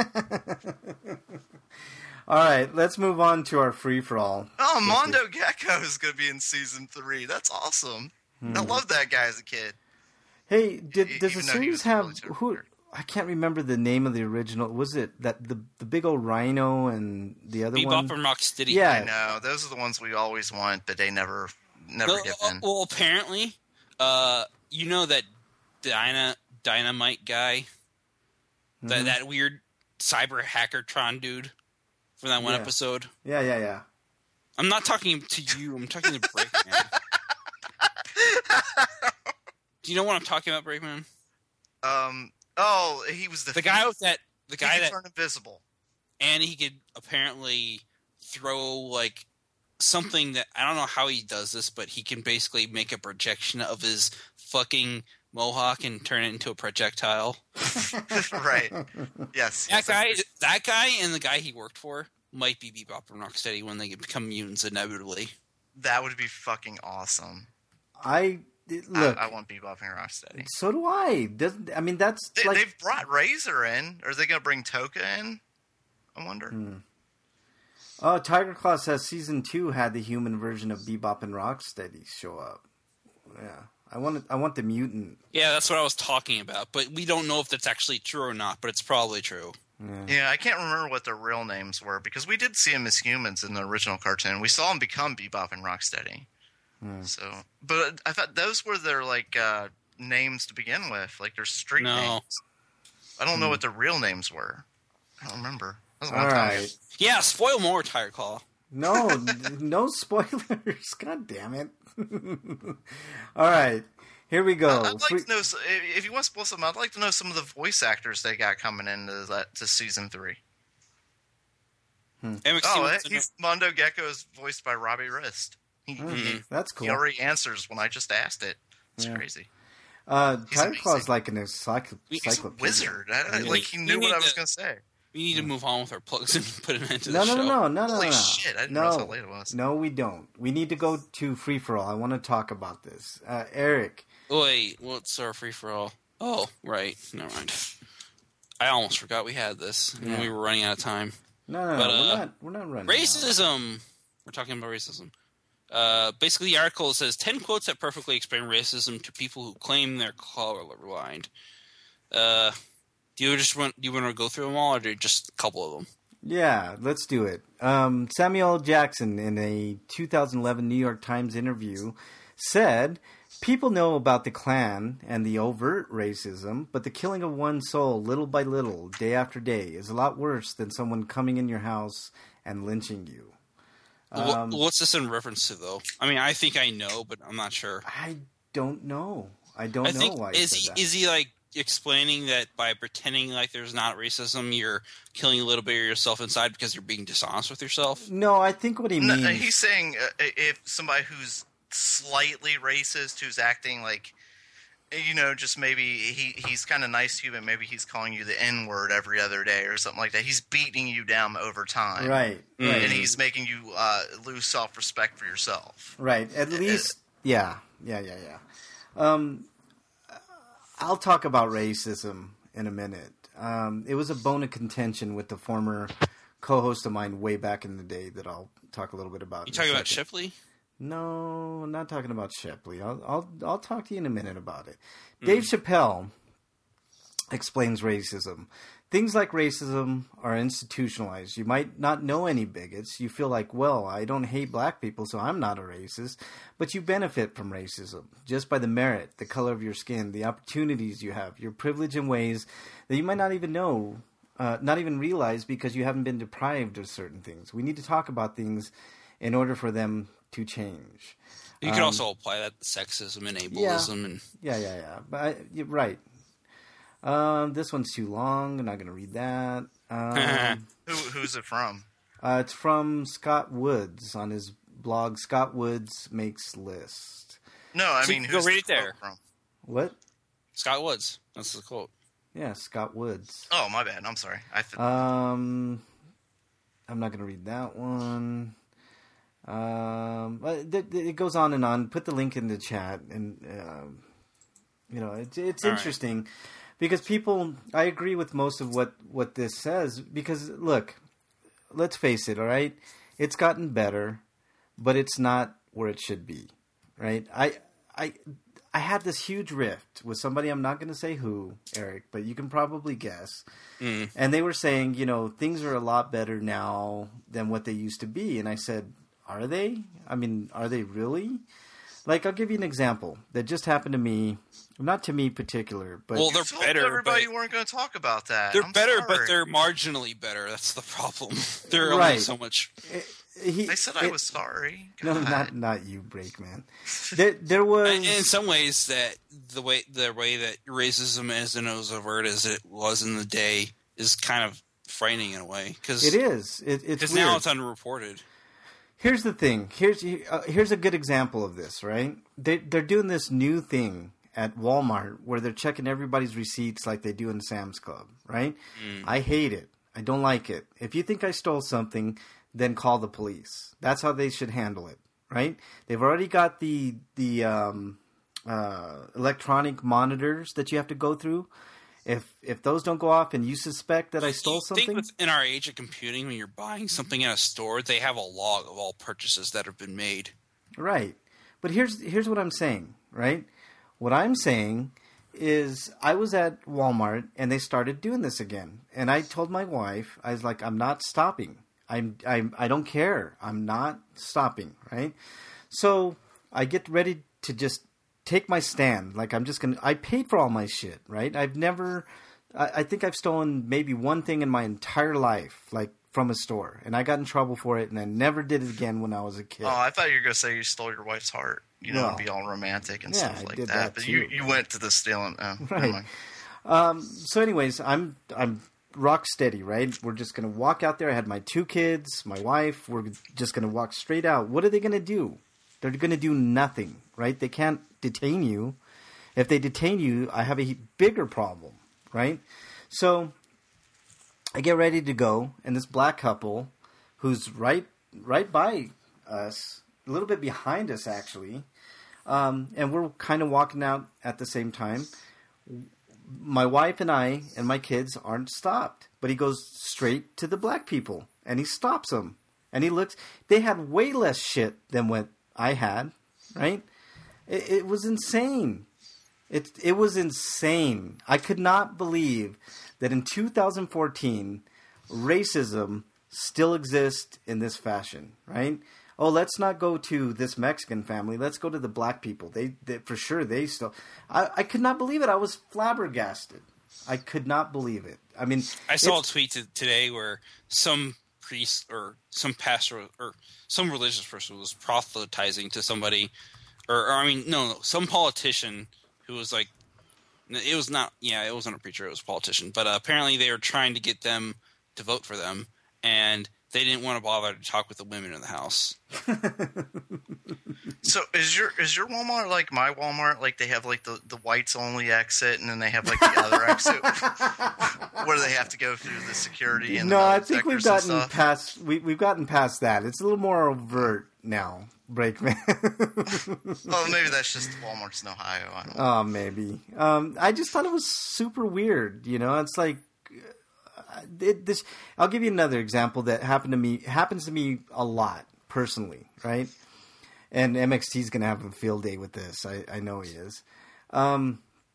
All right, let's move on to our free for all. Oh, Mondo Gecko is going to be in season three. That's awesome. Hmm. I loved that guy as a kid. Hey, did E- does the even though he series was a have military who? recruit. I can't remember the name of the original. Was it that the the big old rhino and the other one? Bebop and Rocksteady. Yeah. I know those are the ones we always want, but they never, never Well, get uh, in. well, apparently, uh, you know that Dyna Dynamite guy, Mm-hmm. that that weird cyber hackertron dude from that one Yeah. episode. Yeah, yeah, yeah. I'm not talking to you. I'm talking to Breakman. Do you know what I'm talking about, Breakman? Um. Oh, he was the The guy with that. The He guy could that, turn invisible. and he could apparently throw like something that I don't know how he does this, but he can basically make a projection of his fucking mohawk and turn it into a projectile. Right. Yes. That yes, guy, that guy, and the guy he worked for might be Bebop and Rocksteady when they become mutants inevitably. That would be fucking awesome. I look. I, I want Bebop and Rocksteady. So do I. Doesn't I mean that's They, like they've brought Razor in. Are they going to bring Toka in? I wonder. Hmm. Oh, Tiger Claw says season two had the human version of Bebop and Rocksteady show up. Yeah, I want it, I want the mutant. Yeah, that's what I was talking about. But we don't know if that's actually true or not. But it's probably true. Yeah. Yeah, I can't remember what their real names were because we did see them as humans in the original cartoon. We saw them become Bebop and Rocksteady. Hmm. So, but I thought those were their like uh, names to begin with, like their street No. names. I don't know Hmm. what their real names were. I don't remember. That was a long All time ago. right. Yeah, spoil more, Tiger Claw. No, no spoilers. God damn it. All right. Here we go. I'd like Free- to know s- if you want to spoil something. I'd like to know some of the voice actors they got coming into that to season three. M X T Oh, wants to know- he's, Mondo Gecko is voiced by Robbie Wrist. He, Hmm, he, that's he cool. already answers when I just asked it. It's Yeah. crazy. Uh, He's Tiger amazing. Claw's like an encycl- He's a encyclopedia. wizard. I, I- Yeah. like he We knew what need I was to- going to say. we need to move on with our plugs and put an end to No, the no, show. no, no, no, no, Holy no. shit, I didn't no, realize how late it was. No, we don't. We need to go to Free For All. I want to talk about this. Uh, Eric. Wait, what's our free for all? Oh, right. Never mind. I almost forgot we had this, and Yeah. we were running out of time. No, no, no. But, we're uh, not. We're not running. out. Racism. We're talking about racism. Uh, basically, the article says ten quotes that perfectly explain racism to people who claim they're colorblind. Uh, do you just want do you want to go through them all, or do just a couple of them? Yeah, let's do it. Um, Samuel L. Jackson, in a two thousand eleven New York Times interview, said, "People know about the Klan and the overt racism, but the killing of one soul, little by little, day after day, is a lot worse than someone coming in your house and lynching you." Wha- Um, What's this in reference to, though? I mean, I think I know, but I'm not sure. I don't know. I don't I know think why he is said he that. is he like explaining that by pretending like there's not racism, you're killing a little bit of yourself inside because you're being dishonest with yourself? No, I think what he No, means. he's saying uh, if somebody who's slightly racist, who's acting like, you know, just maybe he, he's kind of nice to you, but maybe he's calling you the N-word every other day or something like that. He's beating you down over time. Right, Mm. right. And he's making you uh, lose self-respect for yourself. Right. At least, yeah, yeah, yeah, yeah. Um, I'll talk about racism in a minute. Um, it was a bone of contention with the former co-host of mine way back in the day that I'll talk a little bit about. You in a talking about second. Shipley? No, I'm not talking about Shepley. I'll, I'll, I'll talk to you in a minute about it. Dave Chappelle explains racism. Things like racism are institutionalized. You might not know any bigots. You feel like, well, I don't hate black people, so I'm not a racist. But you benefit from racism just by the merit, the color of your skin, the opportunities you have, your privilege in ways that you might not even know, uh, not even realize because you haven't been deprived of certain things. We need to talk about things in order for them to change. You could Um, also apply that to sexism and ableism and Yeah, yeah, yeah. But I, you're right. Um, this one's too long. I'm not going to read that. Um, Who, who's it from? uh, it's from Scott Woods on his blog. Scott Woods Makes List. No, I So mean, go who's read the it there. quote from? What? Scott Woods. That's the quote. Yeah, Scott Woods. Oh, my bad. I'm sorry. I th- Um, I'm not going to read that one. Um, but th- th- it goes on and on. Put the link in the chat, and um, you know, it's it's All right. interesting because people. I agree with most of what what this says because look, let's face it. All right, it's gotten better, but it's not where it should be. Right? I I I had this huge rift with somebody. I'm not going to say who, Eric, but you can probably guess. Mm. And they were saying, you know, things are a lot better now than what they used to be. And I said, are they? I mean, are they really? Like, I'll give you an example that just happened to me. Not to me particular, but Well, You they're told better, everybody but- you weren't going to talk about that. They're I'm better, sorry. but they're marginally better. That's the problem. They're only Right. so much. he, I said I it- was sorry. No, God. not not you, Breakman. There, there was In in some ways, that the way the way that racism isn't as overt as it was in the day is kind of frightening in a way because it is. It, it's because weird. now it's unreported. Here's the thing. Here's uh, here's a good example of this. Right? They they're doing this new thing at Walmart where they're checking everybody's receipts like they do in Sam's Club, right? Mm. I hate it. I don't like it. If you think I stole something, then call the police. That's how they should handle it, right? They've already got the the um, uh, electronic monitors that you have to go through. If if those don't go off and you suspect that I stole you something, think in our age of computing, when you're buying something at a store, they have a log of all purchases that have been made. Right. But here's here's what I'm saying, right? What I'm saying is I was at Walmart and they started doing this again. And I told my wife, I was like, I'm not stopping. I'm, I'm I don't care. I'm not stopping, right? So I get ready to just take my stand. Like I'm just going to – I paid for all my shit, right? I've never I, – I think I've stolen maybe one thing in my entire life, like from a store. And I got in trouble for it, and I never did it again when I was a kid. Oh, I thought you were going to say you stole your wife's heart, you know, well, and be all romantic and yeah, stuff like I did that. that but too. you, you went to the stealing oh, – right. Um, so anyways, I'm I'm rock steady, right? We're just going to walk out there. I had my two kids, my wife. We're just going to walk straight out. What are they going to do? They're going to do nothing, right? They can't detain you. If they detain you, I have a bigger problem, right? So I get ready to go, and this black couple who's right right by us, a little bit behind us actually, um, and we're kind of walking out at the same time. My wife and I and my kids aren't stopped, but he goes straight to the black people, and he stops them. And he looks – they had way less shit than what I had, right? It, it was insane. It it was insane. I could not believe that in two thousand fourteen, racism still exists in this fashion, right? Oh, let's not go to this Mexican family. Let's go to the black people. They, they for sure, they still... I, I could not believe it. I was flabbergasted. I could not believe it. I mean... I saw a tweet t- today where some priest or some pastor or some religious person was proselytizing to somebody, or, or I mean, no, no, some politician who was like, it was not, yeah, it wasn't a preacher, it was a politician, but uh, apparently they were trying to get them to vote for them, and they didn't want to bother to talk with the women in the house. So is your is your Walmart like my Walmart? Like they have like the, the whites only exit, and then they have like the other exit where they have to go through the security and no, the I think we've gotten stuff? past we we've gotten past that. It's a little more overt now, Brakeman. Oh, maybe that's just Walmart's in Ohio. I don't know. Oh, maybe. Um, I just thought it was super weird. You know, it's like. It, this, I'll give you another example that happened to me. Happens to me a lot personally, right? And M X T is going to have a field day with this. I, I know he is. Um,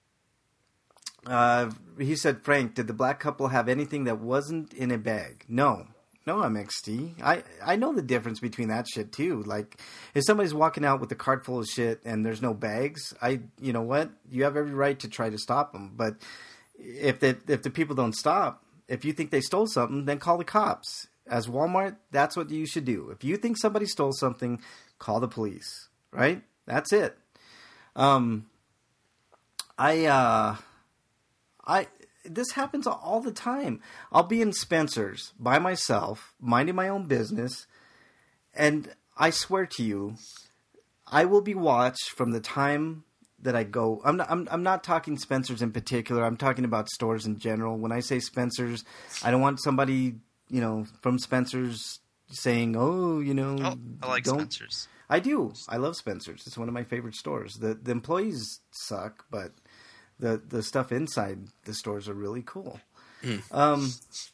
uh, he said, Frank, did the black couple have anything that wasn't in a bag? No, no, M X T. I I know the difference between that shit too. Like, if somebody's walking out with a cart full of shit and there's no bags, I, you know what? You have every right to try to stop them. But if the if the people don't stop. If you think they stole something, then call the cops. As Walmart, that's what you should do. If you think somebody stole something, call the police. Right? That's it. Um, I, uh, I, this happens all the time. I'll be in Spencer's by myself, minding my own business, and I swear to you, I will be watched from the time that I go. I'm not, I'm I'm not talking Spencer's in particular. I'm talking about stores in general. When I say Spencer's, I don't want somebody, you know, from Spencer's saying, "Oh, you know, oh, I like don't. Spencer's." I do. I love Spencer's. It's one of my favorite stores. The the employees suck, but the the stuff inside the stores are really cool. Mm. Um,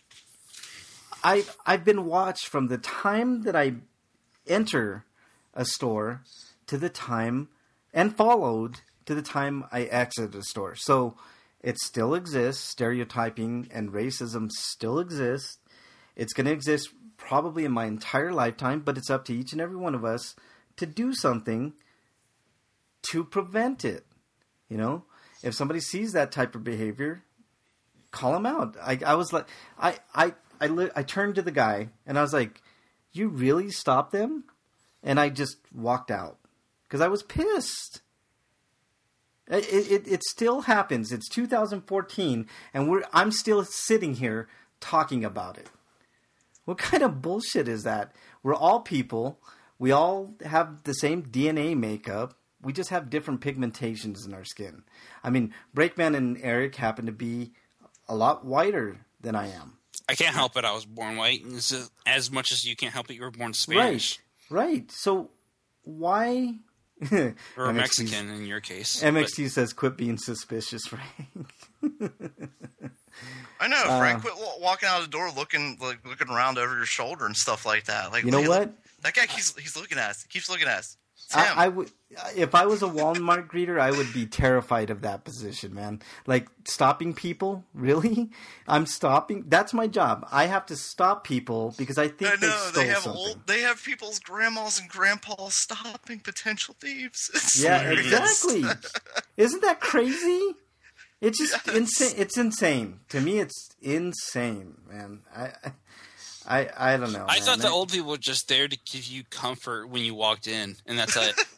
I I've been watched from the time that I enter a store to the time and followed to the time I exit a store. So it still exists. Stereotyping and racism still exists. It's going to exist probably in my entire lifetime, but it's up to each and every one of us to do something to prevent it. You know, if somebody sees that type of behavior, call them out. I, I was like, I, I, I, li- I turned to the guy and I was like, you really stopped them? And I just walked out because I was pissed. It, it it still happens. It's two thousand fourteen, and we're I'm still sitting here talking about it. What kind of bullshit is that? We're all people. We all have the same D N A makeup. we just have different pigmentations in our skin. I mean, Breakman and Eric happen to be a lot whiter than I am. I can't help it. I was born white, and so, as much as you can't help it, you were born Spanish. Right, right. So why? Or M X T, Mexican in your case. M X T but... says, "Quit being suspicious, Frank." I know, Frank. Uh, quit walking out the door, looking like looking around over your shoulder and stuff like that. Like, you know what? That guy keeps he's looking at us. He keeps looking at us. I, I would, if I was a Walmart greeter, I would be terrified of that position, man. Like stopping people, really? I'm stopping. That's my job. I have to stop people because I think I know, they stole they have something. Old, they have people's grandmas and grandpas stopping potential thieves. It's yeah, serious. Exactly. Isn't that crazy? It's just yes. insane. It's insane to me. It's insane, man. I. I I, I don't know. I man. thought the old people were just there to give you comfort when you walked in, and that's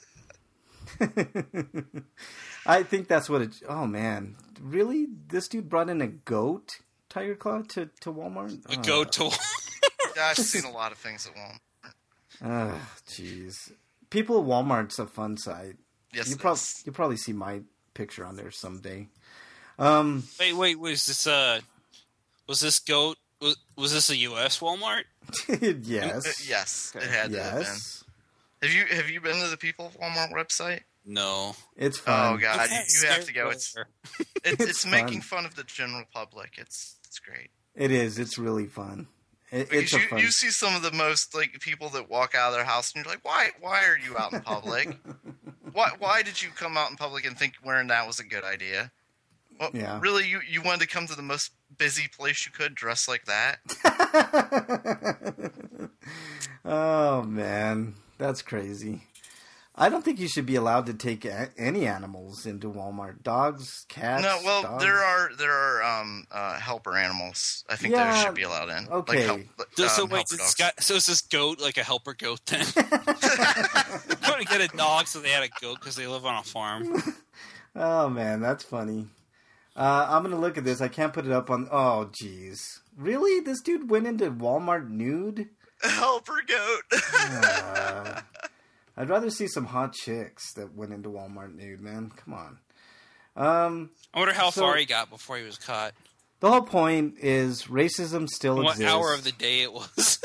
it. I think that's what it... Oh, man. Really? This dude brought in a goat, Tiger Claw, to, to Walmart? A oh. goat to Walmart? Yeah, I've seen a lot of things at Walmart. Oh, jeez. People at Walmart's a fun site. Yes, you it prob- is. You'll probably see my picture on there someday. Um, wait, wait, was this, uh... Was this goat... Was, was this a U S Walmart? Yes. Uh, yes, it had to have yes. been. Have you have you been to the People Walmart website? No. It's fun. Oh god, you, you have to go. It's it, it's, it's making fun of the general public. It's it's great. It is. It's really fun. It, it's you, a fun. You see some of the most like people that walk out of their house and you're like, why why are you out in public? why why did you come out in public and think wearing that was a good idea? Well, yeah. Really, you, you wanted to come to the most busy place you could dressed like that? Oh, man. That's crazy. I don't think you should be allowed to take a- any animals into Walmart. Dogs, cats. No, well, dogs. there are there are um, uh, helper animals. I think Yeah, those should be allowed in. okay. Like help, So, um, so wait, helper this dogs. guy, so is this goat like a helper goat then? They're going to get a dog, so they had a goat because they live on a farm. Oh, man. That's funny. Uh, I'm going to look at this. I can't put it up on... Oh, jeez. Really? This dude went into Walmart nude? Helper goat. uh, I'd rather see some hot chicks that went into Walmart nude, man. Come on. Um, I wonder how so, far he got before he was caught. The whole point is racism still what exists. What hour of the day it was.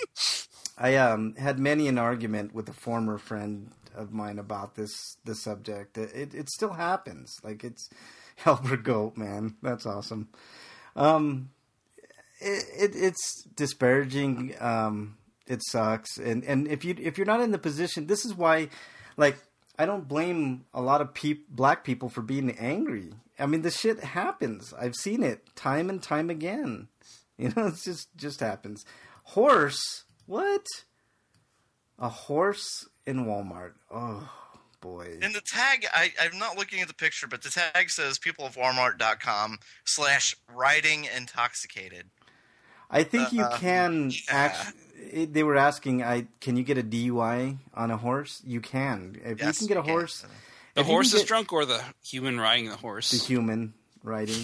I um, had many an argument with a former friend of mine about this, this subject. It, it, it still happens. Like, it's... Helper goat, man. That's awesome. Um, it, it it's disparaging. Um, it sucks. And and if you if you're not in the position, this is why, like, I don't blame a lot of peop, black people for being angry. I mean, this shit happens. I've seen it time and time again. You know, it's just just happens. Horse? What? A horse in Walmart? Oh. Boy. And the tag, I, I'm not looking at the picture, but the tag says people of walmart dot com slash riding intoxicated. I think you uh, can yeah. actually. They were asking, "I can you get a D U I on a horse?" You can. If yes, you can get a you horse, can. The horse is get, drunk, or the human riding the horse. The human riding.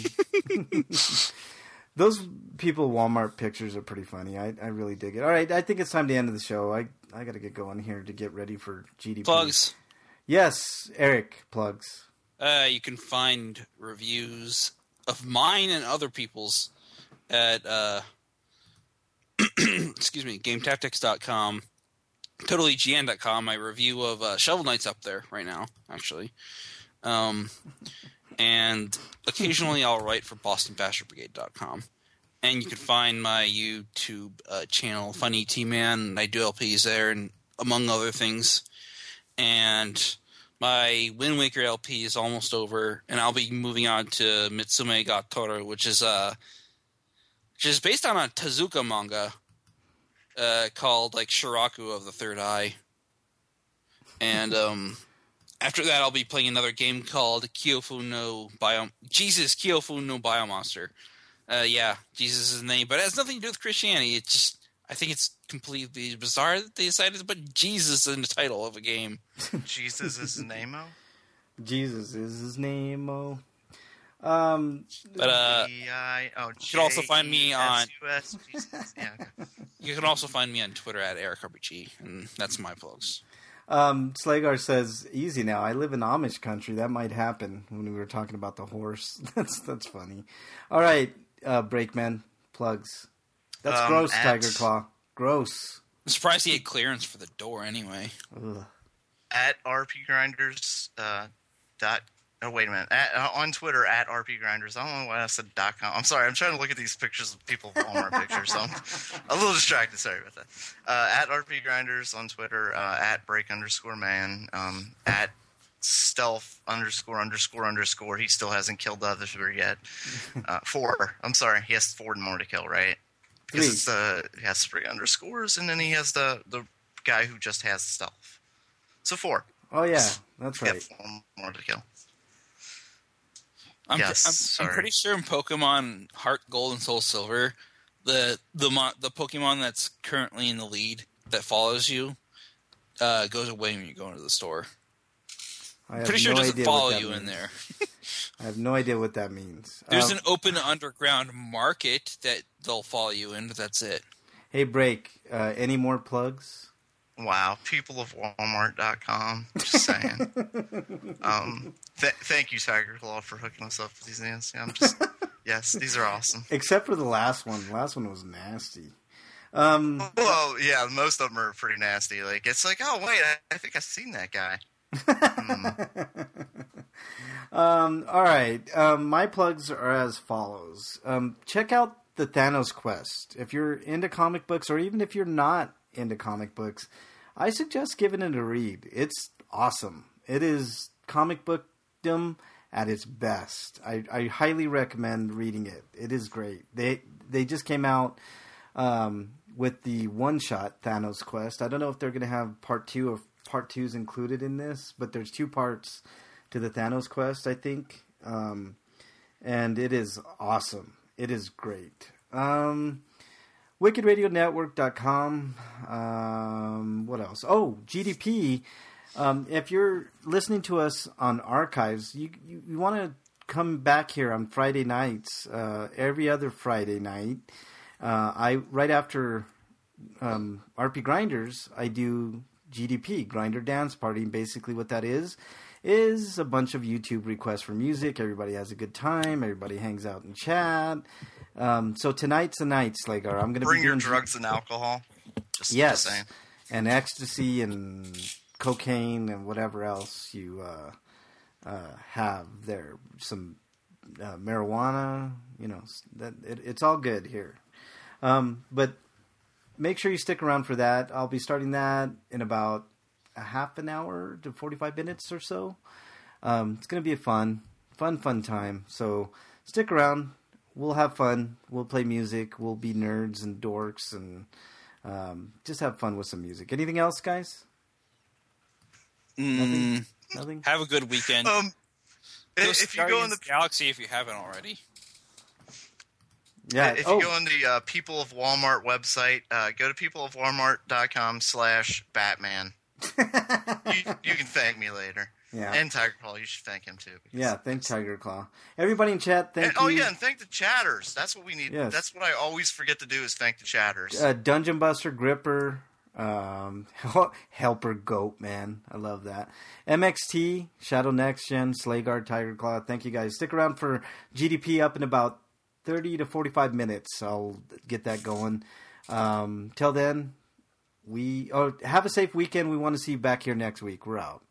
Those people at Walmart pictures are pretty funny. I, I really dig it. All right, I think it's time to end the show. I I got to get going here to get ready for G D P. Plugs. Yes, Eric, plugs. Uh, you can find reviews of mine and other people's at uh, excuse me, game tactics dot com, totally G N dot com. My review of uh, Shovel Knight's up there right now, actually. Um, and occasionally I'll write for Boston Basher Brigade dot com. And you can find my YouTube uh, channel, Funny T-Man. I do L Ps there, and among other things. And my Wind Waker L P is almost over, and I'll be moving on to Mitsume ga Toru, which is uh, which is based on a Tezuka manga uh, called like Shiraku of the Third Eye. And um, after that, I'll be playing another game called Kyofu no Bio Jesus Kyofu no Biomonster. Uh, yeah, Jesus is the name, but it has nothing to do with Christianity. It's just I think it's completely bizarre that they decided to put Jesus in the title of a game. Jesus is his name-o? Jesus is his name-o. Um, but, uh, oh, you can also find me on... Yeah, okay. You can also find me on Twitter at Eric R P G, and that's my plugs. Um, Slagar says, "Easy now. I live in Amish country. That might happen." When we were talking about the horse, that's that's funny. All right, uh, Breakman plugs. That's Um, gross, at- Tiger Claw. Gross. I'm surprised he had clearance for the door anyway. Ugh. At rpgrinders uh, dot. Oh wait a minute. At, uh, on Twitter at rpgrinders. I don't know why I said dot com. I'm sorry. I'm trying to look at these pictures of people with Walmart pictures. So I'm a little distracted. Sorry about that. Uh, at rpgrinders on Twitter. Uh, at break underscore man. Um, at stealth underscore underscore underscore. He still hasn't killed the other three yet. Uh, four. I'm sorry. He has four more to kill, right? Because Three. it's the he has three underscores, and then he has the the guy who just has stealth. So four. Oh yeah, that's Yeah, right. four more to kill. I'm, Yes, I'm, sorry. I'm pretty sure in Pokemon Heart Gold and Soul Silver, the the mo- the Pokemon that's currently in the lead that follows you uh, goes away when you go into the store. I have Pretty sure no it doesn't idea what follow that you in means. there. I have no idea what that means. There's Um, an open underground market that they'll follow you in, but that's it. Hey, Break. Uh, any more plugs? Wow, people of Walmart dot com. Just saying. um, th- thank you, Tiger Claw, for hooking us up with these names. Yeah, I'm just, yes, these are awesome. Except for the last one. The last one was nasty. Um, Well, yeah, most of them are pretty nasty. Like, it's like, oh, wait, I, I think I've seen that guy. Mm. um, all right. Um, my plugs are as follows. Um, check out the Thanos Quest. If you're into comic books, or even if you're not into comic books, I suggest giving it a read. It's awesome. It is comic bookdom at its best. I, I highly recommend reading it. It is great. They they just came out um, with the one-shot Thanos Quest. I don't know if they're going to have part two or part two is included in this, but there's two parts to the Thanos Quest, I think. Um, and it is awesome. It is great. Um, wicked radio network dot com. Um, what else? Oh, G D P. Um, if you're listening to us on archives, you you, you want to come back here on Friday nights, uh, every other Friday night. Uh, I right after um, R P Grinders, I do G D P, Grinder Dance Party. And basically what that is, is a bunch of YouTube requests for music. Everybody has a good time. Everybody hangs out and chat. Um, so tonight's the night, Slagar. I'm going to Bring be your doing drugs and alcohol. Just, Yes, just saying. and ecstasy and cocaine and whatever else you uh, uh, have there. Some uh, marijuana, you know, that it, it's all good here. Um, but make sure you stick around for that. I'll be starting that in about a half an hour to forty-five minutes or so. Um, it's going to be a fun, fun, fun time. So stick around. We'll have fun. We'll play music. We'll be nerds and dorks and um, just have fun with some music. Anything else, guys? Mm, Nothing? have a good weekend. Um, Go if if you go in Guardians the of the Galaxy if you haven't already. Yeah. If oh, you go on the uh, People of Walmart website, uh, go to people of walmart dot com slash Batman. you, you can thank me later. yeah. And Tiger Claw, you should thank him too. because- yeah, thank Tiger Claw. Everybody in chat, thank And, you. oh yeah, and thank the chatters. That's what we need. Yes. That's what I always forget to do is thank the chatters. Uh, Dungeon Buster, Gripper, um, Helper Goat, man. I love that. M X T, Shadow Next Gen, Slagar, Tiger Claw. Thank you guys. Stick around for G D P up in about thirty to forty-five minutes. I'll get that going. Um, till then, we oh, have a safe weekend. We want to see you back here next week. We're out.